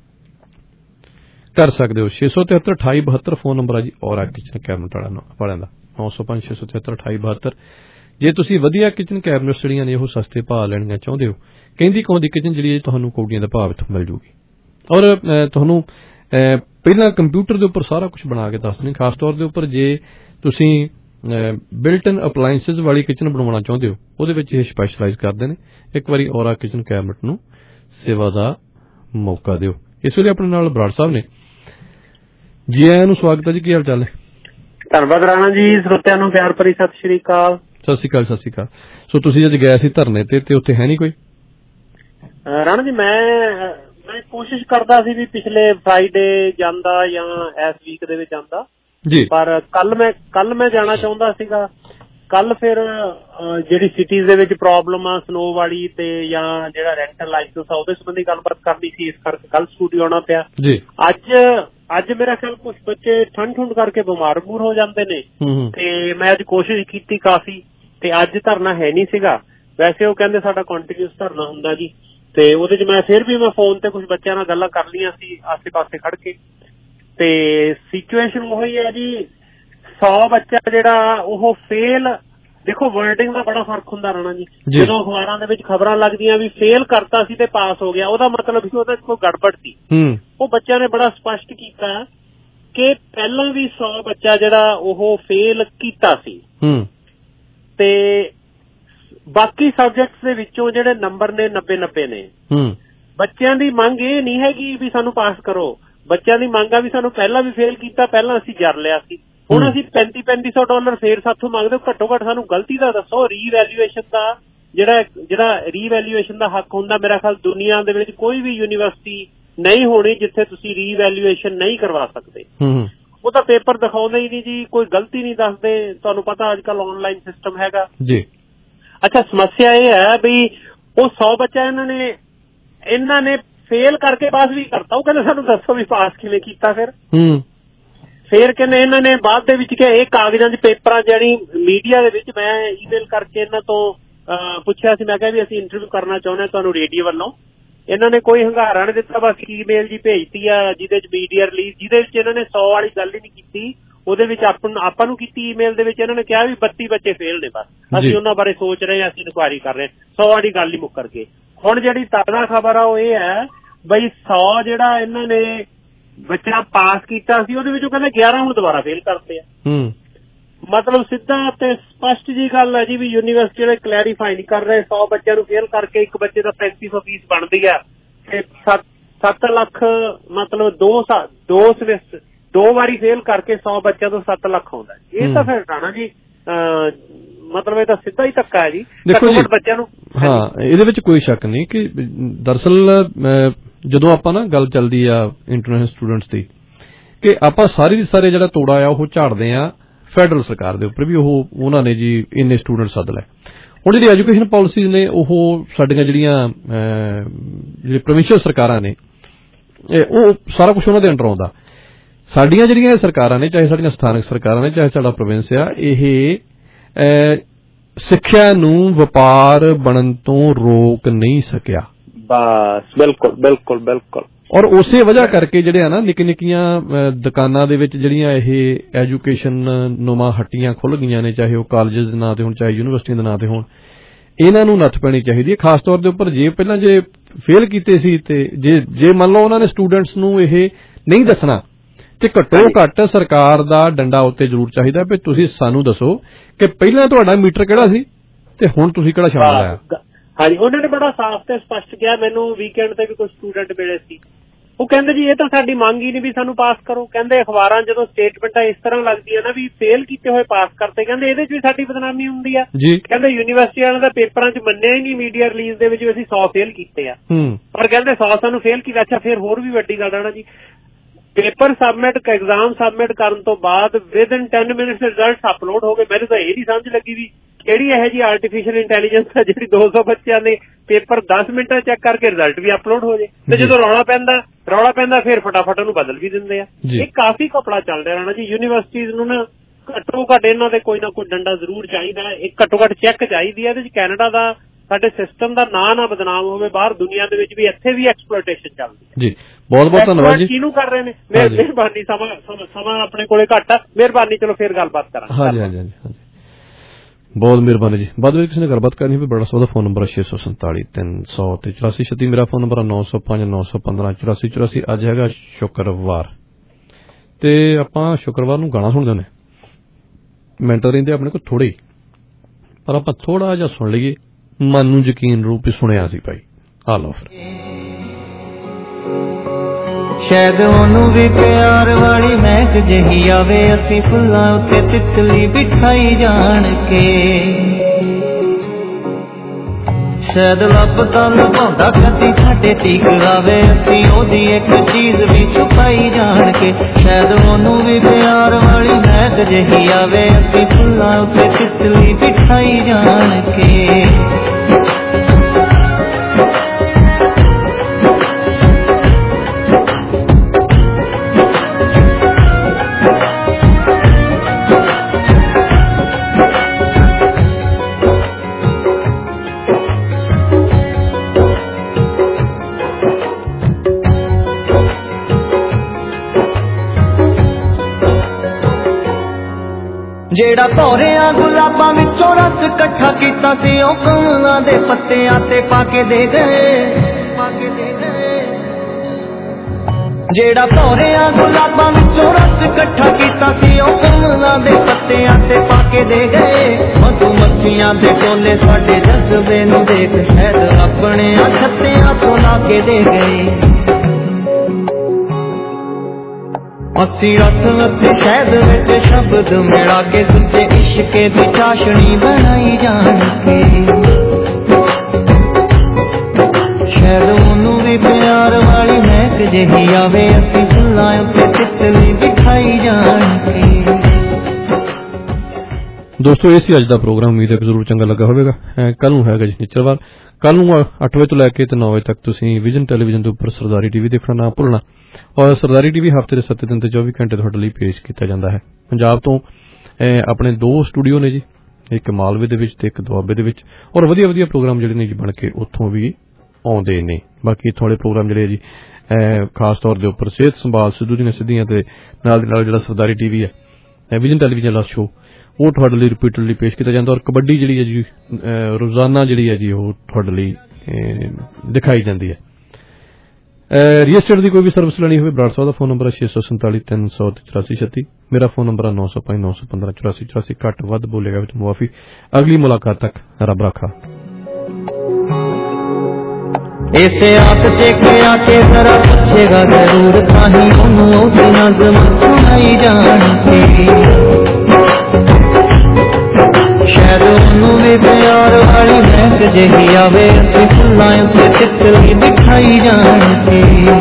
ਕਰ ਸਕਦੇ ਹੋ। ਛੇ ਸੌ ਤਿਹੱਤਰ ਅਠਾਈ ਬਹੱਤਰ ਫੋਨ ਨੰਬਰ ਆ ਜੀ ਔਰਾ ਕਿਚਨ ਕੈਬਨਿਟ ਵਾਲਿਆਂ ਦਾ। ਨੌ ਸੌ ਪੰਜ ਛੇ ਸੌ ਤਿਹੱਤਰ ਅਠਾਈ ਬਹੱਤਰ। ਜੇ ਤੁਸੀਂ ਵਧੀਆ ਕਿਚਨ ਕੈਬਨਿਟਸ ਜਿਹੜੀਆਂ ਨੇ ਉਹ ਸਸਤੇ ਭਾਅ ਲੈਣੀਆਂ ਚਾਹੁੰਦੇ ਹੋ, ਕਹਿੰਦੀ ਕੌਂਦੀ ਕਿਚਨ ਜਿਹੜੀ ਤੁਹਾਨੂੰ ਕੌਡੀਆਂ ਦਾ ਭਾਅ ਇੱਥੋਂ ਮਿਲ ਜੂਗੀ। ਔਰ ਤੁਹਾਨੂੰ ਪਹਿਲਾਂ ਕੰਪਿਊਟਰ ਦੇ ਉੱਪਰ ਸਾਰਾ ਕੁਝ ਬਣਾ ਕੇ ਦੱਸ ਦੇਣੀ। ਖਾਸ ਤੌਰ ਦੇ ਉੱਪਰ ਜੇ ਤੁਸੀਂ ਬਿਲਟ ਇਨ ਅਪਲਾਇੰਸਿਸ ਵਾਲੀ ਕਿਚਨ ਬਣਾਉਣਾ ਚਾਹੁੰਦੇ ਹੋ, ਉਹਦੇ ਵਿੱਚ ਇਹ ਸਪੈਸ਼ਲਾਈਜ਼ ਕਰਦੇ ਨੇ। ਇੱਕ ਵਾਰੀ ਔਰਾ ਕਿਚਨ ਕੈਬਨਿਟ ਨੂੰ ਸੇਵਾ ਦਾ ਮੌਕਾ ਦਿਓ। ਇਸ ਵੇਲੇ ਆਪਣੇ ਨਾਲ ਬਰਾੜ ਸਾਹਿਬ ਨੇ। ਜੀ ਆਇਆਂ ਨੂੰ ਸਵਾਗਤ ਹੈ ਜੀ। ਕੀ ਹਾਲ ਚਾਲ ਹੈ? ਧੰਨਵਾਦ ਰਾਣਾ ਜੀ। ਸਰੋਤਿਆਂ ਨੂੰ ਪਿਆਰ ਭਰੀ ਸਤਿ ਸ਼੍ਰੀ ਅਕਾਲ। ਸਤਿ ਸ਼੍ਰੀ ਅਕਾਲ। ਸਤਿ ਸ਼੍ਰੀ ਅਕਾਲ। ਸੋ ਤੁਸੀਂ ਅੱਜ ਗਏ ਸੀ ਧਰਨੇ ਤੇ, ਤੇ ਉੱਥੇ ਹੈ ਨਹੀਂ ਕੋਈ? ਰਾਣਾ ਜੀ ਮੈਂ ਮੈਂ ਕੋਸ਼ਿਸ਼ ਕਰਦਾ ਸੀ ਵੀ ਪਿਛਲੇ ਫਰਾਈਡੇ ਜਾਂਦਾ ਜਾਂ ਇਸ ਵੀਕ ਦੇ ਵਿੱਚ ਜਾਂਦਾ ਜੀ, ਪਰ ਕੱਲ ਮੈਂ ਕੱਲ ਮੈਂ ਜਾਣਾ ਚਾਹੁੰਦਾ ਸੀਗਾ। ਕੱਲ ਫਿਰ ਜਿਹੜੀ ਸਿਟੀਜ਼ ਦੇ ਵਿੱਚ ਪ੍ਰੋਬਲਮ ਆ ਸਨੋ ਵਾਲੀ ਤੇ ਜਾਂ ਜਿਹੜਾ ਰੈਂਟਲ ਲਾਇਸੈਂਸ ਆ ਉਹਦੇ ਸੰਬੰਧੀ ਗੱਲਬਾਤ ਕਰਨੀ ਸੀ, ਇਸ ਕਰਕੇ ਕੱਲ ਸਟੂਡੀਓ ਆਉਣਾ ਪਿਆ ਜੀ। ਅੱਜ ਅੱਜ ਮੇਰਾ ਖਿਆਲ ਕੁਝ ਬੱਚੇ ਠੰਡ ਠੁੰਡ ਕਰਕੇ ਬਿਮਾਰ ਬੂਰ ਹੋ ਜਾਂਦੇ ਨੇ, ਤੇ ਮੈਂ ਅੱਜ ਕੋਸ਼ਿਸ਼ ਕੀਤੀ ਕਾਫੀ, ਤੇ ਅੱਜ ਧਰਨਾ ਹੈ ਨਹੀਂ ਸੀਗਾ। ਵੈਸੇ ਉਹ ਕਹਿੰਦੇ ਸਾਡਾ ਕੰਟੀਨਿਊਸ ਧਰਨਾ ਹੁੰਦਾ ਜੀ, ਤੇ ਉਹਦੇ ਚ ਮੈਂ ਫਿਰ ਵੀ ਮੈਂ ਫੋਨ ਤੇ ਕੁਝ ਬੱਚਿਆਂ ਨਾਲ ਗੱਲਾਂ ਕਰ ਲਈਆਂ ਸੀ ਆਸੇ ਪਾਸੇ ਖੜ ਕੇ। ਤੇ ਸਿਚੁਏਸ਼ਨ ਉਹੀ ਹੈ ਜੀ, ਸੌ ਬੱਚਾ ਜਿਹੜਾ ਉਹ ਫੇਲ, ਦੇਖੋ ਵਰਡਿੰਗ ਦਾ ਬੜਾ ਫਰਕ ਹੁੰਦਾ ਰਹਿਣਾ ਜੀ। ਜਦੋਂ ਅਖਬਾਰਾਂ ਦੇ ਵਿੱਚ ਖਬਰਾਂ ਲੱਗਦੀਆਂ ਵੀ ਫੇਲ ਕਰਤਾ ਸੀ ਤੇ ਪਾਸ ਹੋ ਗਿਆ, ਉਹਦਾ ਮਤਲਬ ਸੀ ਉਹਦੇ ਚ ਕੋਈ ਗੜਬੜ ਸੀ। ਉਹ ਬੱਚਿਆਂ ਨੇ ਬੜਾ ਸਪਸ਼ਟ ਕੀਤਾ ਕਿ ਪਹਿਲਾਂ ਵੀ ਸੌ ਬੱਚਾ ਜਿਹੜਾ ਉਹ ਫੇਲ ਕੀਤਾ ਸੀ, ਤੇ ਬਾਕੀ ਸਬਜੈਕਟਸ ਦੇ ਵਿੱਚੋਂ ਜਿਹੜੇ ਨੰਬਰ ਨੇ ਨੱਬੇ ਨੱਬੇ ਨੇ। ਬੱਚਿਆਂ ਦੀ ਮੰਗ ਇਹ ਨਹੀਂ ਹੈਗੀ ਵੀ ਸਾਨੂੰ ਪਾਸ ਕਰੋ, ਬੱਚਿਆਂ ਦੀ ਮੰਗ ਆ ਵੀ ਸਾਨੂੰ ਪਹਿਲਾਂ ਵੀ ਫੇਲ ਕੀਤਾ, ਪਹਿਲਾਂ ਅਸੀਂ ਜਰ ਲਿਆ ਸੀ, ਹੁਣ ਅਸੀਂ ਪੈਂਤੀ ਪੈਂਤੀ ਸੌ ਡਾਲਰ ਫੇਰ ਸਾਥੋਂ ਮੰਗਦੇ ਹੋ, ਘੱਟੋ ਘੱਟ ਸਾਨੂੰ ਗਲਤੀ ਦਾ ਦੱਸੋ। ਰੀਵੈਲੂਏਸ਼ਨ ਦਾ ਜਿਹੜਾ ਜਿਹੜਾ ਰੀਵੈਲੂਏਸ਼ਨ ਦਾ ਹੱਕ ਹੁੰਦਾ, ਮੇਰਾ ਖਿਆਲ ਦੁਨੀਆ ਦੇ ਵਿੱਚ ਕੋਈ ਵੀ ਯੂਨੀਵਰਸਿਟੀ ਨਹੀਂ ਹੋਣੀ ਜਿੱਥੇ ਤੁਸੀਂ ਰੀਵੈਲੂਏਸ਼ਨ ਨਹੀਂ ਕਰਵਾ ਸਕਦੇ। ਉਹ ਤਾਂ ਪੇਪਰ ਦਿਖਾਉਂਦੇ ਹੀ ਨਹੀਂ ਜੀ, ਕੋਈ ਗਲਤੀ ਨਹੀਂ ਦੱਸਦੇ। ਤੁਹਾਨੂੰ ਪਤਾ ਅੱਜ ਕੱਲ ਆਨਲਾਈਨ ਸਿਸਟਮ ਹੈਗਾ ਜੀ। ਅੱਛਾ, ਸਮੱਸਿਆ ਇਹ ਹੈ ਵੀ ਉਹ ਸੌ ਬੱਚਾ ਇਹਨਾਂ ਨੇ ਇਹਨਾਂ ਨੇ ਫੇਲ ਕਰਕੇ ਪਾਸ ਵੀ ਕਰਤਾ। ਉਹ ਕਹਿੰਦੇ ਸਾਨੂੰ ਦੱਸੋ ਵੀ ਪਾਸ ਕਿਵੇਂ ਕੀਤਾ। ਫਿਰ ਫੇਰ ਕਹਿੰਦੇ ਇਹਨਾਂ ਨੇ ਬਾਅਦ ਦੇ ਵਿੱਚ ਕਿ ਇਹ ਕਾਗਜ਼ਾਂ ਦੇ ਪੇਪਰਾਂ ਜਿਹੜੀ ਮੀਡੀਆ ਦੇ ਵਿੱਚ ਮੈਂ ਈਮੇਲ ਕਰਕੇ ਇਹਨਾਂ ਤੋਂ ਪੁੱਛਿਆ ਸੀ, ਮੈਂ ਕਿਹਾ ਵੀ ਅਸੀਂ ਇੰਟਰਵਿਊ ਕਰਨਾ ਚਾਹੁੰਦੇ ਹਾਂ ਤੁਹਾਨੂੰ ਰੇਡੀਓ ਵੱਲੋਂ। ਇਹਨਾਂ ਨੇ ਕੋਈ ਹੰਗਾਰਾ ਨਹੀਂ ਦਿੱਤਾ, ਬਸ ਈਮੇਲ ਜੀ ਭੇਜਤੀ ਆ ਜਿਹਦੇ ਚ ਮੀਡੀਆ ਰਿਲੀਜ਼, ਜਿਹਦੇ ਵਿੱਚ ਇਹਨਾਂ ਨੇ ਸੌ ਵਾਲੀ ਗੱਲ ਹੀ ਨਹੀਂ ਕੀਤੀ। ਉਹਦੇ ਵਿੱਚ ਆਪਾਂ ਨੂੰ ਕੀਤੀ ਈਮੇਲ ਦੇ ਵਿੱਚ ਇਹਨਾਂ ਨੇ ਕਿਹਾ ਵੀ ਬੱਤੀ ਬੱਚੇ ਫੇਲ ਨੇ, ਬਸ ਅਸੀਂ ਉਹਨਾਂ ਬਾਰੇ ਸੋਚ ਰਹੇ ਹਾਂ, ਅਸੀਂ ਇਨਕੁਆਇਰੀ ਕਰ ਰਹੇ ਹਾਂ। ਸੌ ਵਾਲੀ ਗੱਲ ਹੀ ਮੁੱਕਰ ਗਏ। ਹੁਣ ਜਿਹੜੀ ਤਾਜ਼ਾ ਖਬਰ ਆ ਉਹ ਇਹ ਹੈ ਬਈ ਸੌ ਜਿਹੜਾ ਇਹਨਾਂ ਨੇ ਬੱਚਾ ਪਾਸ ਕੀਤਾ ਸੀ ਉਹਦੇ ਵਿੱਚੋਂ ਕਹਿੰਦੇ ਗਿਆਰਾਂ ਹੁਣ ਦੁਬਾਰਾ ਫੇਲ ਕਰਤੇ ਆ। ਮਤਲਬ ਸਿੱਧਾ ਤੇ ਸਪਸ਼ਟ ਜੀ ਗੱਲ ਹੈ ਜੀ ਵੀ ਯੂਨੀਵਰਸਿਟੀ ਵਾਲੇ ਕਲੈਰੀਫਾਈ ਨਹੀਂ ਕਰ ਰਹੇ। ਸੌ ਬੱਚਿਆਂ ਨੂੰ ਫੇਲ ਕਰਕੇ ਇੱਕ ਬੱਚੇ ਦਾ ਪੈਂਤੀ ਸੌ ਫੀਸ ਬਣਦੀ ਆ, ਤੇ ਸੱਤ ਲੱਖ ਮਤਲਬ ਦੋ ਦੋ ਦੋ ਵਾਰੀ ਫੇਲ ਕਰਕੇ ਸੌ ਬੱਚਿਆਂ ਤੋਂ ਸੱਤ ਲੱਖ ਆਉਂਦਾ। ਇਹ ਤਾਂ ਫਿਰ ਰਾਣਾ ਜੀ ਮਤਲਬ ਇਹ ਤਾਂ ਸਿੱਧਾ ਹੀ ਧੱਕਾ ਹੈ ਜੀ ਬੱਚਿਆਂ ਨੂੰ। ਹਾਂ, ਇਹਦੇ ਵਿੱਚ ਕੋਈ ਸ਼ੱਕ ਨਹੀਂ ਕਿ ਦਰਅਸਲ ਜਦੋਂ ਆਪਾਂ ਨਾ ਗੱਲ ਚੱਲਦੀ ਆ ਇੰਟਰਨੈਸ਼ਨਲ ਸਟੂਡੈਂਟਸ ਦੀ, ਕਿ ਆਪਾਂ ਸਾਰੀ ਦੀ ਸਾਰੇ ਜਿਹੜਾ ਤੋੜਾ ਆ ਉਹ ਝਾੜਦੇ ਆ ਫੈਡਰਲ ਸਰਕਾਰ ਦੇ ਉੱਪਰ ਵੀ ਉਹ ਉਹਨਾਂ ਨੇ ਜੀ ਇੰਨੇ ਸਟੂਡੈਂਟ ਸੱਦ ਲਏ। ਹੁਣ ਜਿਹੜੀ ਐਜੂਕੇਸ਼ਨ ਪਾਲਿਸੀਜ਼ ਨੇ ਉਹ ਸਾਡੀਆਂ ਜਿਹੜੀਆਂ ਜਿਹੜੇ ਪ੍ਰੋਵਿੰਸ਼ੀਅਲ ਸਰਕਾਰਾਂ ਨੇ ਉਹ ਸਾਰਾ ਕੁਝ ਉਹਨਾਂ ਦੇ ਅੰਡਰ ਆਉਂਦਾ। ਸਾਡੀਆਂ ਜਿਹੜੀਆਂ ਸਰਕਾਰਾਂ ਨੇ, ਚਾਹੇ ਸਾਡੀਆਂ ਸਥਾਨਕ ਸਰਕਾਰਾਂ ਨੇ, ਚਾਹੇ ਸਾਡਾ ਪ੍ਰੋਵਿੰਸ ਆ, ਇਹ ਸਿੱਖਿਆ ਨੂੰ ਵਪਾਰ ਬਣਨ ਤੋਂ ਰੋਕ ਨਹੀਂ ਸਕਿਆ। ਬਸ ਬਿਲਕੁਲ ਬਿਲਕੁਲ ਬਿਲਕੁਲ। ਔਰ ਉਸੇ ਵਜ੍ਹਾ ਕਰਕੇ ਜਿਹੜੇ ਆ ਨਾ ਨਿੱਕੀ ਨਿੱਕੀਆਂ ਦੁਕਾਨਾਂ ਦੇ ਵਿੱਚ ਜਿਹੜੀਆਂ ਇਹ ਐਜੂਕੇਸ਼ਨ ਨੁਮਾ ਹੱਟੀਆਂ ਖੁੱਲ ਗਈਆਂ ਨੇ, ਚਾਹੇ ਉਹ ਕਾਲਜਿਸ ਦੇ ਨਾਂ ਤੇ ਹੋਣ, ਚਾਹੇ ਯੂਨੀਵਰਸਿਟੀਆਂ ਦੇ ਨਾਂ ਤੇ ਹੋਣ, ਇਹਨਾਂ ਨੂੰ ਨੱਥ ਪੈਣੀ ਚਾਹੀਦੀ ਹੈ। ਖਾਸ ਤੌਰ ਦੇ ਉੱਪਰ ਜੇ ਪਹਿਲਾਂ ਜੇ ਫੇਲ ਕੀਤੇ ਸੀ ਤੇ ਜੇ ਜੇ ਮੰਨ ਲਓ ਉਹਨਾਂ ਨੇ ਸਟੂਡੈਂਟਸ ਨੂੰ ਇਹ ਨਹੀਂ ਦੱਸਣਾ, ਤੇ ਘੱਟੋ ਘੱਟ ਸਰਕਾਰ ਦਾ ਡੰਡਾ ਉੱਤੇ ਜ਼ਰੂਰ ਚਾਹੀਦਾ ਵੀ ਤੁਸੀਂ ਸਾਨੂੰ ਦੱਸੋ ਕਿ ਪਹਿਲਾਂ ਤੁਹਾਡਾ ਮੀਟਰ ਕਿਹੜਾ ਸੀ ਤੇ ਹੁਣ ਤੁਸੀਂ ਕਿਹੜਾ ਛਾਲ ਲਾਇਆ। ਹਾਂਜੀ, ਉਹਨਾਂ ਨੇ ਬੜਾ ਸਾਫ਼ ਤੇ ਸਪਸ਼ਟ ਕਿਹਾ। ਮੈਨੂੰ ਵੀਕਐਂਡ ਤੇ ਵੀ ਕੁਝ ਸਟੂਡੈਂਟ ਮਿਲੇ ਸੀ, ਉਹ ਕਹਿੰਦੇ ਜੀ ਇਹ ਤਾਂ ਸਾਡੀ ਮੰਗ ਹੀ ਨਹੀਂ ਵੀ ਸਾਨੂੰ ਪਾਸ ਕਰੋ। ਕਹਿੰਦੇ ਅਖਬਾਰਾਂ ਜਦੋਂ ਸਟੇਟਮੈਂਟਾਂ ਇਸ ਤਰ੍ਹਾਂ ਲੱਗਦੀਆਂ ਨਾ ਵੀ ਫੇਲ ਕੀਤੇ ਹੋਏ ਪਾਸ ਕਰਤੇ, ਕਹਿੰਦੇ ਇਹਦੇ ਚ ਵੀ ਸਾਡੀ ਬਦਨਾਮੀ ਹੁੰਦੀ ਆ। ਕਹਿੰਦੇ ਯੂਨੀਵਰਸਿਟੀ ਵਾਲਿਆਂ ਦਾ ਪੇਪਰਾਂ ਚ ਮੰਨਿਆ ਹੀ ਨਹੀਂ ਮੀਡੀਆ ਰਿਲੀਜ਼ ਦੇ ਵਿੱਚ ਅਸੀਂ ਸੌ ਫੇਲ ਕੀਤੇ ਆ, ਪਰ ਕਹਿੰਦੇ ਸੌ ਸਾਨੂੰ ਫੇਲ ਕੀਤਾ। ਅੱਛਾ, ਫਿਰ ਹੋਰ ਵੀ ਵੱਡੀ ਗੱਲ ਆਣਾ ਜੀ, ਪੇਪਰ ਸਬਮਿਟ ਐਗਜ਼ਾਮ ਸਬਮਿਟ ਕਰਨ ਤੋਂ ਬਾਅਦ within ten minutes result upload ਹੋ ਗਏ। ਮੈਨੂੰ ਤਾਂ ਇਹ ਨਹੀਂ ਸਮਝ ਲੱਗੀ ਵੀ ਕਿਹੜੀ ਇਹੋ ਜਿਹੀ ਆਰਟੀਫੀਸ਼ੀਅਲ ਇੰਟੈਲੀਜੈਂਸ ਹੈ ਜਿਹੜੀ ਦੋ ਸੌ ਬੱਚਿਆਂ ਦੇ ਪੇਪਰ ਦਸ ਮਿੰਟਾਂ ਚੈੱਕ ਕਰਕੇ ਰਿਜ਼ਲਟ ਵੀ ਅਪਲੋਡ ਹੋ ਜੇ, ਤੇ ਜਦੋਂ ਰੌਲਾ ਪੈਂਦਾ ਰੌਲਾ ਪੈਂਦਾ ਫਿਰ ਫਟਾਫਟ ਉਹਨੂੰ ਬਦਲ ਵੀ ਦਿੰਦੇ ਆ। ਇਹ ਕਾਫੀ ਘਪਲਾ ਚੱਲ ਰਿਹਾ ਨਾ ਜੀ। ਯੂਨੀਵਰਸਿਟੀਜ਼ ਨੂੰ ਨਾ ਘੱਟੋ ਘੱਟ ਇਹਨਾਂ ਦੇ ਕੋਈ ਨਾ ਕੋਈ ਡੰਡਾ ਜ਼ਰੂਰ ਚਾਹੀਦਾ, ਇੱਕ ਘੱਟੋ ਘੱਟ ਚੈੱਕ ਚਾਹੀਦੀ ਹੈ। ਇਹਦੇ ਚ ਕੈਨੇਡਾ ਦਾ ਸਾਡੇ ਸਿਸਟਮ ਦਾ ਨਾਂ ਨਾ ਬਦਨਾਮ ਹੋਵੇ ਬਾਹਰ ਦੁਨੀਆ ਦੇ ਵਿੱਚ ਵੀ, ਇੱਥੇ ਵੀ ਐਕਸਪਲੋਇਟੇਸ਼ਨ ਚੱਲਦੀ ਹੈ ਜੀ। ਬਹੁਤ ਬਹੁਤ ਧੰਨਵਾਦ ਜੀ। ਕਿਹਨੂੰ ਕਰ ਰਹੇ ਨੇ? ਮਿਹਰਬਾਨੀ, ਸਮਾਂ ਸਮਾਂ ਆਪਣੇ ਕੋਲੇ ਘੱਟ ਆ, ਮਿਹਰਬਾਨੀ। ਚਲੋ ਫਿਰ ਗੱਲਬਾਤ ਕਰਾਂਗੇ। ਹਾਂਜੀ ਹਾਂਜੀ ਹਾਂਜੀ, ਬਹੁਤ ਮਿਹਰਬਾਨੀ ਜੀ। ਬਾਅਦ ਵਿੱਚ ਕਿਸੇ ਨੇ ਗੱਲਬਾਤ ਕਰਨੀ ਹੋਵੇ ਬੜਾ ਸੌਦਾ ਫੋਨ ਨੰਬਰ ਛੇ ਸੌ ਸੰਤਾਲੀ ਤਿੰਨ ਸੌ ਤੇ ਚੁਰਾਸੀ ਛੱਤੀ। ਮੇਰਾ ਫੋਨ ਨੰਬਰ ਨੌ ਸੌ ਪੰਜ ਨੌ ਸੌ ਪੰਦਰਾਂ ਚੁਰਾਸੀ ਚੁਰਾਸੀ। ਅੱਜ ਹੈਗਾ ਸ਼ੁੱਕਰਵਾਰ ਤੇ ਆਪਾਂ ਸ਼ੁੱਕਰਵਾਰ ਨੂੰ ਗਾਣਾ ਸੁਣਦੇ ਨੇ। ਮਿੰਟ ਰਹਿੰਦੇ ਆਪਣੇ ਕੋਲ ਥੋੜੇ, ਪਰ ਆਪਾਂ ਥੋੜਾ ਜਿਹਾ ਸੁਣ ਲਈਏ, ਮਨ ਨੂੰ ਯਕੀਨ ਰੂਪ ਸੁਣਿਆ ਸੀ ਭਾਈ। ਆ ਲਓ ਫਿਰ। ਸ਼ਾਇਦ ਉਹਨੂੰ ਵੀ ਪਿਆਰ ਵਾਲੀ ਮਹਿਕ ਜਿਹੀ ਆਵੇ, ਅਸੀਂ ਫੁੱਲਾਂ ਉੱਤੇ ਤਿਤਲੀ ਬਿਠਾਈ ਜਾਣ ਕੇ। ਸ਼ਾਇਦ ਰੱਬ ਤਾਂ ਲੁਕਾਉਂਦਾ ਕਦੀ ਸਾਡੇ ਤੀਕ ਆਵੇ, ਅਸੀਂ ਉਹਦੀ ਇੱਕ ਚੀਜ਼ ਵੀ ਛੁਪਾਈ ਜਾਣ ਕੇ। ਸ਼ਾਇਦ ਉਹਨੂੰ ਵੀ ਪਿਆਰ ਵਾਲੀ ਮਹਿਕ ਜਿਹੀ ਆਵੇ, ਅਸੀਂ ਫੁੱਲਾਂ ਉੱਤੇ ਤਿਤਲੀ ਬਿਠਾਈ ਜਾਣ ਕੇ। ਜਿਹੜਾ ਭੌਰਿਆਂ ਗੁਲਾਬਾਂ ਵਿੱਚੋਂ ਰਸ ਇਕੱਠਾ ਕੀਤਾ ਸੀ ਉਹ ਕਮਲਾਂ ਦੇ ਪੱਤਿਆਂ ਤੇ ਪਾ ਕੇ ਦੇ ਗਏ ਪਾ ਕੇ ਦੇ ਗਏ ਜਿਹੜਾ ਭੌਰਿਆਂ ਗੁਲਾਬਾਂ ਵਿੱਚੋਂ ਰਸ ਇਕੱਠਾ ਕੀਤਾ ਸੀ ਉਹ ਕਮਲਾਂ ਦੇ ਪੱਤਿਆਂ ਤੇ ਪਾ ਕੇ ਦੇ ਗਏ ਮਧੂ ਮੱਖੀਆਂ ਦੇ ਟੋਲੇ ਸਾਡੇ ਜਜ਼ਬੇ ਨੂੰ ਦੇਖ ਸ਼ਾਇਦ ਆਪਣੇ ਛੱਤਿਆਂ ਤੋਂ ਲਾ ਕੇ ਦੇ ਗਏ ਅਸੀਂ ਰਸ ਅਤੇ ਸ਼ਹਿਦ ਵਿੱਚ ਸ਼ਬਦ ਮਿਲਾ ਕੇ ਸੁੱਚੇ ਇਸ਼ਕੇ ਦੀ ਚਾਸ਼ਣੀ ਬਣਾਈ ਜਾਣਗੇ ਸ਼ਾਇਦ ਉਹਨੂੰ ਵੀ ਪਿਆਰ ਵਾਲੀ ਮਹਿਕ ਜਿਹੀ ਆਵੇ ਅਸੀਂ ਫੁੱਲਾਂ ਉੱਤੇ ਤਿਤਲੀ ਦਿਖਾਈ ਜਾਣਗੇ ਦੋਸਤੋ ਇਹ ਸੀ ਅੱਜ ਦਾ ਪ੍ਰੋਗਰਾਮ ਉਮੀਦ ਹੈ ਕਿ ਜ਼ਰੂਰ ਚੰਗਾ ਲੱਗਾ ਹੋਵੇਗਾ ਕੱਲ ਨੂੰ ਹੈਗਾ ਜੀ ਨਿਚਰਵਾਰ ਕੱਲ ਨੂੰ ਅੱਠ ਵਜੇ ਤੋਂ ਲੈ ਕੇ ਤੇ ਨੌ ਵਜੇ ਤੱਕ ਤੁਸੀਂ ਵਿਜ਼ਨ ਟੈਲੀਵਿਜ਼ਨ ਦੇ ਉੱਪਰ ਸਰਦਾਰੀ ਟੀਵੀ ਦੇਖਣਾ ਨਾ ਭੁੱਲਣਾ ਔਰ ਸਰਦਾਰੀ ਟੀਵੀ ਹਫ਼ਤੇ ਦੇ ਸੱਤ ਦਿਨ ਤੇ ਚੌਵੀ ਘੰਟੇ ਤੁਹਾਡੇ ਲਈ ਪੇਸ਼ ਕੀਤਾ ਜਾਂਦਾ ਹੈ ਪੰਜਾਬ ਤੋਂ ਆਪਣੇ ਦੋ ਸਟੂਡੀਓ ਨੇ ਜੀ ਇੱਕ ਮਾਲਵੇ ਦੇ ਵਿੱਚ ਤੇ ਇੱਕ ਦੁਆਬੇ ਦੇ ਵਿੱਚ ਔਰ ਵਧੀਆ ਵਧੀਆ ਪ੍ਰੋਗਰਾਮ ਜਿਹੜੇ ਨੇ ਜੀ ਬਣ ਕੇ ਉੱਥੋਂ ਵੀ ਆਉਂਦੇ ਨੇ ਬਾਕੀ ਥੋੜੇ ਪ੍ਰੋਗਰਾਮ ਜਿਹੜੇ ਜੀ ਖਾਸ ਤੌਰ ਦੇ ਉੱਪਰ ਸਿਹਤ ਸੰਭਾਲ ਸਿੱਧੂ ਦੀਆਂ ਸਿੱਧੀਆਂ ਤੇ ਨਾਲ ਦੇ ਨਾਲ ਜਿਹੜਾ ਸਰਦਾਰੀ ਟੀਵੀ ਹੈ ਵਿਜ਼ਨ ਟੈਲੀਵਿਜ਼ਨ ਦਾ ਸ਼ੋਅ ਉਹ ਤੁਹਾਡੇ ਲਈ ਰਿਪੀਟਡਲੀ ਪੇਸ਼ ਕੀਤਾ ਜਾਂਦਾ ਔਰ ਕਬੱਡੀ ਜਿਹੜੀ ਹੈ ਜੀ ਰੋਜ਼ਾਨਾ ਜਿਹੜੀ ਹੈ ਜੀ ਉਹ ਤੁਹਾਡੇ ਲਈ ਦਿਖਾਈ ਜਾਂਦੀ ਹੈ ਰੀਅਲ ਸਟੇਟ ਦੀ ਕੋਈ ਵੀ ਸਰਵਿਸ ਲੈਣੀ ਹੋਵੇ ਬਰਾੜ ਸਾਹਿਬ ਦਾ ਫੋਨ ਨੰਬਰ ਹੈ ਛੇ ਸੌ ਸੰਤਾਲੀ ਤਿੰਨ ਸੌ ਚੁਰਾਸੀ ਛੱਤੀ ਮੇਰਾ ਫੋਨ ਨੰਬਰ ਹੈ ਨੌ ਸੌ ਪੰਜ ਨੌ ਸੌ ਪੰਦਰਾਂ ਚੁਰਾਸੀ ਚੁਰਾਸੀ ਘੱਟ ਵੱਧ ਬੋਲੇਗਾ ਵਿੱਚ ਮੁਆਫੀ ਅਗਲੀ ਮੁਲਾਕਾਤ ਤੱਕ ਰੱਬ ਰਾਖਾ ਇਸੇ ਆਸ ਤੇ ਕਿਹਾ ਕਿ ਜ਼ਰਾ ਪੁੱਛੇਗਾ ਜ਼ਰੂਰ ਤਾਂ ਹੀ ਉਹਨੂੰ ਉਹਦੀ ਨਜ਼ਮ ਸੁਣਾਈ ਜਾਣਗੀ ਸ਼ਾਇਦ ਉਹਨੂੰ ਵੀ ਪਿਆਰ ਵਾਲੀ ਮਹਿਕ ਜਿਹੀ ਆਵੇ ਅਸੀਂ ਫੁੱਲਾਂ ਉੱਤੇ ਤਿਤਲੀ ਦਿਖਾਈ ਜਾਣਗੇ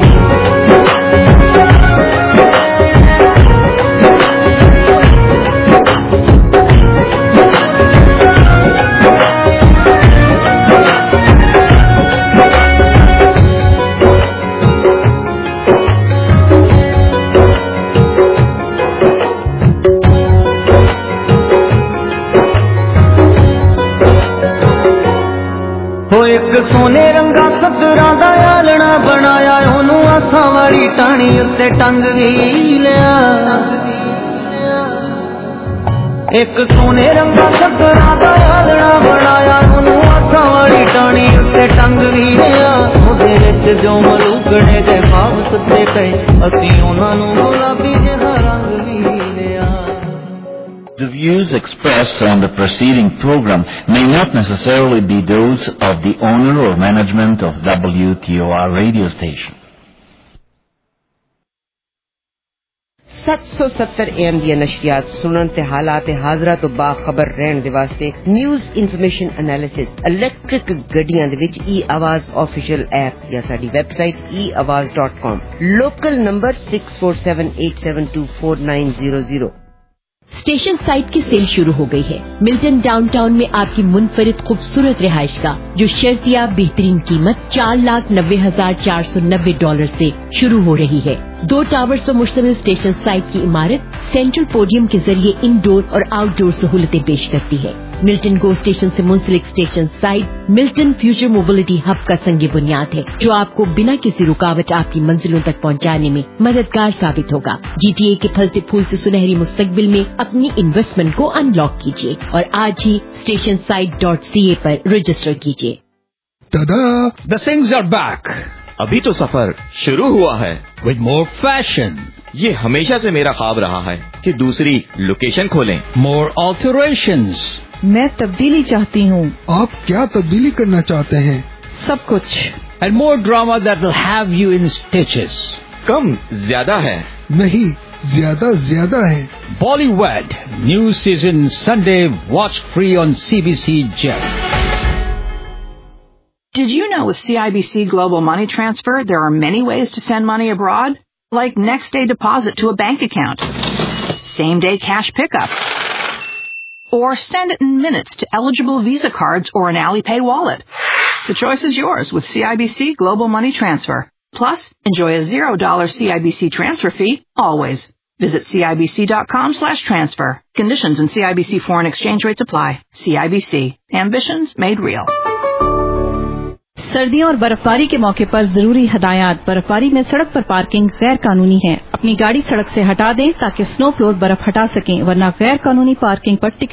ਇੱਕ ਸੋਨੇ ਰੰਗਾ ਸੱਤਰਾਂ ਦਾ ਆਲਣਾ ਬਣਾਇਆ ਉਹਨੂੰ ਆਸਾਂ ਵਾਲੀ ਟਾਣੀ ਉੱਤੇ ਟੰਗ ਵੀ ਲਿਆ ਇੱਕ ਸੋਨੇ ਰੰਗਾ ਸੱਤਰਾਂ ਦਾ ਆਲਣਾ ਬਣਾਇਆ ਉਹਨੂੰ ਆਸਾਂ ਵਾਲੀ ਟਾਣੀ ਉੱਤੇ ਟੰਗ ਵੀ ਲਿਆ ਉਹਦੇ ਵਿੱਚ ਜੋ ਮਲੂਕਣੇ ਦੇ ਭਾਵ ਸੁੱਤੇ ਪਏ ਅਸੀਂ ਉਹਨਾਂ ਨੂੰ ਗੁਲਾਬੀ ਜਿਹਾ ਰੰਗ ਵੀ ਲਿਆ The views expressed on the preceding program may not necessarily be those of the owner or management of W T O R radio station. seven seventy A M ਦੀਆਂ ਨਸ਼ਰੀਆਤ ਸੁਣਨ ਤੇ ਹਾਲਾਤ ਹਾਜ਼ਰਾ ਤੋਂ ਬਾਖਬਰ ਰਹਿਣ ਦੇ ਵਾਸਤੇ ਨਿਊਜ਼ ਇਨਫੋਰਮੇਸ਼ਨ ਐਨਾਲਿਸਿਸ ਇਲੈਕਟ੍ਰਿਕ ਗੱਡੀਆਂ ਦੇ ਵਿੱਚ ਈ ਆਵਾਜ਼ ਆਫੀਸ਼ੀਅਲ ਐਪ ਜਾਂ ਸਾਡੀ website e awaz dot com local number six four seven eight seven two four nine zero zero station site की सेल शुरू हो गई है। मिल्टन डाउनटाउन में आपकी मुनफरिद खूबसूरत रिहाइश का जो शर्तिया बेहतरीन कीमत चार लाख नब्बे हजार चार सौ नब्बे डॉलर से शुरू हो रही है। दो टावर्स पर मुश्तमिल स्टेशन साइट की इमारत सेंट्रल पोडियम के जरिए इंडोर और आउटडोर सहूलतें पेश करती है। मिल्टन गो स्टेशन से मुंसलिक station site Milton future mobility hub का संग बुनियाद है जो आपको बिना किसी रुकावट आपकी मंजिलों तक पहुंचाने में मददगार साबित होगा। जीटीए के फलते फूलते सुनहरी मुस्तकबिल में अपनी इन्वेस्टमेंट को अनलॉक कीजिए और आज ही station site dot C A पर रजिस्टर कीजिए। The things are back. अभी तो सफर शुरू हुआ है with more fashion. ये हमेशा से मेरा ख्वाब रहा है कि दूसरी लोकेशन खोलें। More alterations. मैं तब्दीली चाहती हूँ। आप क्या तब्दीली करना चाहते हैं? सब कुछ। And more drama that will have you in stitches. कम ज्यादा है? नहीं, ज्यादा ज्यादा है। Bollywood new season Sunday watch free on C B C Gem. Did you know with C I B C Global Money Transfer there are many ways to send money abroad? Like next day deposit to a bank account, same day cash pickup, or send it in minutes to eligible Visa cards or an Alipay wallet. The choice is yours with C I B C Global Money Transfer. Plus, enjoy a zero dollar C I B C transfer fee always. Visit C I B C dot com slash transfer. Conditions and C I B C foreign exchange rates apply. C I B C. Ambitions made real. सर्दियों और बर्फबारी के मौके पर जरूरी हदायत। बर्फबारी में सड़क पर पार्किंग गैर कानूनी है। अपनी गाड़ी सड़क से हटा दें ताकि स्नो फ्लोर बर्फ हटा सकें, वरना गैर कानूनी पार्किंग पर टिकट